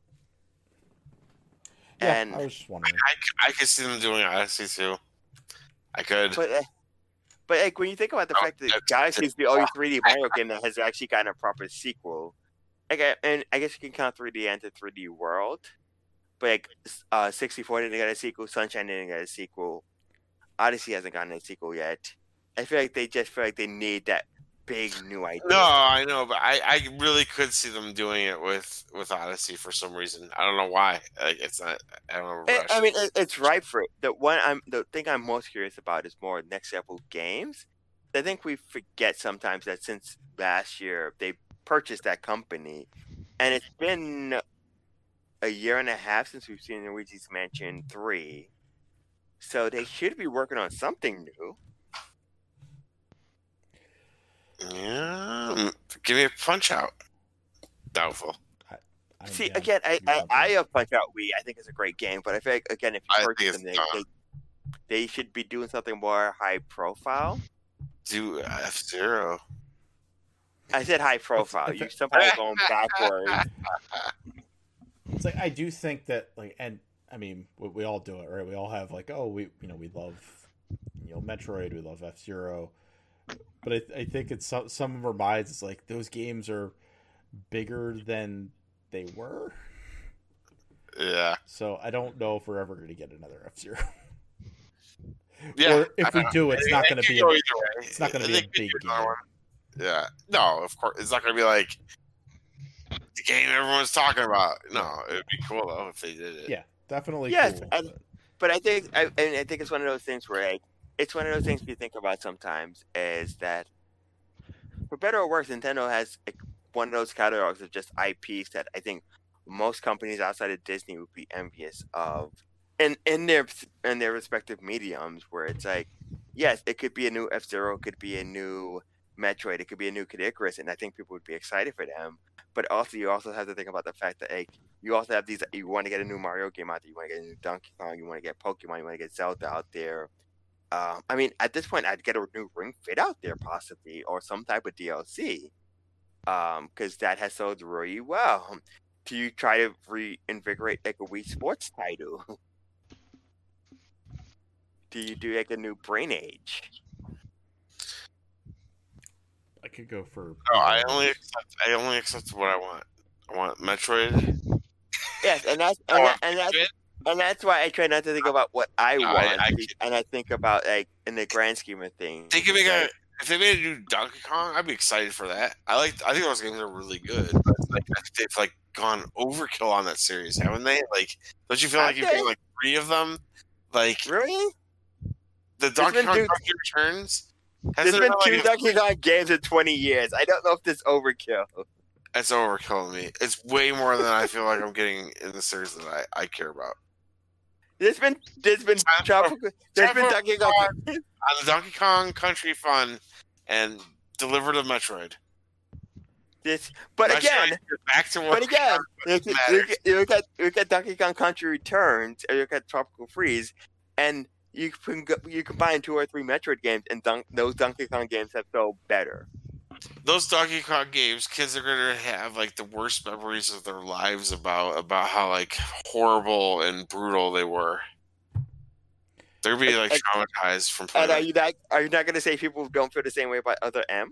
Yeah, And- I was just wondering. I, I could see them doing Odyssey too. I could. But uh, but like when you think about the Oh, fact that that's- Galaxy is the only three D Mario game that has actually gotten a proper sequel, like I- and I guess you can count three D into three D World, but like uh, sixty-four didn't get a sequel, Sunshine didn't get a sequel, Odyssey hasn't gotten a sequel yet. I feel like they just feel like they need that big new idea. No, I know, but I, I really could see them doing it with, with Odyssey for some reason. I don't know why. Like, it's not. I don't know. I, I mean, it, it's ripe for it. The one I'm the thing I'm most curious about is more next level games. I think we forget sometimes that since last year they purchased that company, and it's been a year and a half since we've seen Luigi's Mansion three. So they should be working on something new. Yeah, mm, give me a Punch Out. Doubtful. I'm See, down again, I, to do I, something. I have Punch Out Wii. I think it's a great game, but I feel like again, if I you think purchase it's them, they, dumb. they they should be doing something more high profile. Do F Zero. I said high profile. it's- You somehow going backwards. It's like I do think that like, and I mean, we, we all do it, right? We all have like, oh, we you know we love you know Metroid, we love F Zero, but I, I think it's some some of our minds. It's like those games are bigger than they were. Yeah. So I don't know if we're ever going to get another F-Zero. Yeah. Or if we do, it's It- not it going to could be. go A, either way. it's not going to They be a could big do game. another one. Yeah. No, of course. It's not going to be like the game everyone's talking about. No, it would be cool, though, if they did it. Yeah, definitely. Yes, cool, and- but- But I think I, and I think it's one of those things where like, it's one of those things you think about sometimes is that for better or worse, Nintendo has like, one of those catalogs of just I Ps that I think most companies outside of Disney would be envious of, in in their in their respective mediums. Where it's like, yes, it could be a new F-Zero, it could be a new Metroid, it could be a new Kid Icarus, and I think people would be excited for them. But also, you also have to think about the fact that like you also have these. You want to get a new Mario game out there, you want to get a new Donkey Kong, you want to get Pokemon, you want to get Zelda out there. Um, I mean, at this point, I'd get a new Ring Fit out there possibly, or some type of D L C, um, because that has sold really well. Do you try to reinvigorate like a Wii Sports title? Do you do like a new Brain Age? I could go for. No, I only accept. I only accept what I want. I want Metroid. Yes, and that's and, that, and that's and that's why I try not to think about what I No, I- want, I- and I think about like in the grand scheme of things. They could make a. like, If they made a new Donkey Kong, I'd be excited for that. I like. I think those games are really good. But it's like I think they've like gone overkill on that series, haven't they? Like, don't you feel like Have you've they? got like three of them? Like really? the Donkey been Kong two- Country Returns. There's Hasn't been it two like, Donkey Kong games in twenty years. I don't know if this overkill. It's overkill to me. It's way more than I feel like I'm getting in the series that I, I care about. There's been there's been Time for- tropical. There's time been for Donkey Kong. On the Donkey Kong Country Fun and deliver to Metroid. This, but Metroid, again, you're back to what but again, look, matters. look, at- look at look at Donkey Kong Country Returns, or look at Tropical Freeze, and you can go- you combine two or three Metroid games, and Dun- those Donkey Kong games have sold better. Those Donkey Kong games, kids are gonna have like the worst memories of their lives about about how like horrible and brutal they were. They're gonna be like And- traumatized from playing. And are that. you not are you not going to say people don't feel the same way about Other M?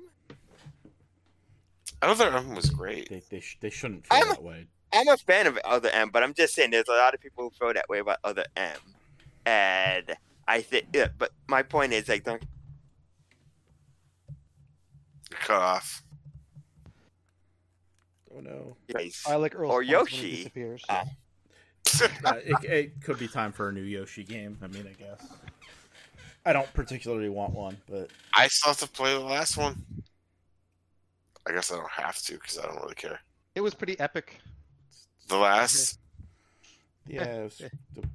Other M was great. They they, sh- they shouldn't feel I'm- that way. I'm a fan of Other M, but I'm just saying there's a lot of people who feel that way about Other M, and I think. Yeah, but my point is like Donkey Cut off. Oh no. Kong I like Earl's Or Punch when he Yoshi. disappears. Ah. Uh, it, it could be time for a new Yoshi game. I mean, I guess. I don't particularly want one, but I still have to play the last one. I guess I don't have to because I don't really care. It was pretty epic. The last, yeah, it was the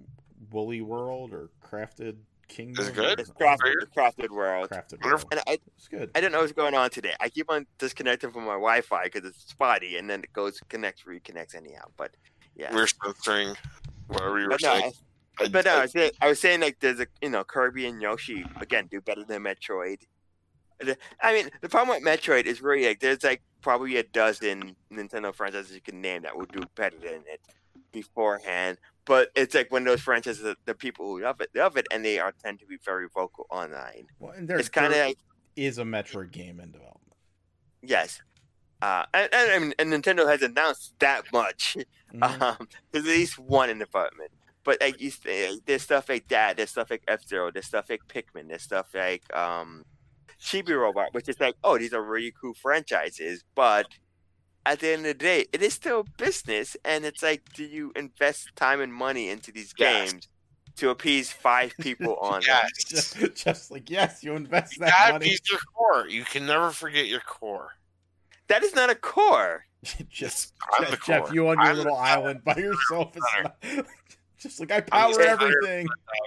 Woolly World or Crafted Kingdom. Is it good? It's crafted, it's crafted world. Crafted Wonderful. World. And I, It's good. I don't know what's going on today. I keep on disconnecting from my Wi-Fi because it's spotty, and then it goes connects, reconnects anyhow. But yeah, we're censoring whatever you were but no, saying. I, but no, I was, saying, I was saying like there's a you know Kirby and Yoshi again do better than Metroid. The- I mean, the problem with Metroid is really like there's like probably a dozen Nintendo franchises you can name that will do better than it beforehand. But it's like one of those franchises that the people who love it love it, and they are tend to be very vocal online. Well, and there, It's kind of there like is a Metroid game in development. yes, uh, and, and, I mean, and Nintendo has announced that much. Mhm. Um, there's at least one in development. But like you say, there's stuff like that. There's stuff like F Zero. There's stuff like Pikmin. There's stuff like um, Chibi Robot, which is like, oh, these are really cool franchises. But at the end of the day, it is still business, and it's like, do you invest time and money into these Yes. games to appease five people on? Yes. just, just like yes, you invest You that gotta money. be your core. You can never forget your core. That is not a core. just I'm Jeff, the Jeff, core. you on your I'm the little center. island by yourself. Is Center. not, just like I power the center. everything.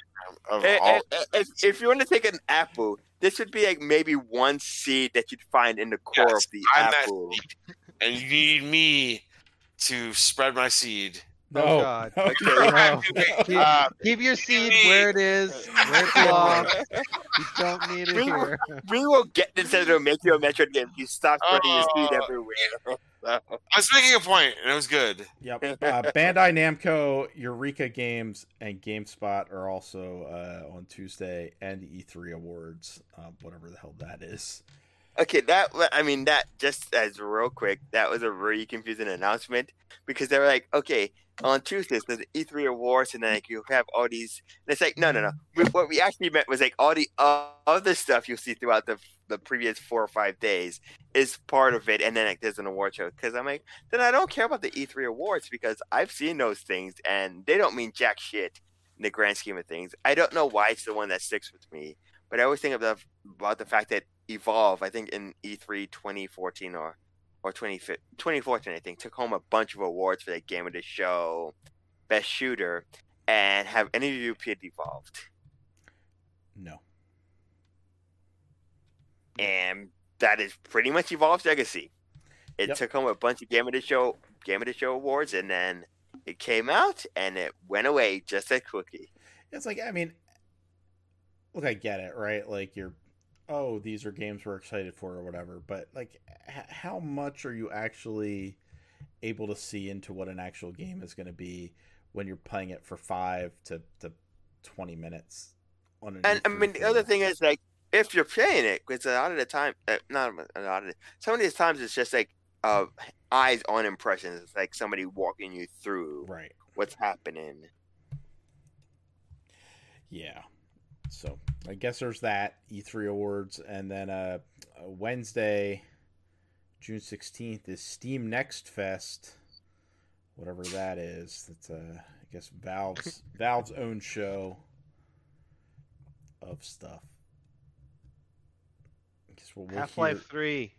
Of Eh, all, eh, eh, If, if you want to take an apple, this would be like maybe one seed that you'd find in the core Yes, of the I'm that apple. seed. And you need me to spread my seed. No, Oh, God. no, Okay. no. No. Okay, Keep, uh, keep your seed me- where it is, where it belongs. You don't need it We- here. We will get Nintendo to make you a Metroid game. You stop spreading your seed Oh, everywhere. I was making a point, and it was good. Yep. Uh, Bandai Namco, Eureka Games, and GameSpot are also uh, on Tuesday, and the E three Awards, uh, whatever the hell that is. Okay, that I mean that just as real quick, that was a really confusing announcement because they were like, okay, on Tuesdays there's the E three awards and then like you have all these. And it's like, no, no, no. We, what we actually meant was like all the uh, other stuff you'll see throughout the the previous four or five days is part of it, and then like there's an award show. Because I'm like, then I don't care about the E three awards because I've seen those things and they don't mean jack shit in the grand scheme of things. I don't know why it's the one that sticks with me, but I always think about about the fact that Evolve, I think in E three twenty fourteen or or twenty fourteen, I think, took home a bunch of awards for that Game of the Show, Best Shooter, and have any of you played Evolved? No. And that is pretty much Evolve's legacy. It Yep. took home a bunch of Game of the Show Game of the Show awards, and then it came out and it went away just like quickly. It's like, I mean, look, I get it, right? Like, you're, oh, these are games we're excited for or whatever, but, like, h- how much are you actually able to see into what an actual game is going to be when you're playing it for five to, to twenty minutes? On an And I E three mean, the floor? other thing is like, if you're playing it, because a lot of the time, uh, not a lot of the, some of these times it's just like uh, eyes on impressions. It's like somebody walking you through Right. what's happening. Yeah. So I guess there's that E three awards, and then uh, Wednesday, June sixteenth is Steam Next Fest, whatever that is. That's uh, I guess Valve's Valve's own show of stuff. I guess we'll, we'll Half-Life three.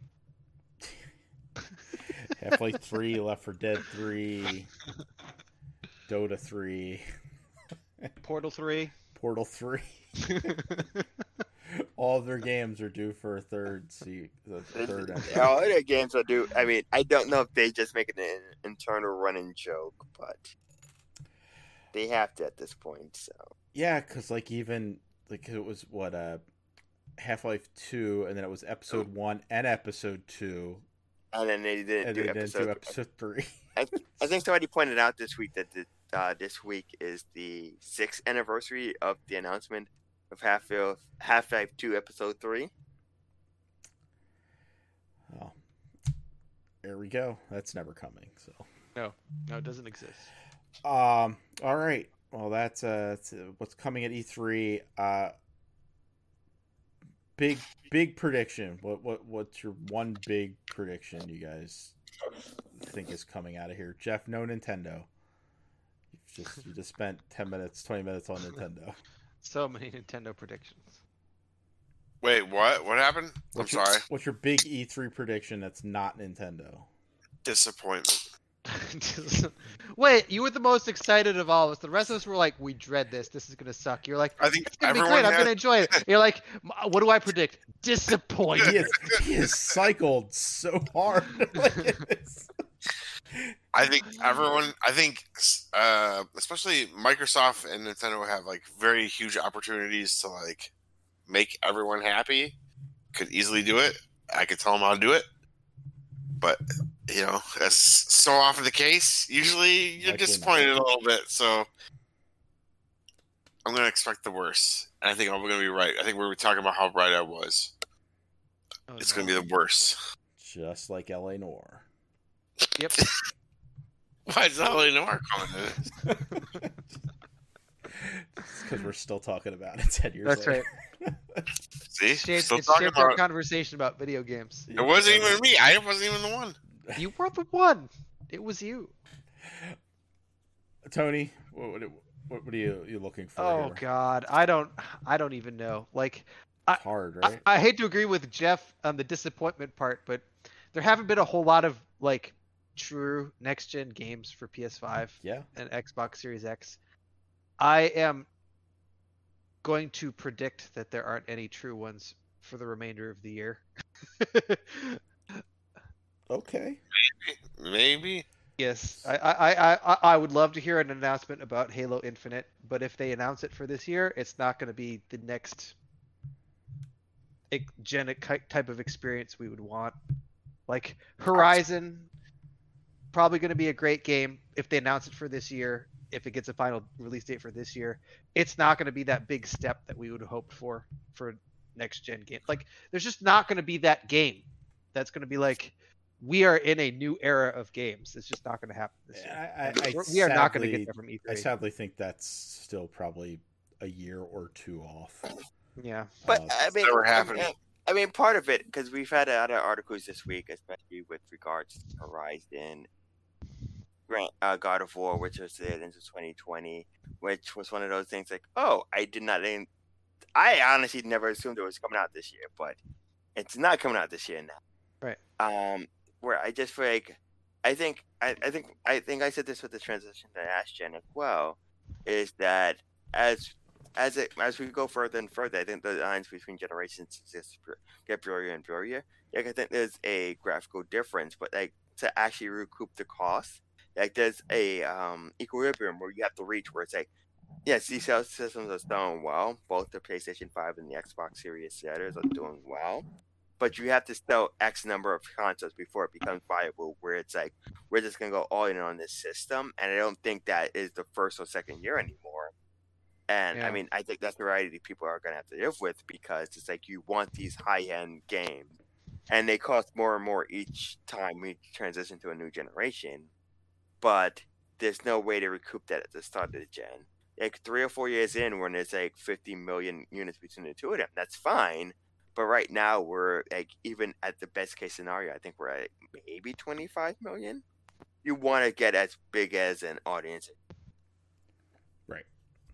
hear Half-Life three, Left four Dead three, Dota three, Portal three. Portal three. All of their games are due for a third seat. The third entry. All other games will do. I mean, I don't know if they just make it an internal running joke, but they have to at this point. So Yeah, because like even like it was what uh Half-Life two, and then it was episode one and episode two, and then they didn't and do then episode. do episode three. I, I think somebody pointed out this week that the, uh, this week is the sixth anniversary of the announcement of Half-Life Half-Life two episode three. Oh, there we go. That's never coming. So No, no, it doesn't exist. um, all right. Well, that's uh, that's, uh, what's coming at E three. Uh, big big prediction. What what what's your one big prediction you guys think is coming out of here? Jeff, no Nintendo. You just you just spent ten minutes, twenty minutes on Nintendo. So many Nintendo predictions. Wait, what? What happened? I'm What's your, sorry. What's your big E three prediction that's not Nintendo? Disappointment. Wait, you were the most excited of all of us. The rest of us were like, "We dread this. This is gonna suck." You're like, I think "It's gonna be everyone great. I'm had- gonna enjoy it." You're like, "M- "What do I predict? He Disappointment." is, he is cycled so hard. Like, it's- I think everyone. I think, uh, especially Microsoft and Nintendo have like very huge opportunities to like make everyone happy. Could easily do it. I could tell them how to do it, but you know, that's so often the case. Usually, you're Likely disappointed not. a little bit. So I'm gonna expect the worst, and I think I'm gonna be right. I think we were talking about how right I was. Oh, It's no. gonna be the worst. just like L A Noir. Yep. Why is L A Noir coming in? Because we're still talking about it ten years That's later. right. See, Shaped, still it's talking shaped our about. conversation about video games. It wasn't even me. I wasn't even the one. You were the one. It was you. Tony, what, what, what what are you you looking for? Oh here? God, I don't. I don't even know. Like, It's hard, I, right? I hate to agree with Jeff on the disappointment part, but there haven't been a whole lot of like true next gen games for P S five yeah. and Xbox Series X. I am going to predict that there aren't any true ones for the remainder of the year. Okay. Maybe. Yes, I, I, I, I, I would love to hear an announcement about Halo Infinite, but if they announce it for this year, it's not going to be the next ex- gen ki- type of experience we would want. Like Horizon, probably going to be a great game if they announce it for this year. If it gets a final release date for this year, it's not going to be that big step that we would have hoped for for next gen game. Like, there's just not going to be that game that's going to be like, we are in a new era of games. It's just not going to happen this year. I, I, I we are not going to sadly- get that from E three. I sadly think that's still probably a year or two off. Yeah. But Uh, I mean, never I happened. mean, I mean, part of it because we've had other articles this week, especially with regards to Horizon, Grant, uh, God of War, which was it into twenty twenty, which was one of those things like, oh, I did not. even- I honestly never assumed it was coming out this year, but it's not coming out this year now. Right. Um, where I just feel like, I think, I, I think, I think I said this with the transition to Last Gen as well, is that as as it as we go further and further, I think the lines between generations just get blurrier and blurrier. Like I think there's a graphical difference, but like to actually recoup the cost, like there's a um, equilibrium where you have to reach where it's like, yes, these sales systems are doing well. Both the PlayStation five and the Xbox Series sellers are doing well, but you have to sell X number of consoles before it becomes viable. Where it's like we're just gonna go all in on this system, and I don't think that is the first or second year anymore. And Yeah. I mean, I think that's the reality people are going to have to live with because it's like you want these high end games and they cost more and more each time we transition to a new generation. But there's no way to recoup that at the start of the gen. Like three or four years in, when there's like fifty million units between the two of them, that's fine. But right now, we're like, even at the best case scenario, I think we're at maybe twenty-five million. You want to get as big as an audience. Right.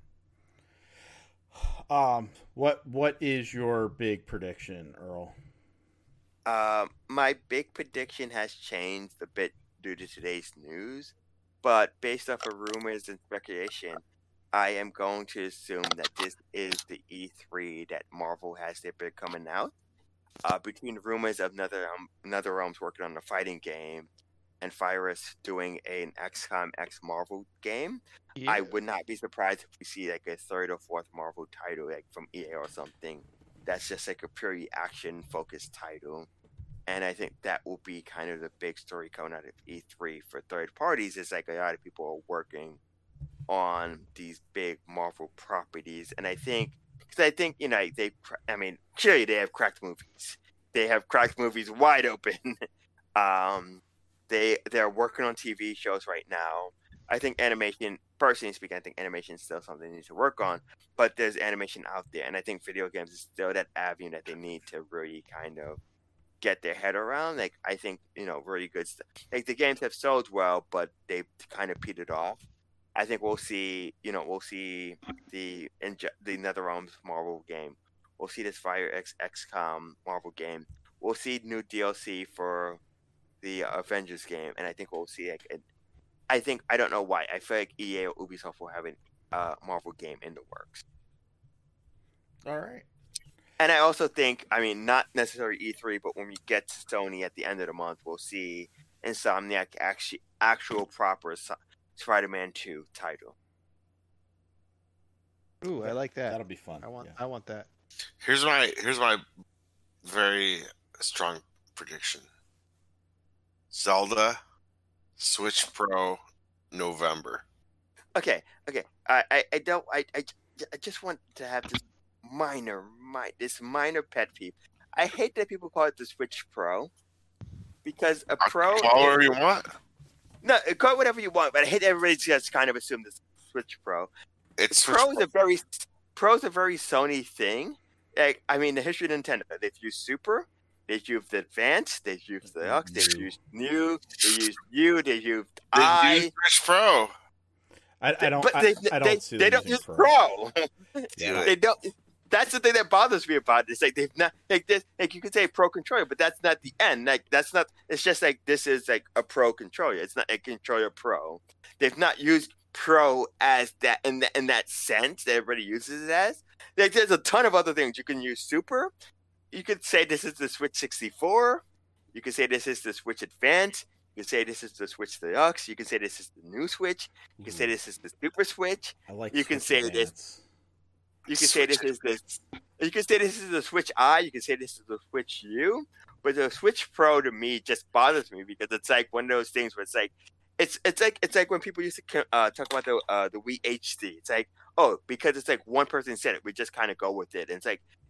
Um, what what is your big prediction, Earl? Um, my big prediction has changed a bit due to today's news, but based off of rumors and speculation, I am going to assume that this is the E three that Marvel has their big coming out. Uh, between rumors of Nether um, NetherRealms working on a fighting game and Virus doing an X COM X Marvel game, Yeah. I would not be surprised if we see like a third or fourth Marvel title like from E A or something that's just like a purely action focused title. And I think that will be kind of the big story coming out of E three for third parties. Is like a lot of people are working on these big Marvel properties, and I think because I think you know they, I mean, clearly they have cracked movies. They have cracked movies wide open. um, they they're working on T V shows right now. I think animation, personally speaking, I think animation is still something they need to work on. But there's animation out there, and I think video games is still that avenue that they need to really kind of get their head around. Like I think you know really good stuff. Like the games have sold well, but they kind of petered off. I think we'll see, you know, we'll see the the NetherRealms Marvel game. We'll see this Fire X X COM Marvel game. We'll see new D L C for the Avengers game, and I think we'll see like a, I think I don't know why. I feel like E A or Ubisoft will have a uh, Marvel game in the works. All right. And I also think, I mean, not necessarily E three, but when we get to Sony at the end of the month, we'll see Insomniac actually actual proper Spider-Man two title. Ooh, I like that. That'll be fun. I want. yeah. I want that. Here's my here's my very strong prediction. Zelda, Switch Pro, November. Okay, okay. I, I, I don't. I, I, I just want to have this minor, mi- this minor pet peeve. I hate that people call it the Switch Pro because a Pro. Call whatever you want. No, call it whatever you want, but I hate everybody just kind of assume this Switch Pro. It's Switch Pro is Pro. a very Pro is a very Sony thing. Like, I mean, the history of Nintendo, they've used Super, they've used the Advanced, they've used the X, they've New. used New, they used U, they used They I. use Switch Pro. I, I don't. but I, they, I don't they, see they them don't using use Pro. Pro. Yeah. They don't. That's the thing that bothers me about it. It's like they've not like this. Like you could say Pro controller, but that's not the end. Like that's not. It's just like this is like a Pro controller. It's not a controller Pro. They've not used Pro as that in that in that sense that everybody uses it as. Like there's a ton of other things you can use. Super. You could say this is the Switch sixty-four. You could say this is the Switch Advance. You can say this is the Switch Deluxe. You can say this is the new Switch. You can say this is the Super Switch. I like. you can Switch say this- Advance. You can say this is this. You can say this is the Switch I. You can say this is the Switch U. But the Switch Pro to me just bothers me because it's like one of those things where it's like, it's it's like it's like when people used to uh, talk about the uh, the Wii H D. It's like, oh, because it's like one person said it, we just kind of go with it. And it's like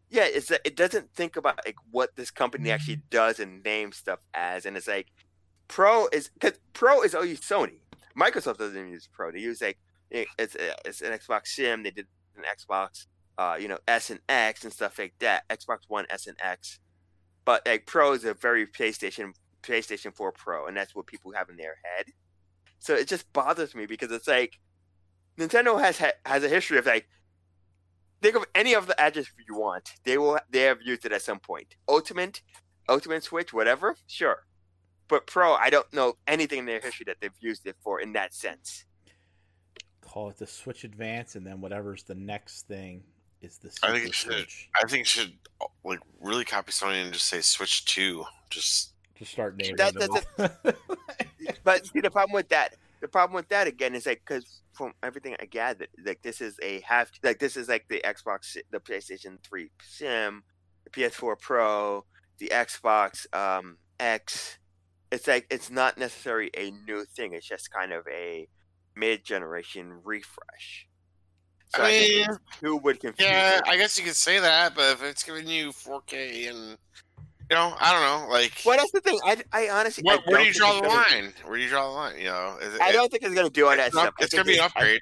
yeah, it's that it doesn't think about like what this company actually does and names stuff as, and it's like Pro is because Pro is always Sony. Microsoft doesn't even use Pro. They use like it's it's an Xbox Sim. They did an Xbox, uh, you know, S and X and stuff like that. Xbox One S and X, but like Pro is a very PlayStation PlayStation four Pro, and that's what people have in their head. So it just bothers me because it's like Nintendo has has a history of like. Think of any of the adjectives you want. They will. They have used it at some point. Ultimate, Ultimate Switch, whatever. Sure, but Pro, I don't know anything in their history that they've used it for in that sense. Call it the Switch Advance, and then whatever's the next thing is the I Super think it should. Switch. I think it should like really copy Sony and just say Switch Two. Just Just start naming That them. doesn't- But see, the problem with that, the problem with that again is like because from everything I gathered, like this is a half, like this is like the Xbox, the PlayStation three Sim, the P S four Pro, the Xbox um, X. It's like it's not necessarily a new thing. It's just kind of a mid-generation refresh. So I I, mean, think who would confuse? yeah, it. I guess you could say that, but if it's giving you four K and you know, I don't know, like Well, that's the thing. I, I honestly, what, I where don't do you think draw it's the gonna- line? Where do you draw the line? You know, is it, I don't think it's going to do all that it's, not- stuff. I it's think gonna be an I- upgrade.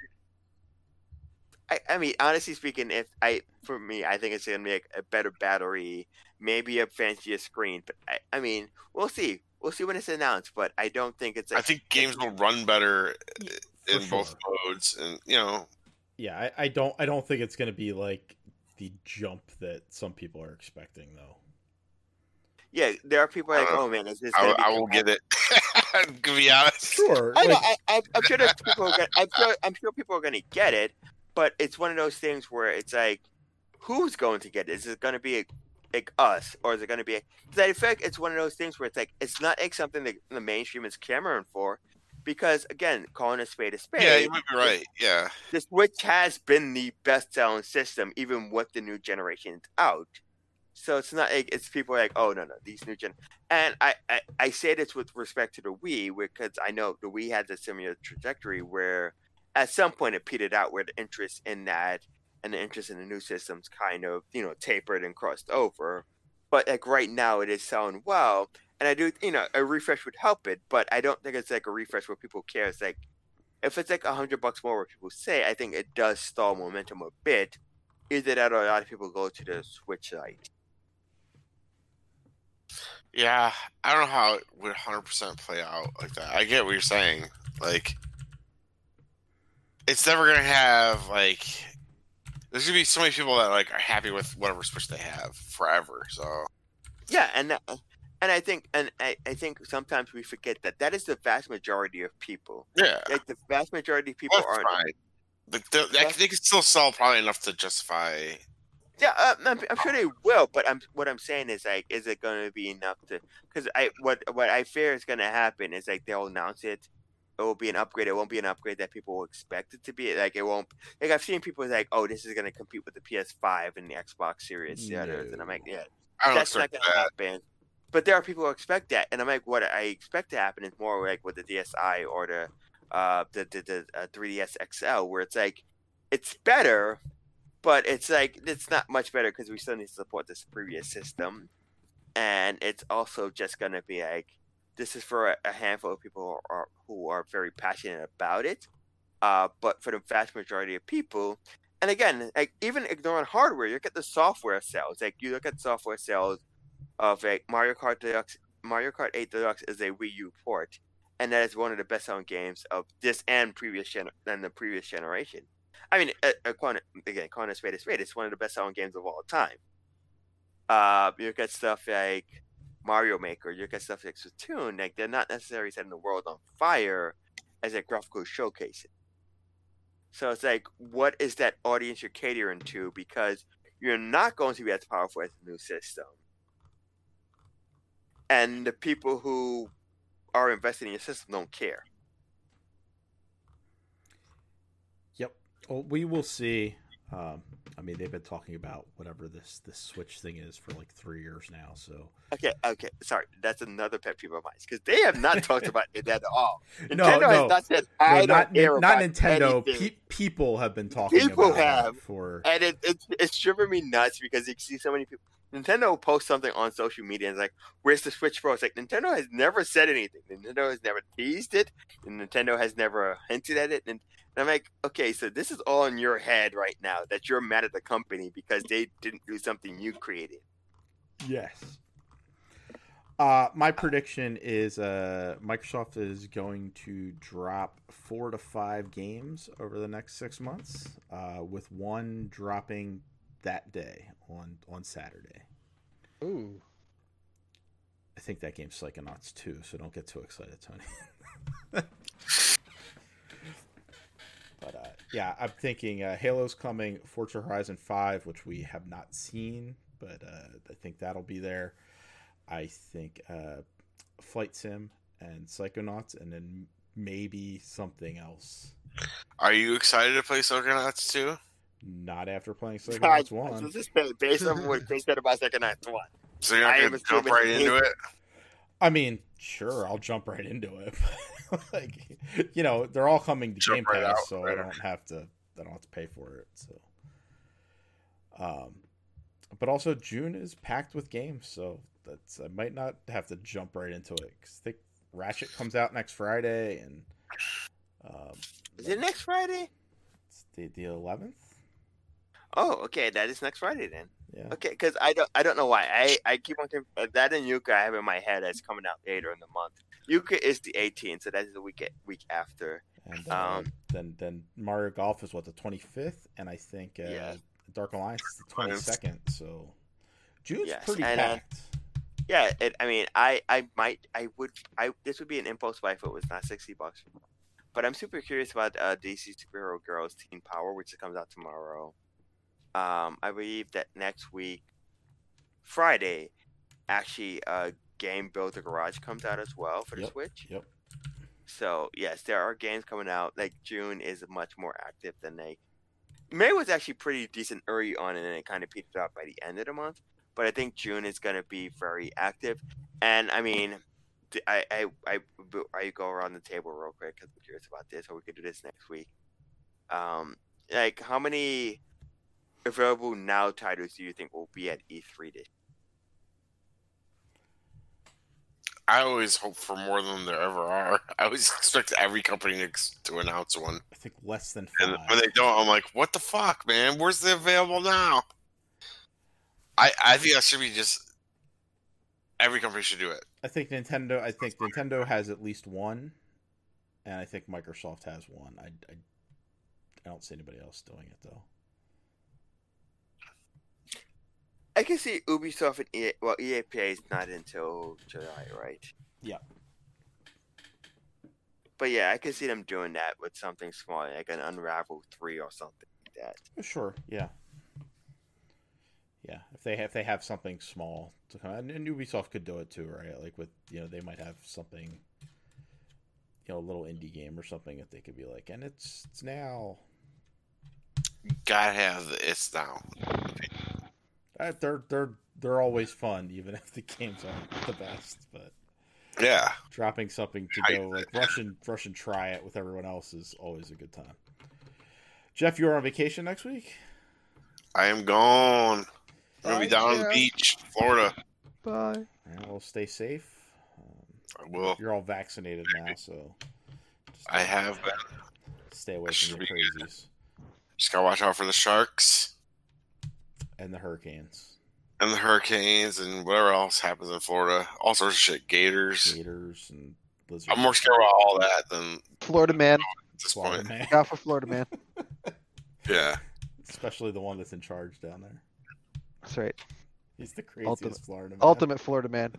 I, I mean, honestly speaking, if I for me, I think it's gonna make a better battery, maybe a fancier screen. But I, I mean, we'll see. We'll see when it's announced. But I don't think it's. I Like, think games will run better For in both sure. modes, and you know, Yeah, I, I don't I don't think it's going to be like the jump that some people are expecting, though. yeah, there are people like, Uh, oh man, is this? I, Gonna be I will get it. to be honest, Sure. I know. like- I, I, I'm sure that people. Are gonna, I'm sure. I'm sure people are going to get it. But it's one of those things where it's like, who's going to get it? Is it going to be like us, or is it going to be? Because I feel like it's one of those things where it's like it's not like something that the mainstream is clamoring for, because again, calling a spade a spade. yeah, you might be right. Yeah, The Switch has been the best-selling system, even with the new generation out. So it's not like it's people like, oh no no, these new gen. And I, I, I say this with respect to the Wii, because I know the Wii has a similar trajectory where at some point it petered out, where the interest in that and the interest in the new systems kind of you know tapered and crossed over. But like right now, it is selling well, and I do you know a refresh would help it, but I don't think it's like a refresh where people care. It's like if it's like a hundred bucks more, where people say, I think it does stall momentum a bit. Either that, or a lot of people go to the Switch site. yeah. I don't know how it would one hundred percent play out like that. I get what you're saying. Like, it's never gonna have like. There's gonna be so many people that like are happy with whatever Switch they have forever. So Yeah, and that, and I think and I, I think sometimes we forget that that is the vast majority of people. yeah, Like the vast majority of people that's aren't. fine. The, the, they, they can still sell probably enough to justify. Yeah, uh, I'm, I'm sure they will, but I'm what I'm saying is like, is it going to be enough to? Because I what what I fear is going to happen is like they'll announce it. It will be an upgrade. It won't be an upgrade that people will expect it to be. Like it won't. Like I've seen people like, oh, this is going to compete with the P S five and the Xbox Series, the others, and I'm like, yeah, I don't that's not expect going to that. happen. But there are people who expect that, and I'm like, what I expect to happen is more like with the D S i or the uh the the, the uh, three D S X L, where it's like it's better, but it's like it's not much better because we still need to support this previous system, and it's also just going to be like this is for a, a handful of people who are who are very passionate about it, uh, but for the vast majority of people. And again, like even ignoring hardware, you look at the software sales. Like you look at software sales of like Mario Kart Deluxe. Mario Kart eight Deluxe is a Wii U port, and that is one of the best-selling games of this and previous gen than the previous generation. I mean, uh, uh, calling it, again, calling it spade a spade, it's one of the best-selling games of all time. Uh, you look at stuff like Mario Maker, you look at stuff like Splatoon. Like they're not necessarily setting the world on fire as a graphical showcase. So it's like, what is that audience you're catering to? Because you're not going to be as powerful as the new system. And the people who are invested in your system don't care. Yep. Well, we will see. Um, I mean, they've been talking about whatever this this Switch thing is for like three years now. So Okay, okay, sorry, that's another pet peeve of mine because they have not talked about it at all. No, Nintendo no. has not said I no, don't not care not about Nintendo. anything. Pe- people have been talking People about have. it for. And it, it, it's driven me nuts because you see so many people. Nintendo posts something on social media and it's like, where's the Switch Pro? It's like, Nintendo has never said anything. Nintendo has never teased it. And Nintendo has never hinted at it. And, and I'm like, okay, so this is all in your head right now that you're mad at the company because they didn't do something you created. Yes. Uh, my prediction is uh, Microsoft is going to drop four to five games over the next six months, uh, with one dropping that day on, on Saturday. Ooh. I think that game's Psychonauts two, so don't get too excited, Tony. But uh, yeah, I'm thinking uh, Halo's coming, Forza Horizon five, which we have not seen, but uh, I think that'll be there. I think uh, Flight Sim and Psychonauts, and then maybe something else. Are you excited to play Psychonauts two? Not after playing Psychonauts So one. this is based on what Chris said about Psychonauts one. So you're not I going am to jump assuming right he- into it? I mean, sure, I'll jump right into it. Like, you know, they're all coming to Jump Game right Pass, out, so right. I don't have to. I don't have to pay for it. So, um, but also June is packed with games, so that's I might not have to jump right into it because I think Ratchet comes out next Friday, and um, Is it next Friday? it's the the eleventh. Oh, okay, that is next Friday then. Yeah. Okay, because I don't, I don't know why. I, I keep on conf- that and Yuka I have in my head as coming out later in the month. Yuka is the eighteenth, so that is the week week after. And uh, Um, then then Mario Golf is what, the twenty-fifth, and I think uh, Yeah. Dark Alliance is the twenty-second. So June's Yes, pretty and, uh, packed. Yeah, it, I mean, I, I might, I would, I this would be an impulse buy if it was not sixty bucks. But I'm super curious about uh, D C Superhero Girls Teen Power, which comes out tomorrow. Um, I believe that next week, Friday, actually, uh, Game Builder Garage comes out as well for the Yep, Switch. Yep. So yes, there are games coming out. Like June is much more active than like May was actually pretty decent early on, and then it kind of petered out by the end of the month. But I think June is going to be very active. And I mean, th- I I I, I go around the table real quick because I'm curious about this, or we could do this next week. Um, like how many available now titles do you think will be at E three this? I always hope for more than there ever are. I always expect every company to, to announce one. I think less than And five. when they don't, I'm like, what the fuck, man? Where's the available now? I I think that should be just every company should do it. I think Nintendo. I think Nintendo has at least one, and I think Microsoft has one. I, I, I don't see anybody else doing it though. I can see Ubisoft and E A. Well, E A Play is not until July, right? Yeah. But yeah, I can see them doing that with something small, like an Unravel three or something like that. Sure. Yeah. Yeah. If they have, if they have something small to come, and, and Ubisoft could do it too, right? Like with you know they might have something, you know, a little indie game or something that they could be like, and it's it's now. Gotta have the it's now. Uh, they're they're they're always fun, even if the games aren't the best. But Yeah. dropping something to go like Russian Russian try it with everyone else is always a good time. Jeff, you're on vacation next week. I am gone. I'm gonna be Bye, down on the Jeff. beach, Florida. Bye. And we'll stay safe. Um, I will. You're all vaccinated now, so just I have been. stay away Should from the be good. crazies Just gotta watch out for the sharks and the hurricanes, and the hurricanes and whatever else happens in Florida. All sorts of shit. Gators. gators, and lizards. I'm more scared about all that than Florida man. at this Florida point. man, Look out for Florida man. Yeah. especially the one that's in charge down there. That's right. He's the craziest Ultimate- Florida man. Ultimate Florida man.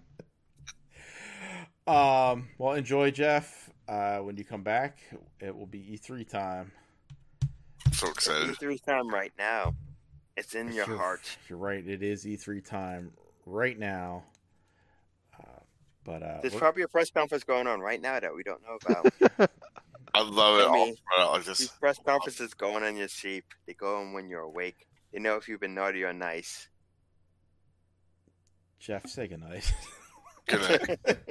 Um. Well, enjoy, Jeff. Uh, when you come back, it will be E three time. I'm so excited. E three time right now. It's in your You're- heart. You're right. It is E three time right now. Uh, but uh, There's we're- probably a press conference going on right now that we don't know about. I'd love it all Jimmy, spread out like These this. press conferences go on in your sleep. They go on when you're awake. They know if you've been naughty or nice. Jeff, say goodnight. Good night.